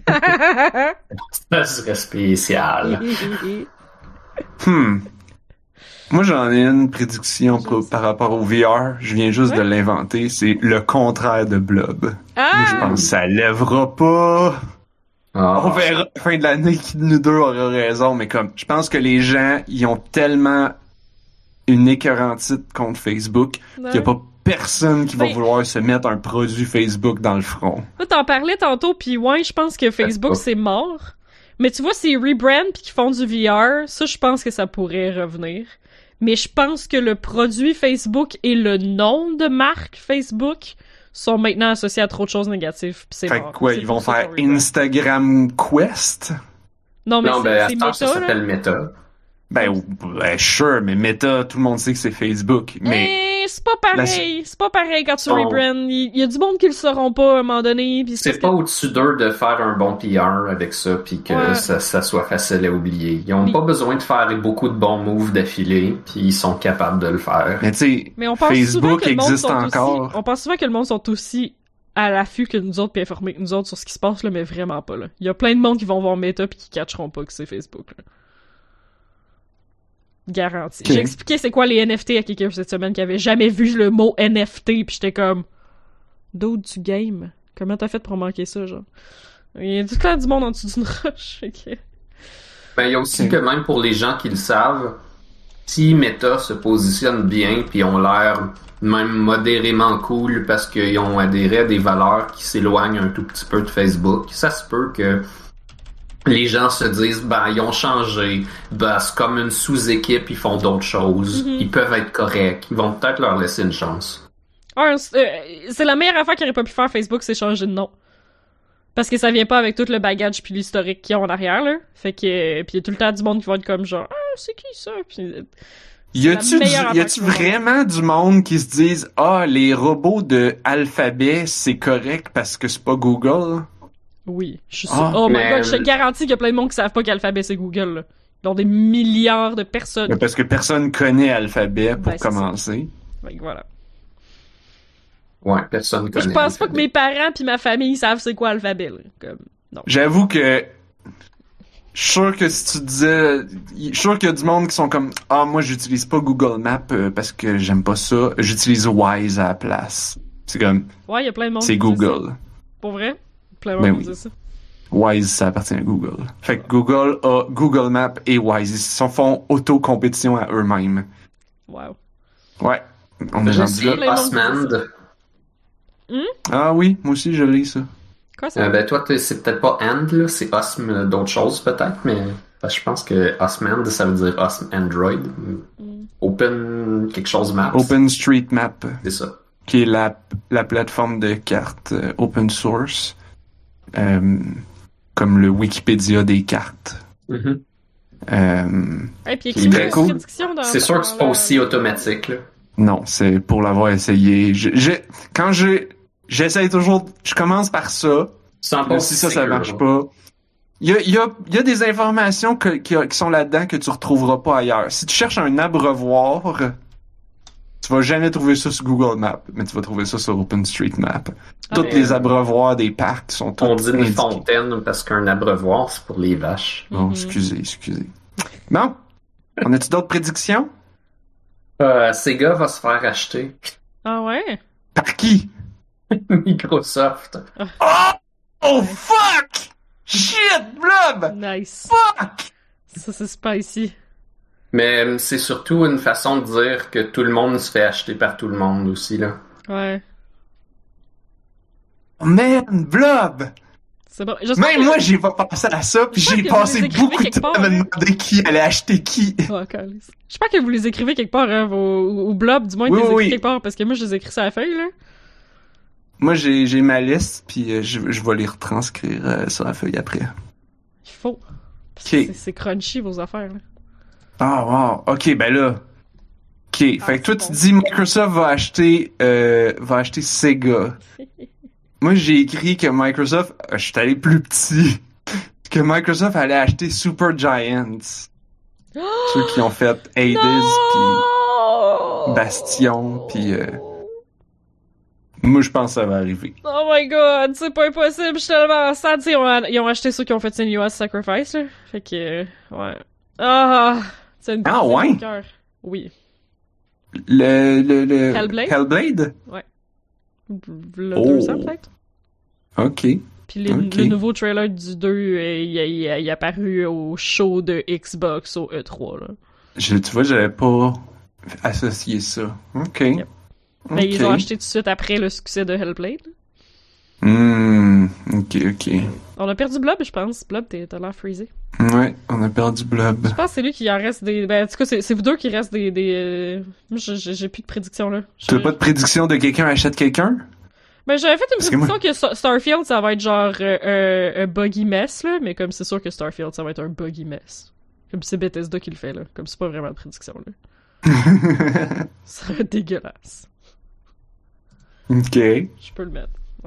Ça serait spécial. Hmm. Moi, j'en ai une prédiction pour- par rapport au V R. Je viens juste Ouais. de l'inventer. C'est le contraire de Blob. Moi, je Ah! pense que ça lèvera pas. Ah. On verra fin de l'année qui de nous deux aura raison, mais comme, je pense que les gens, ils ont tellement une écœurantite contre Facebook, Ouais. qu'il y a pas personne qui va Ben- vouloir se mettre un produit Facebook dans le front. Là, t'en parlais tantôt, puis ouais, je pense que Facebook, c'est mort. Mais tu vois, c'est rebrand puis qu'ils font du V R, ça, je pense que ça pourrait revenir. Mais je pense que le produit Facebook et le nom de marque Facebook sont maintenant associés à trop de choses négatives, pis c'est Fait mort. que quoi, C'est ils pour vont ça faire qu'on rebrand. Instagram Quest? Non, mais Non, c'est, ben, à c'est ce temps, ça Meta, là. s'appelle Meta. Ben, ou- ben, sure, mais Meta, tout le monde sait que c'est Facebook. Mais Eh, c'est pas pareil. C'est pas pareil quand tu Bon. rebrand. Il y, y a du monde qui le sauront pas à un moment donné. Pis C'est parce pas que- au-dessus d'eux de faire un bon P R avec ça, puis que Ouais. ça, ça soit facile à oublier. Ils ont Mais- pas besoin de faire beaucoup de bons moves d'affilée, puis ils sont capables de le faire. mais tu sais, Mais on pense souvent Facebook que le monde existe sont encore. Aussi, on pense souvent que le monde sont aussi à l'affût que nous autres, puis informés que nous autres sur ce qui se passe, là, mais vraiment pas, là. Il y a plein de monde qui vont voir Meta pis qui catcheront pas que c'est Facebook, là. Garanti. Okay. J'ai expliqué c'est quoi les N F T à quelqu'un cette semaine qui avait jamais vu le mot N F T, pis j'étais comme... Dude, du game. Comment t'as fait pour manquer ça, genre? Il y a tout le temps du monde en dessous d'une roche, ok. Ben, il y a aussi Ok. que même pour les gens qui le savent, si Meta se positionne bien, puis ont l'air même modérément cool parce qu'ils ont adhéré à des valeurs qui s'éloignent un tout petit peu de Facebook, ça se peut que les gens se disent, ben, ils ont changé, ben, c'est comme une sous-équipe, ils font d'autres choses, Mhm. ils peuvent être corrects, ils vont peut-être leur laisser une chance. Un, c'est euh, c'est la meilleure affaire qu'il aurait pas pu faire Facebook, c'est changer de nom. Parce que ça vient pas avec tout le bagage puis l'historique qu'ils ont en arrière, là. Fait que... euh, Pis y a tout le temps du monde qui va être comme genre « Ah, c'est qui ça? » Pis... euh, Y a-tu, la du- meilleure y affaire a-tu qu'ils vont faire. vraiment du monde qui se disent ah, les robots de Alphabet, c'est correct parce que c'est pas Google? Oui, je suis Ah, sûre. Oh my mais- god, je te garantis qu'il y a plein de monde qui savent pas qu'Alphabet c'est Google, là. Ils ont des milliards de personnes. Mais parce que personne connaît Alphabet pour Ben, c'est commencer. Fait que voilà. Ouais, personne Moi, connaît. je pense pas que Alphabet. mes parents pis ma famille savent c'est quoi Alphabet, là. Comme... Non. J'avoue que je suis sûr que si tu disais, je suis sûr qu'il y a du monde qui sont comme ah, moi j'utilise pas Google Maps euh, parce que j'aime pas ça, j'utilise Wise à la place. C'est comme Ouais, il y a plein de monde c'est qui dit ça. Google. Pour vrai? Plein de Ben monde qui oui. dit ça. Wise, ça appartient à Google. Fait que Google a Google Maps et Wise. Ils se font auto-compétition à eux-mêmes. Wow. Ouais. On est J'ai rendu essayé là. Osmand. Ah oui, moi aussi je lis ça. Quoi ça? Euh, ben toi, t'es- c'est peut-être pas And, là, c'est Osm d'autres choses peut-être, mais parce que je pense que Osmand, ça veut dire Osm Android. Mm. Open quelque chose Maps. OpenStreetMap, C'est ça. qui est la, la plateforme de cartes euh, open source, euh, comme le Wikipédia des cartes. Mhm. Euh, Et puis C'est écrivez très une cool. prédiction dans C'est sûr que c'est pas dans aussi la- automatique, là. non, c'est pour l'avoir essayé. Je- j'ai- quand j'ai, j'essaye toujours, je commence par ça. C'est Là, si ça, ça marche pas. Il y a, il y a, il y a des informations que, qui, qui sont là-dedans que tu retrouveras pas ailleurs. Si tu cherches un abreuvoir, tu vas jamais trouver ça sur Google Maps, mais tu vas trouver ça sur OpenStreetMap. Ah, Tous mais- les abreuvoirs des parcs sont tous On dit une indiqués. fontaine parce qu'un abreuvoir, c'est pour les vaches. Bon, Mhm. excusez, excusez. Bon, on a-tu d'autres prédictions? Euh, Sega va se faire acheter. Ah ouais? Par qui? Microsoft. Oh fuck! Shit, blob! Nice. Fuck! Ça, c'est spicy. Mais euh, c'est surtout une façon de dire que tout le monde se fait acheter par tout le monde aussi, là. Ouais. Oh man, blob! C'est bon. J'espère Même que- moi, j'ai pas pensé à ça, puis J'espère j'ai que vous passé les écrivez beaucoup de quelque temps à part, me hein. demander qui allait acheter qui. Oh, calice. J'espère que vous les écrivez quelque part, hein, vos... ou Blob, du moins, Oui, que les oui, écrivez oui. quelque part, parce que moi, je les écris sur la feuille, là. Moi, j'ai, j'ai ma liste, puis euh, je, je vais les retranscrire euh, sur la feuille après. Il faut. Parce que Ok. c'est- c'est crunchy, vos affaires, là. Ah, wow. Ok, ben là. Ok, Ah, fait que toi, c'est tu bon. dis Microsoft va acheter, euh, va acheter Sega. Moi, j'ai écrit que Microsoft, euh, je suis allé plus petit, que Microsoft allait acheter Super Giants. Ceux qui ont fait Hades, puis Non! Bastion, puis euh, moi, je pense que ça va arriver. Oh my god, c'est pas impossible, je suis tellement sad. Tu sais, ils ont, ils ont acheté ceux qui ont fait Senua's Sacrifice, là. Fait que, euh, ouais. Ah! C'est une Ah, c'est ouais? mon cœur. Oui. Le, le, le... Hellblade? Hellblade? Le Oh. deux cents, peut-être? Ok. Puis les- Ok. le nouveau trailer du deux, euh, il, a- il, a- il est apparu au show de Xbox au E trois, là. Je, tu vois, j'avais pas... associer ça. OK. Yep. Ben, OK. ils ont acheté tout de suite après le succès de Hellblade. Hmm, ok, ok. On a perdu Blob, je pense. Blob, t'es- t'as l'air freezé. Ouais, on a perdu Blob. Je pense que c'est lui qui en reste des... Ben, en tout cas, c'est, c'est vous deux qui restent des... des... euh, Moi, j'ai, j'ai j'ai plus de prédiction, là. Je- Tu as pas de prédiction de quelqu'un achète quelqu'un? Ben, j'avais fait une Parce que prédiction que, Star- Starfield, ça va être genre euh, un, un buggy mess, là, mais comme c'est sûr que Starfield, ça va être un buggy mess. Comme c'est Bethesda qui le fait, là. Comme c'est pas vraiment de prédiction, là. Ça va être dégueulasse. Ok. Je peux le mettre. Ouais.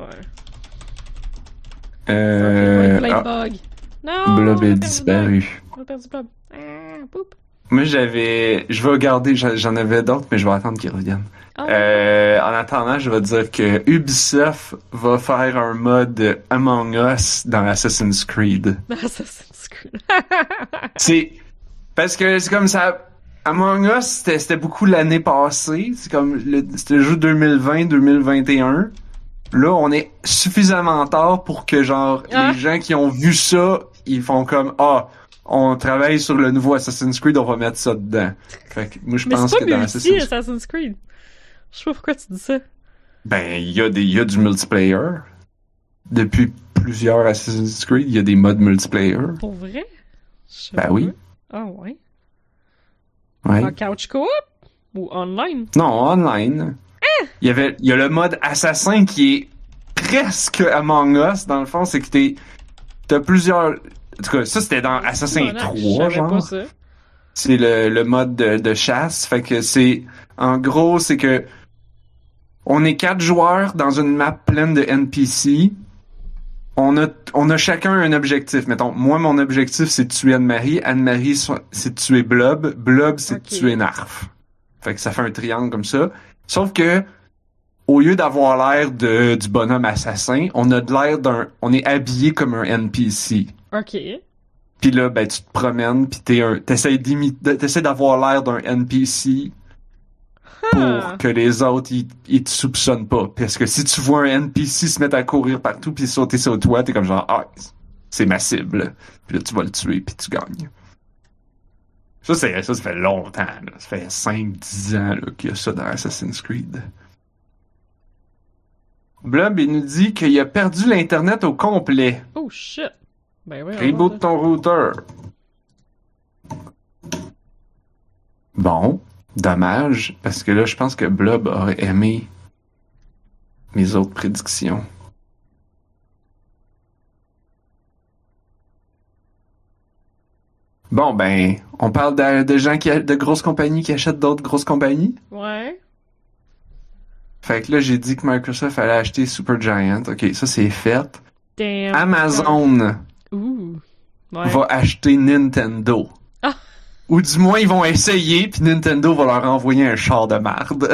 Euh... Starfield, ah, Blade bug. Non! Blob on a est perdu disparu. Blob. On a perdu Blob. Ah, poup. Moi, j'avais... Je vais garder... J'en j'en avais d'autres, mais je vais attendre qu'ils reviennent. Ah. Euh, en attendant, je vais dire que Ubisoft va faire un mode Among Us dans Assassin's Creed. Assassin's Creed. C'est... Parce que c'est comme ça... Among Us, c'était, c'était beaucoup l'année passée. C'est comme... Le, c'était le jeu deux mille vingt deux mille vingt et un. Là, on est suffisamment tard pour que, genre, Ah. les gens qui ont vu ça, ils font comme, ah, on travaille sur le nouveau Assassin's Creed, on va mettre ça dedans. Fait que moi, je Mais pense c'est que pas dans multi, Assassin's Assassin's Creed. Je sais pas pourquoi tu dis ça. ben, il y a des, il y a du multiplayer. Depuis plusieurs Assassin's Creed, il y a des modes multiplayer. Pour vrai? Je sais Ben pas. oui. Ah ouais. Ouais. En couch co-op? Ou online? Non, online. Il y avait, il y a le mode assassin qui est presque Among Us, dans le fond, c'est que t'es, t'as plusieurs, en tout cas, ça c'était dans Assassin Bon, trois, je savais genre. pas ça. C'est le, le mode de, de chasse. Fait que c'est... En gros, c'est que... On est quatre joueurs dans une map pleine de N P C. On a, on a chacun un objectif. Mettons, moi, mon objectif, c'est de tuer Anne-Marie. Anne-Marie, so- c'est de tuer Blob. Blob, c'est Ok. de tuer Narf. Fait que ça fait un triangle comme ça. Sauf que, au lieu d'avoir l'air de, du bonhomme assassin, on a de l'air d'un... On est habillé comme un N P C. Ok. Puis là, ben, tu te promènes, puis t'es un, t'essaies d'imiter, t'essaies d'avoir l'air d'un N P C pour Ah. que les autres, ils, ils te soupçonnent pas. Parce que si tu vois un N P C se mettre à courir partout puis sauter sur toi, t'es comme genre, ah, c'est ma cible. Puis là, tu vas le tuer puis tu gagnes. Ça, c'est, ça, ça fait longtemps, là. Ça fait cinq dix ans, là, qu'il y a ça dans Assassin's Creed. Blob, il nous dit qu'il a perdu l'Internet au complet. Oh shit. Ben oui. Reboot ton routeur. Bon, dommage, parce que là, je pense que Blob aurait aimé mes autres prédictions. Bon, ben, on parle de, de gens qui a- de grosses compagnies qui achètent d'autres grosses compagnies. Ouais. Fait que là, j'ai dit que Microsoft allait acheter Supergiant. Ok, ça c'est fait. Damn. Amazon Ouh. Ouais. va acheter Nintendo. Ah. Ou du moins, ils vont essayer, puis Nintendo va leur envoyer un char de marde.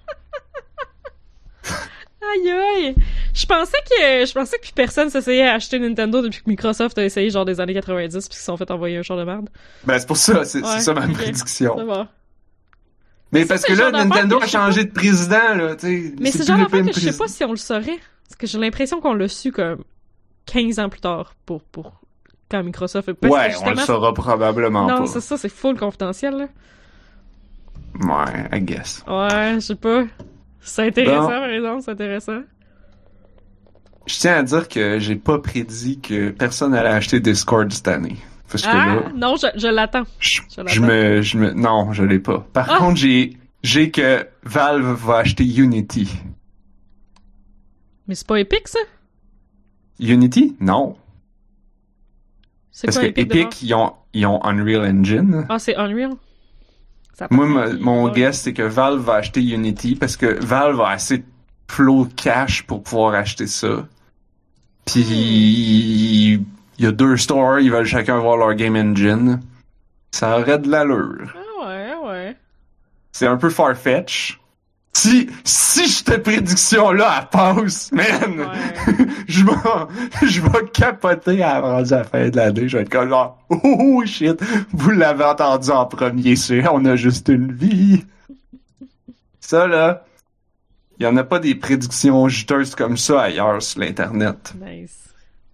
Aïe aïe. Je pensais que je pensais que plus personne s'essayait à acheter Nintendo depuis que Microsoft a essayé genre des années quatre-vingt-dix puis qu'ils se sont fait envoyer un char de merde. Ben, c'est pour ça, c'est, Ouais, c'est ça ma ok. prédiction. C'est bon. Mais Ça, parce c'est que le là, genre d'affaire Nintendo que a je sais changé de président, là, tu sais. Mais c'est plus le genre le d'affaire même que je sais président. pas si on le saurait. Parce que j'ai l'impression qu'on l'a su comme quinze ans plus tard pour, pour quand Microsoft... Parce Ouais, que on le justement- saura probablement Non, pas. c'est ça, c'est full confidentiel, là. Ouais, I guess. Ouais, je sais pas. C'est intéressant, Bon. par exemple, c'est intéressant. Je tiens à dire que j'ai pas prédit que personne allait acheter Discord cette année. Parce que Ah, là, non, je, je l'attends. je, je je l'attends. me, je me, non, je l'ai pas. Par Ah! contre, j'ai, j'ai que Valve va acheter Unity. Mais c'est pas épique, ça? Unity? Non. C'est Parce quoi que Epic, d'abord? Epic, ils ont, ils ont Unreal Engine. Ah, c'est Unreal? Ça Moi, appartient- ma- mon Ouais. guess, c'est que Valve va acheter Unity parce que Valve a assez de flow de cash pour pouvoir acheter ça. Puis, il y a deux stores, ils veulent chacun avoir leur game engine. Ça aurait de l'allure. Ah ouais, ah ouais. C'est un peu far-fetch. Si, si cette prédiction-là, elle passe, man, Ouais. je vais, je vais capoter à rendu à la fin de l'année. Je vais être comme genre, oh, oh shit, vous l'avez entendu en premier, c'est, on a juste une vie. Ça, là, il y en a pas des prédictions juteuses comme ça ailleurs sur l'Internet. Nice.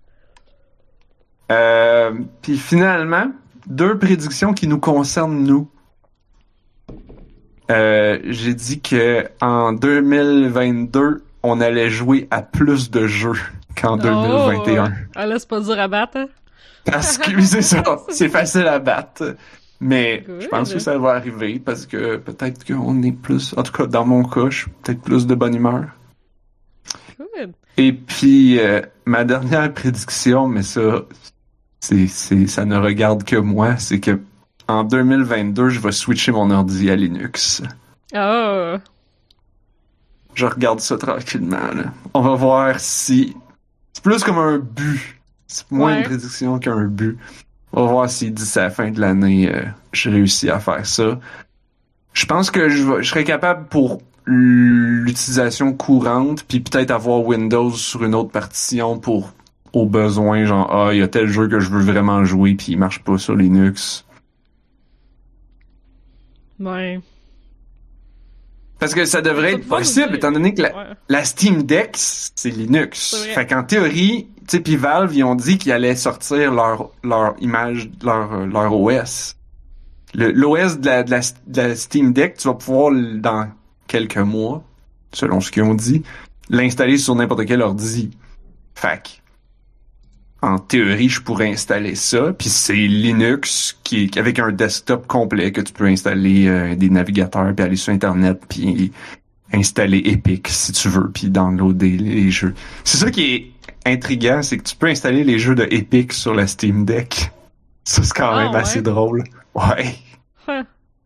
Euh, puis finalement, deux prédictions qui nous concernent nous. Euh, j'ai dit que en deux mille vingt-deux, on allait jouer à plus de jeux qu'en deux mille vingt et un. Oh, ah là, c'est pas dur à battre, hein? Parce que c'est ça, c'est facile à battre. Mais Good. je pense que ça va arriver parce que peut-être qu'on est plus, en tout cas dans mon cas, je suis peut-être plus de bonne humeur. Good. Et puis euh, ma dernière prédiction, mais ça, c'est, c'est, ça ne regarde que moi, c'est que en deux mille vingt-deux, je vais switcher mon ordi à Linux. Oh. Je regarde ça tranquillement, là. On va voir si... C'est plus comme un but. C'est moins Ouais. une prédiction qu'un but. On va voir si d'ici à la fin de l'année, euh, je réussis à faire ça. Je pense que je, vais, je serais capable pour l'utilisation courante, puis peut-être avoir Windows sur une autre partition pour, au besoin, genre, ah, il y a tel jeu que je veux vraiment jouer, puis il marche pas sur Linux. Ouais. Parce que ça devrait Ça être peut possible, nous étant donné que la, Ouais. la Steam Deck, c'est Linux. C'est vrai. Fait qu'en théorie, tu sais, pis Valve, ils ont dit qu'ils allaient sortir leur, leur image, leur, leur O S. Le, l'O S de la, de, la, de la Steam Deck, tu vas pouvoir, dans quelques mois, selon ce qu'ils ont dit, l'installer sur n'importe quel ordi. Fait que, en théorie, je pourrais installer ça, puis c'est Linux qui avec un desktop complet que tu peux installer euh, des navigateurs, puis aller sur Internet, puis installer Epic si tu veux, puis downloader les jeux. C'est ça qui est intriguant, c'est que tu peux installer les jeux de Epic sur la Steam Deck. Ça, c'est quand Ah, même ouais. assez drôle. Ouais. Huh.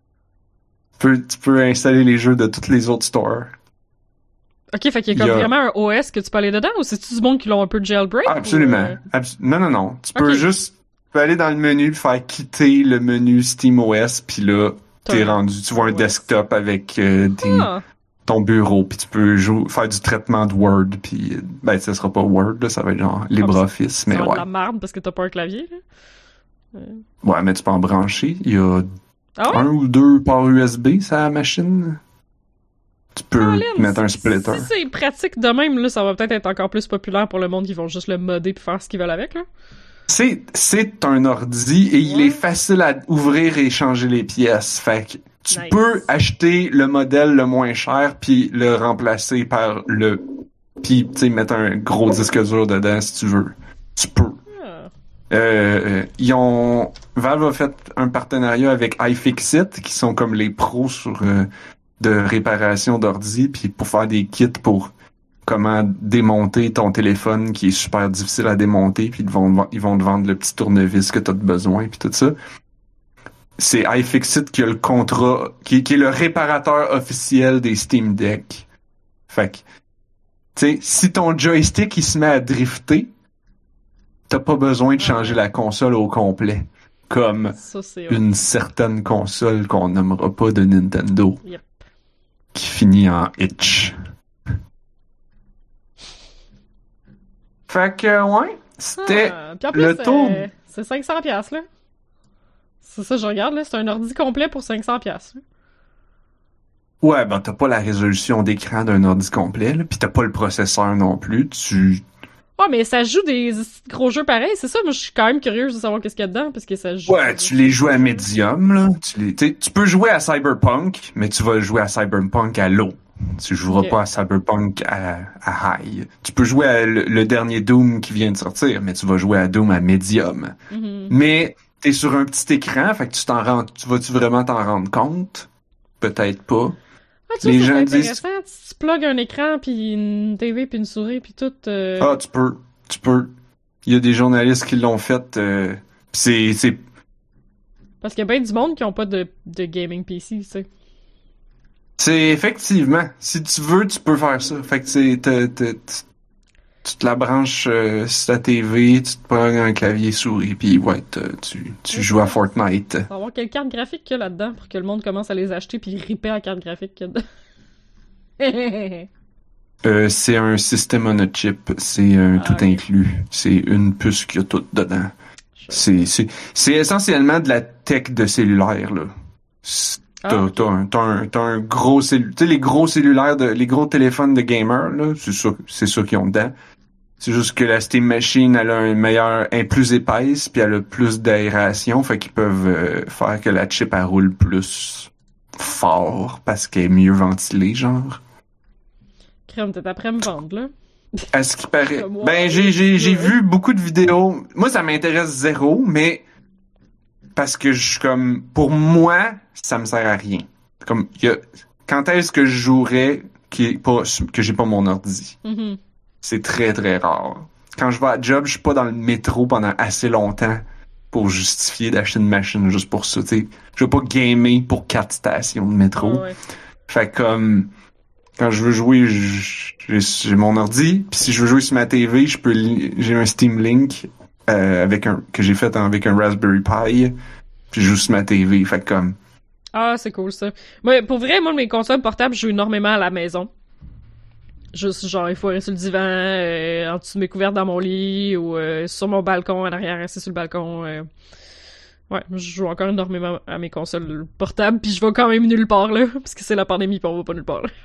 Tu peux, tu peux installer les jeux de tous les autres stores. Ok, fait qu'il y a Il comme y a- vraiment un O S que tu peux aller dedans, ou c'est-tu du monde qui l'ont un peu jailbreak? Ah, absolument. ou, euh, Abs- non, non, non. Tu peux Ok. juste tu peux aller dans le menu, faire quitter le menu SteamOS, puis là, t'es T'as- rendu. Tu vois un O S. desktop avec euh, des, Ah, ton bureau, puis tu peux jou- faire du traitement de Word, puis euh, ben, ça sera pas Word, là, ça va être genre LibreOffice, ça mais va être de ouais. la merde parce que t'as pas un clavier, là. Ouais, mais tu peux en brancher. Il y a Ah ouais? un ou deux ports U S B, ça, la machine. Tu peux Colin, mettre un si- splitter. Si c'est pratique de même, là, ça va peut-être être encore plus populaire pour le monde qui vont juste le modder puis faire ce qu'ils veulent avec, là. C'est, c'est un ordi et il Ouais. est facile à ouvrir et changer les pièces. Fait que tu Nice. peux acheter le modèle le moins cher puis le remplacer par le... Puis, tu sais, mettre un gros disque dur dedans si tu veux. Tu peux. Ah. Euh, ils ont... Valve a fait un partenariat avec iFixit, qui sont comme les pros sur euh, de réparation d'ordi, puis pour faire des kits pour comment démonter ton téléphone qui est super difficile à démonter, puis ils vont, ils vont te vendre le petit tournevis que tu as besoin, puis tout ça. C'est iFixit qui a le contrat, qui, qui est le réparateur officiel des Steam Deck. Fait que, tu sais, si ton joystick il se met à drifter, t'as pas besoin de changer la console au complet. Comme Ça, c'est... ouais. une certaine console qu'on nommera pas de Nintendo. Yep. Qui finit en itch. Fait que, ouais, c'était... Ah, puis en plus, le tour- euh, c'est cinq cents piastres, là. C'est ça, je regarde, là. C'est un ordi complet pour cinq cents piastres. là. Ouais, ben t'as pas la résolution d'écran d'un ordi complet, là, pis t'as pas le processeur non plus. Tu... Ouais, mais ça joue des gros jeux pareils, c'est ça. Moi, je suis quand même curieuse de savoir qu'est-ce qu'il y a dedans, parce que ça joue... Ouais, tu les joues à médium, là. Tu, les... t'sais, tu peux jouer à Cyberpunk, mais tu vas jouer à Cyberpunk à low. Tu joueras Ok. pas à Cyberpunk à, à high. Tu peux jouer à le, le dernier Doom qui vient de sortir, mais tu vas jouer à Doom à médium. Mhm. Mais t'es sur un petit écran, fait que tu t'en rends, tu vas-tu vraiment t'en rendre compte? Peut-être pas. Ah, tu Les vois, gens c'est disent- intéressant. Tu plugues un écran, puis une T V, puis une souris, puis tout... euh, Ah, tu peux, tu peux. Il y a des journalistes qui l'ont fait. Euh, pis c'est, c'est, Parce qu'il y a bien du monde qui ont pas de, de gaming P C, tu sais. c'est effectivement. Si tu veux, tu peux faire ça. Fait que c'est, t'as- t'as- tu tu te la branches euh, sur ta T V, tu te prends un clavier souris, puis ouais, t'as- tu, tu joues à Fortnite. On va voir quelle carte graphique qu'il y a là-dedans pour que le monde commence à les acheter puis ripper la carte graphique qu'il y a dedans. Euh, c'est un système on a chip, c'est un Ah, tout ok. inclus. C'est une puce qu'il y a tout dedans. C'est, c'est, c'est essentiellement de la tech de cellulaire, là. C'est- Ah, T'as, ok. t'as un, t'as un, t'as un gros cellulaire. Tu sais, les gros cellulaires, de, les gros téléphones de gamer, là, c'est ça, c'est ça qu'ils ont dedans. C'est juste que la Steam Machine, elle a un meilleur, elle est plus épaisse, puis elle a plus d'aération, fait qu'ils peuvent euh, faire que la chip, elle roule plus fort parce qu'elle est mieux ventilée, genre. Crème, t'es après me vendre, là. À ce qui paraît. Comme, Ben, ouais, j'ai, j'ai, j'ai ouais. vu beaucoup de vidéos. Moi, ça m'intéresse zéro, mais parce que je suis comme, pour moi, ça me sert à rien. Comme, y a, quand est-ce que je jouerais qui est pas, que j'ai pas mon ordi? Mm-hmm. C'est très, très rare. Quand je vais à job, je suis pas dans le métro pendant assez longtemps pour justifier d'acheter une machine juste pour ça, tu sais. Je veux pas gamer pour quatre stations de métro. Ah ouais. Fait que, comme, quand je veux jouer, j'ai, j'ai mon ordi, puis si je veux jouer sur ma T V, je peux, li- j'ai un Steam Link euh, avec un que j'ai fait avec un Raspberry Pi, puis je joue sur ma T V. Fait que, comme, Ah, c'est cool, ça. Moi, pour vrai, moi, mes consoles portables, je joue énormément à la maison. Juste, genre, il faut rester sur le divan, euh, en dessous de mes couvertes dans mon lit, ou euh, sur mon balcon, en arrière, assis sur le balcon. euh. Ouais, je joue encore énormément à mes consoles portables, puis je vais quand même nulle part, là, parce que c'est la pandémie, puis on va pas nulle part, là.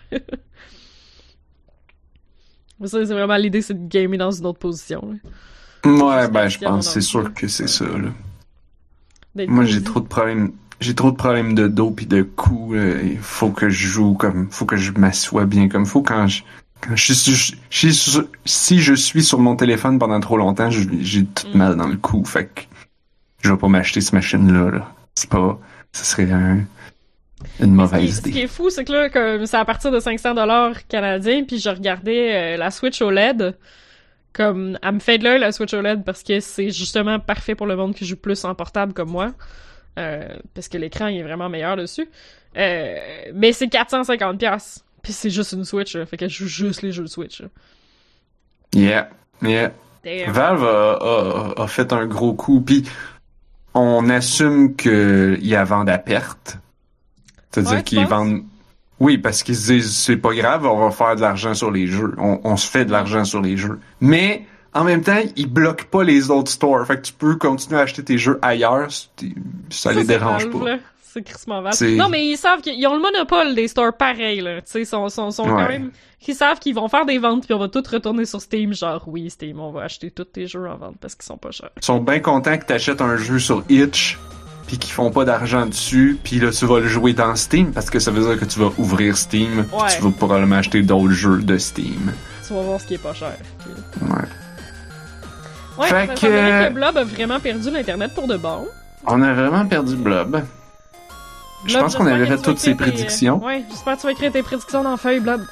Mais ça, c'est vraiment l'idée, c'est de gamer dans une autre position, là. ouais, ben, je Jusqu'à mon pense, c'est ordi. sûr que c'est ça, là. D'être Moi, j'ai cosy. trop de problèmes. J'ai trop de problèmes de dos pis de cou. là. Il faut que je joue comme, faut que je m'assoie bien comme faut. Quand je, quand je suis, je, je suis sur- si je suis sur mon téléphone pendant trop longtemps, je- j'ai tout Mm. mal dans le cou. Fait que je vais pas m'acheter cette machine-là. Là. C'est pas, ce serait un, une Ce qui, mauvaise ce qui idée. est fou, c'est que là, comme c'est à partir de cinq cents dollars canadiens, puis je regardais euh, la Switch O L E D, comme, elle me fait de l'œil, la Switch O L E D, parce que c'est justement parfait pour le monde qui joue plus en portable comme moi, euh, parce que l'écran il est vraiment meilleur dessus. Euh, mais c'est quatre cent cinquante dollars, puis c'est juste une Switch, là, fait que je joue juste les jeux de Switch. Là. Yeah, yeah. Damn. Valve a, a, a fait un gros coup. Puis on assume qu'ils la vendent à perte. C'est-à-dire Ouais, tu qu'ils penses? vendent. Oui, parce qu'ils se disent c'est pas grave, on va faire de l'argent sur les jeux. On, on se fait de l'argent sur les jeux. Mais en même temps, ils bloquent pas les autres stores. Fait que tu peux continuer à acheter tes jeux ailleurs. c'est- Ça, Ça, les c'est dérange Valve, pas. là. C'est crissement Valve. C'est- Non, mais ils savent qu'ils ont le monopole des stores pareils, là. Tu sais, ils sont, sont, sont quand Ouais. même... Ils savent qu'ils vont faire des ventes, puis on va tout retourner sur Steam, genre, oui, Steam, on va acheter tous tes jeux en vente parce qu'ils sont pas chers. Ils sont bien contents que t'achètes un jeu sur Itch puis qu'ils font pas d'argent dessus, puis là tu vas le jouer dans Steam parce que ça veut dire que tu vas ouvrir Steam, puis Ouais. tu vas probablement acheter d'autres jeux de Steam. Tu vas voir ce qui est pas cher. Puis- Ouais. Ouais, Fait ça que- semblerait que Blob a vraiment perdu l'Internet pour de bon. On a vraiment perdu Blob. Je Blob, pense qu'on j'espère avait que fait tu vas toutes ses écrire tes- prédictions. Ouais, j'espère que tu vas écrire tes prédictions dans la feuille, Blob.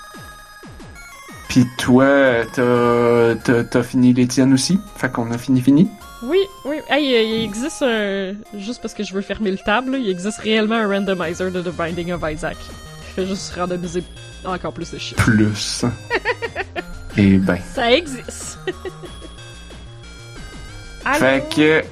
Puis toi, t'as, t'as, t'as fini les tiennes aussi? Fait qu'on a fini fini? Oui, oui. Hey, il, il existe un... Juste parce que je veux fermer le table, là, il existe réellement un randomizer de The Binding of Isaac. Qui fait juste randomiser encore plus de shit. Plus. Eh ben. Ça existe! Allô? Fait que...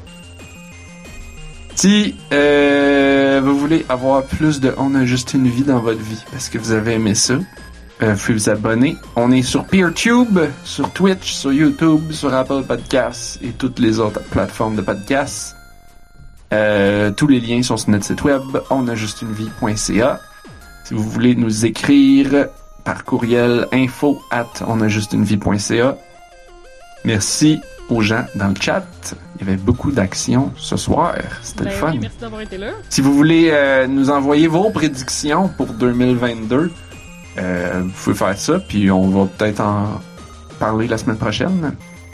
Si euh, vous voulez avoir plus de On a juste une vie dans votre vie, parce que vous avez aimé ça, euh, vous pouvez vous abonner. On est sur PeerTube, sur Twitch, sur YouTube, sur Apple Podcasts et toutes les autres plateformes de podcasts. Euh, tous les liens sont sur notre site web, onajustunevie point c a. Si vous voulez nous écrire par courriel, info at onajustunevie point c a. Merci aux gens dans le chat. Il y avait beaucoup d'actions ce soir. C'était Ben le fun. oui, merci d'avoir été là. Si vous voulez euh, nous envoyer vos prédictions pour deux mille vingt-deux, euh, vous pouvez faire ça, puis on va peut-être en parler la semaine prochaine.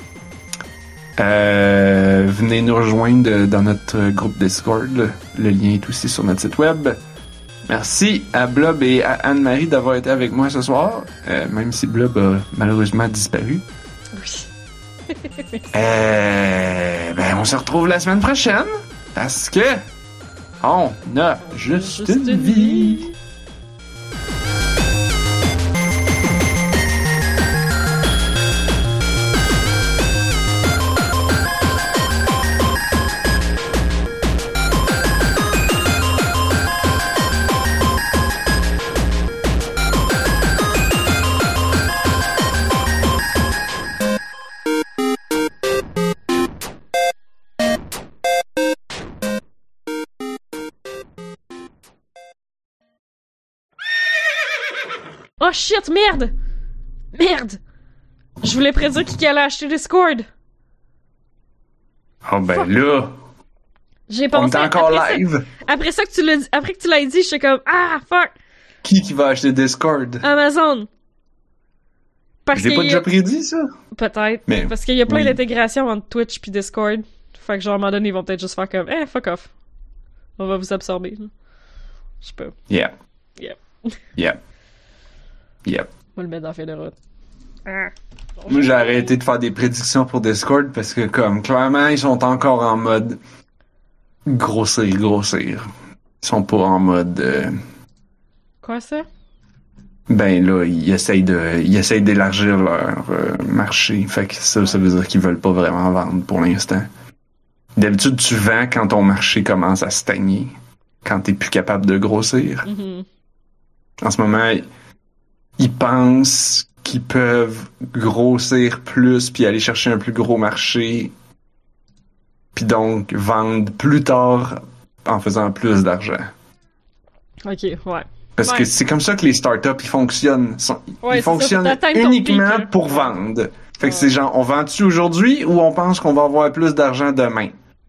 Euh, venez nous rejoindre de- dans notre groupe Discord. Le lien est aussi sur notre site web. Merci à Blob et à Anne-Marie d'avoir été avec moi ce soir, euh, même si Blob a malheureusement disparu. Oui. Euh, ben, on se retrouve la semaine prochaine parce que on a juste, Juste une une vie. vie. Oh shit, merde! Merde! Je voulais prédire qui allait acheter Discord. Oh ben Fuck. là, J'ai On pensé... est encore après live. Ça, après ça que tu l'as dit, après que tu l'as dit, j'étais comme, ah, fuck! Qui qui va acheter Discord? Amazon! Parce J'ai qu'il pas y a- déjà prédit ça? Peut-être. Mais, Parce qu'il y a plein oui. d'intégrations entre Twitch puis Discord. Fait que genre, à un moment donné, ils vont peut-être juste faire comme, eh, fuck off. On va vous absorber. Je sais pas. Yeah. Yep. Yep. Yep. On va le mettre dans la feuille de route. Ah. Moi, j'ai arrêté de faire des prédictions pour Discord parce que, comme, clairement, ils sont encore en mode grossir, grossir. Ils sont pas en mode... euh, Quoi ça? Ben là, ils essayent de, ils essayent d'élargir leur euh, marché. Fait que ça, ça veut dire qu'ils veulent pas vraiment vendre pour l'instant. D'habitude, tu vends quand ton marché commence à stagner. Quand t'es plus capable de grossir. Mhm. En ce moment, ils pensent qu'ils peuvent grossir plus puis aller chercher un plus gros marché. Puis donc vendre plus tard en faisant plus d'argent. Ok, ouais. Parce Ouais. que c'est comme ça que les startups ils fonctionnent. Sont- Ouais, ils c'est ça, fonctionnent faut t'atteindre ton uniquement pic, là. pour vendre. Fait que Ouais. c'est genre, on vend-tu aujourd'hui ou on pense qu'on va avoir plus d'argent demain?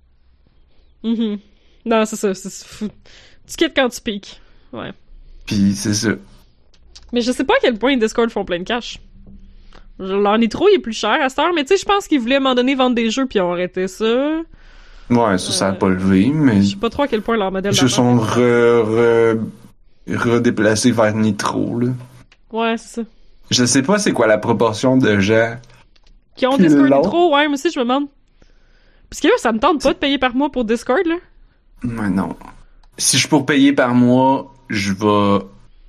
Mhm. Non, c'est ça, c'est fou. Tu quittes quand tu piques. Ouais. Puis c'est ça. Mais je sais pas à quel point Discord font plein de cash. Leur nitro, il est plus cher à cette heure, mais tu sais, je pense qu'ils voulaient à un moment donné vendre des jeux puis ils ont arrêté ça. Ouais, ça, ça a Euh, pas levé, mais Je sais pas trop à quel point leur modèle ils se d'affaires sont fait. re, re- redéplacés vers Nitro, là. Ouais, c'est ça. Je sais pas c'est quoi la proportion de gens. Qui ont Puis Discord l'autre- nitro, ouais, moi aussi, je me demande. Parce que là, ça me tente pas de payer par mois pour Discord, là. Mais non. Si je suis pour payer par mois, je vais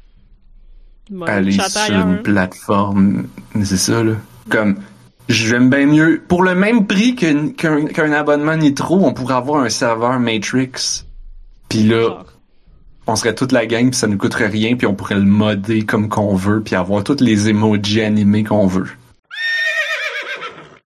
Ouais, aller chatter sur ailleurs, une hein. plateforme. Mais c'est ça, là. Comme, j'aime bien mieux. Pour le même prix qu'un, qu'un, qu'un abonnement Nitro, on pourrait avoir un serveur Matrix. Puis là, Genre. on serait toute la gang, puis ça nous coûterait rien, puis on pourrait le modder comme qu'on veut, puis avoir tous les emojis animés qu'on veut.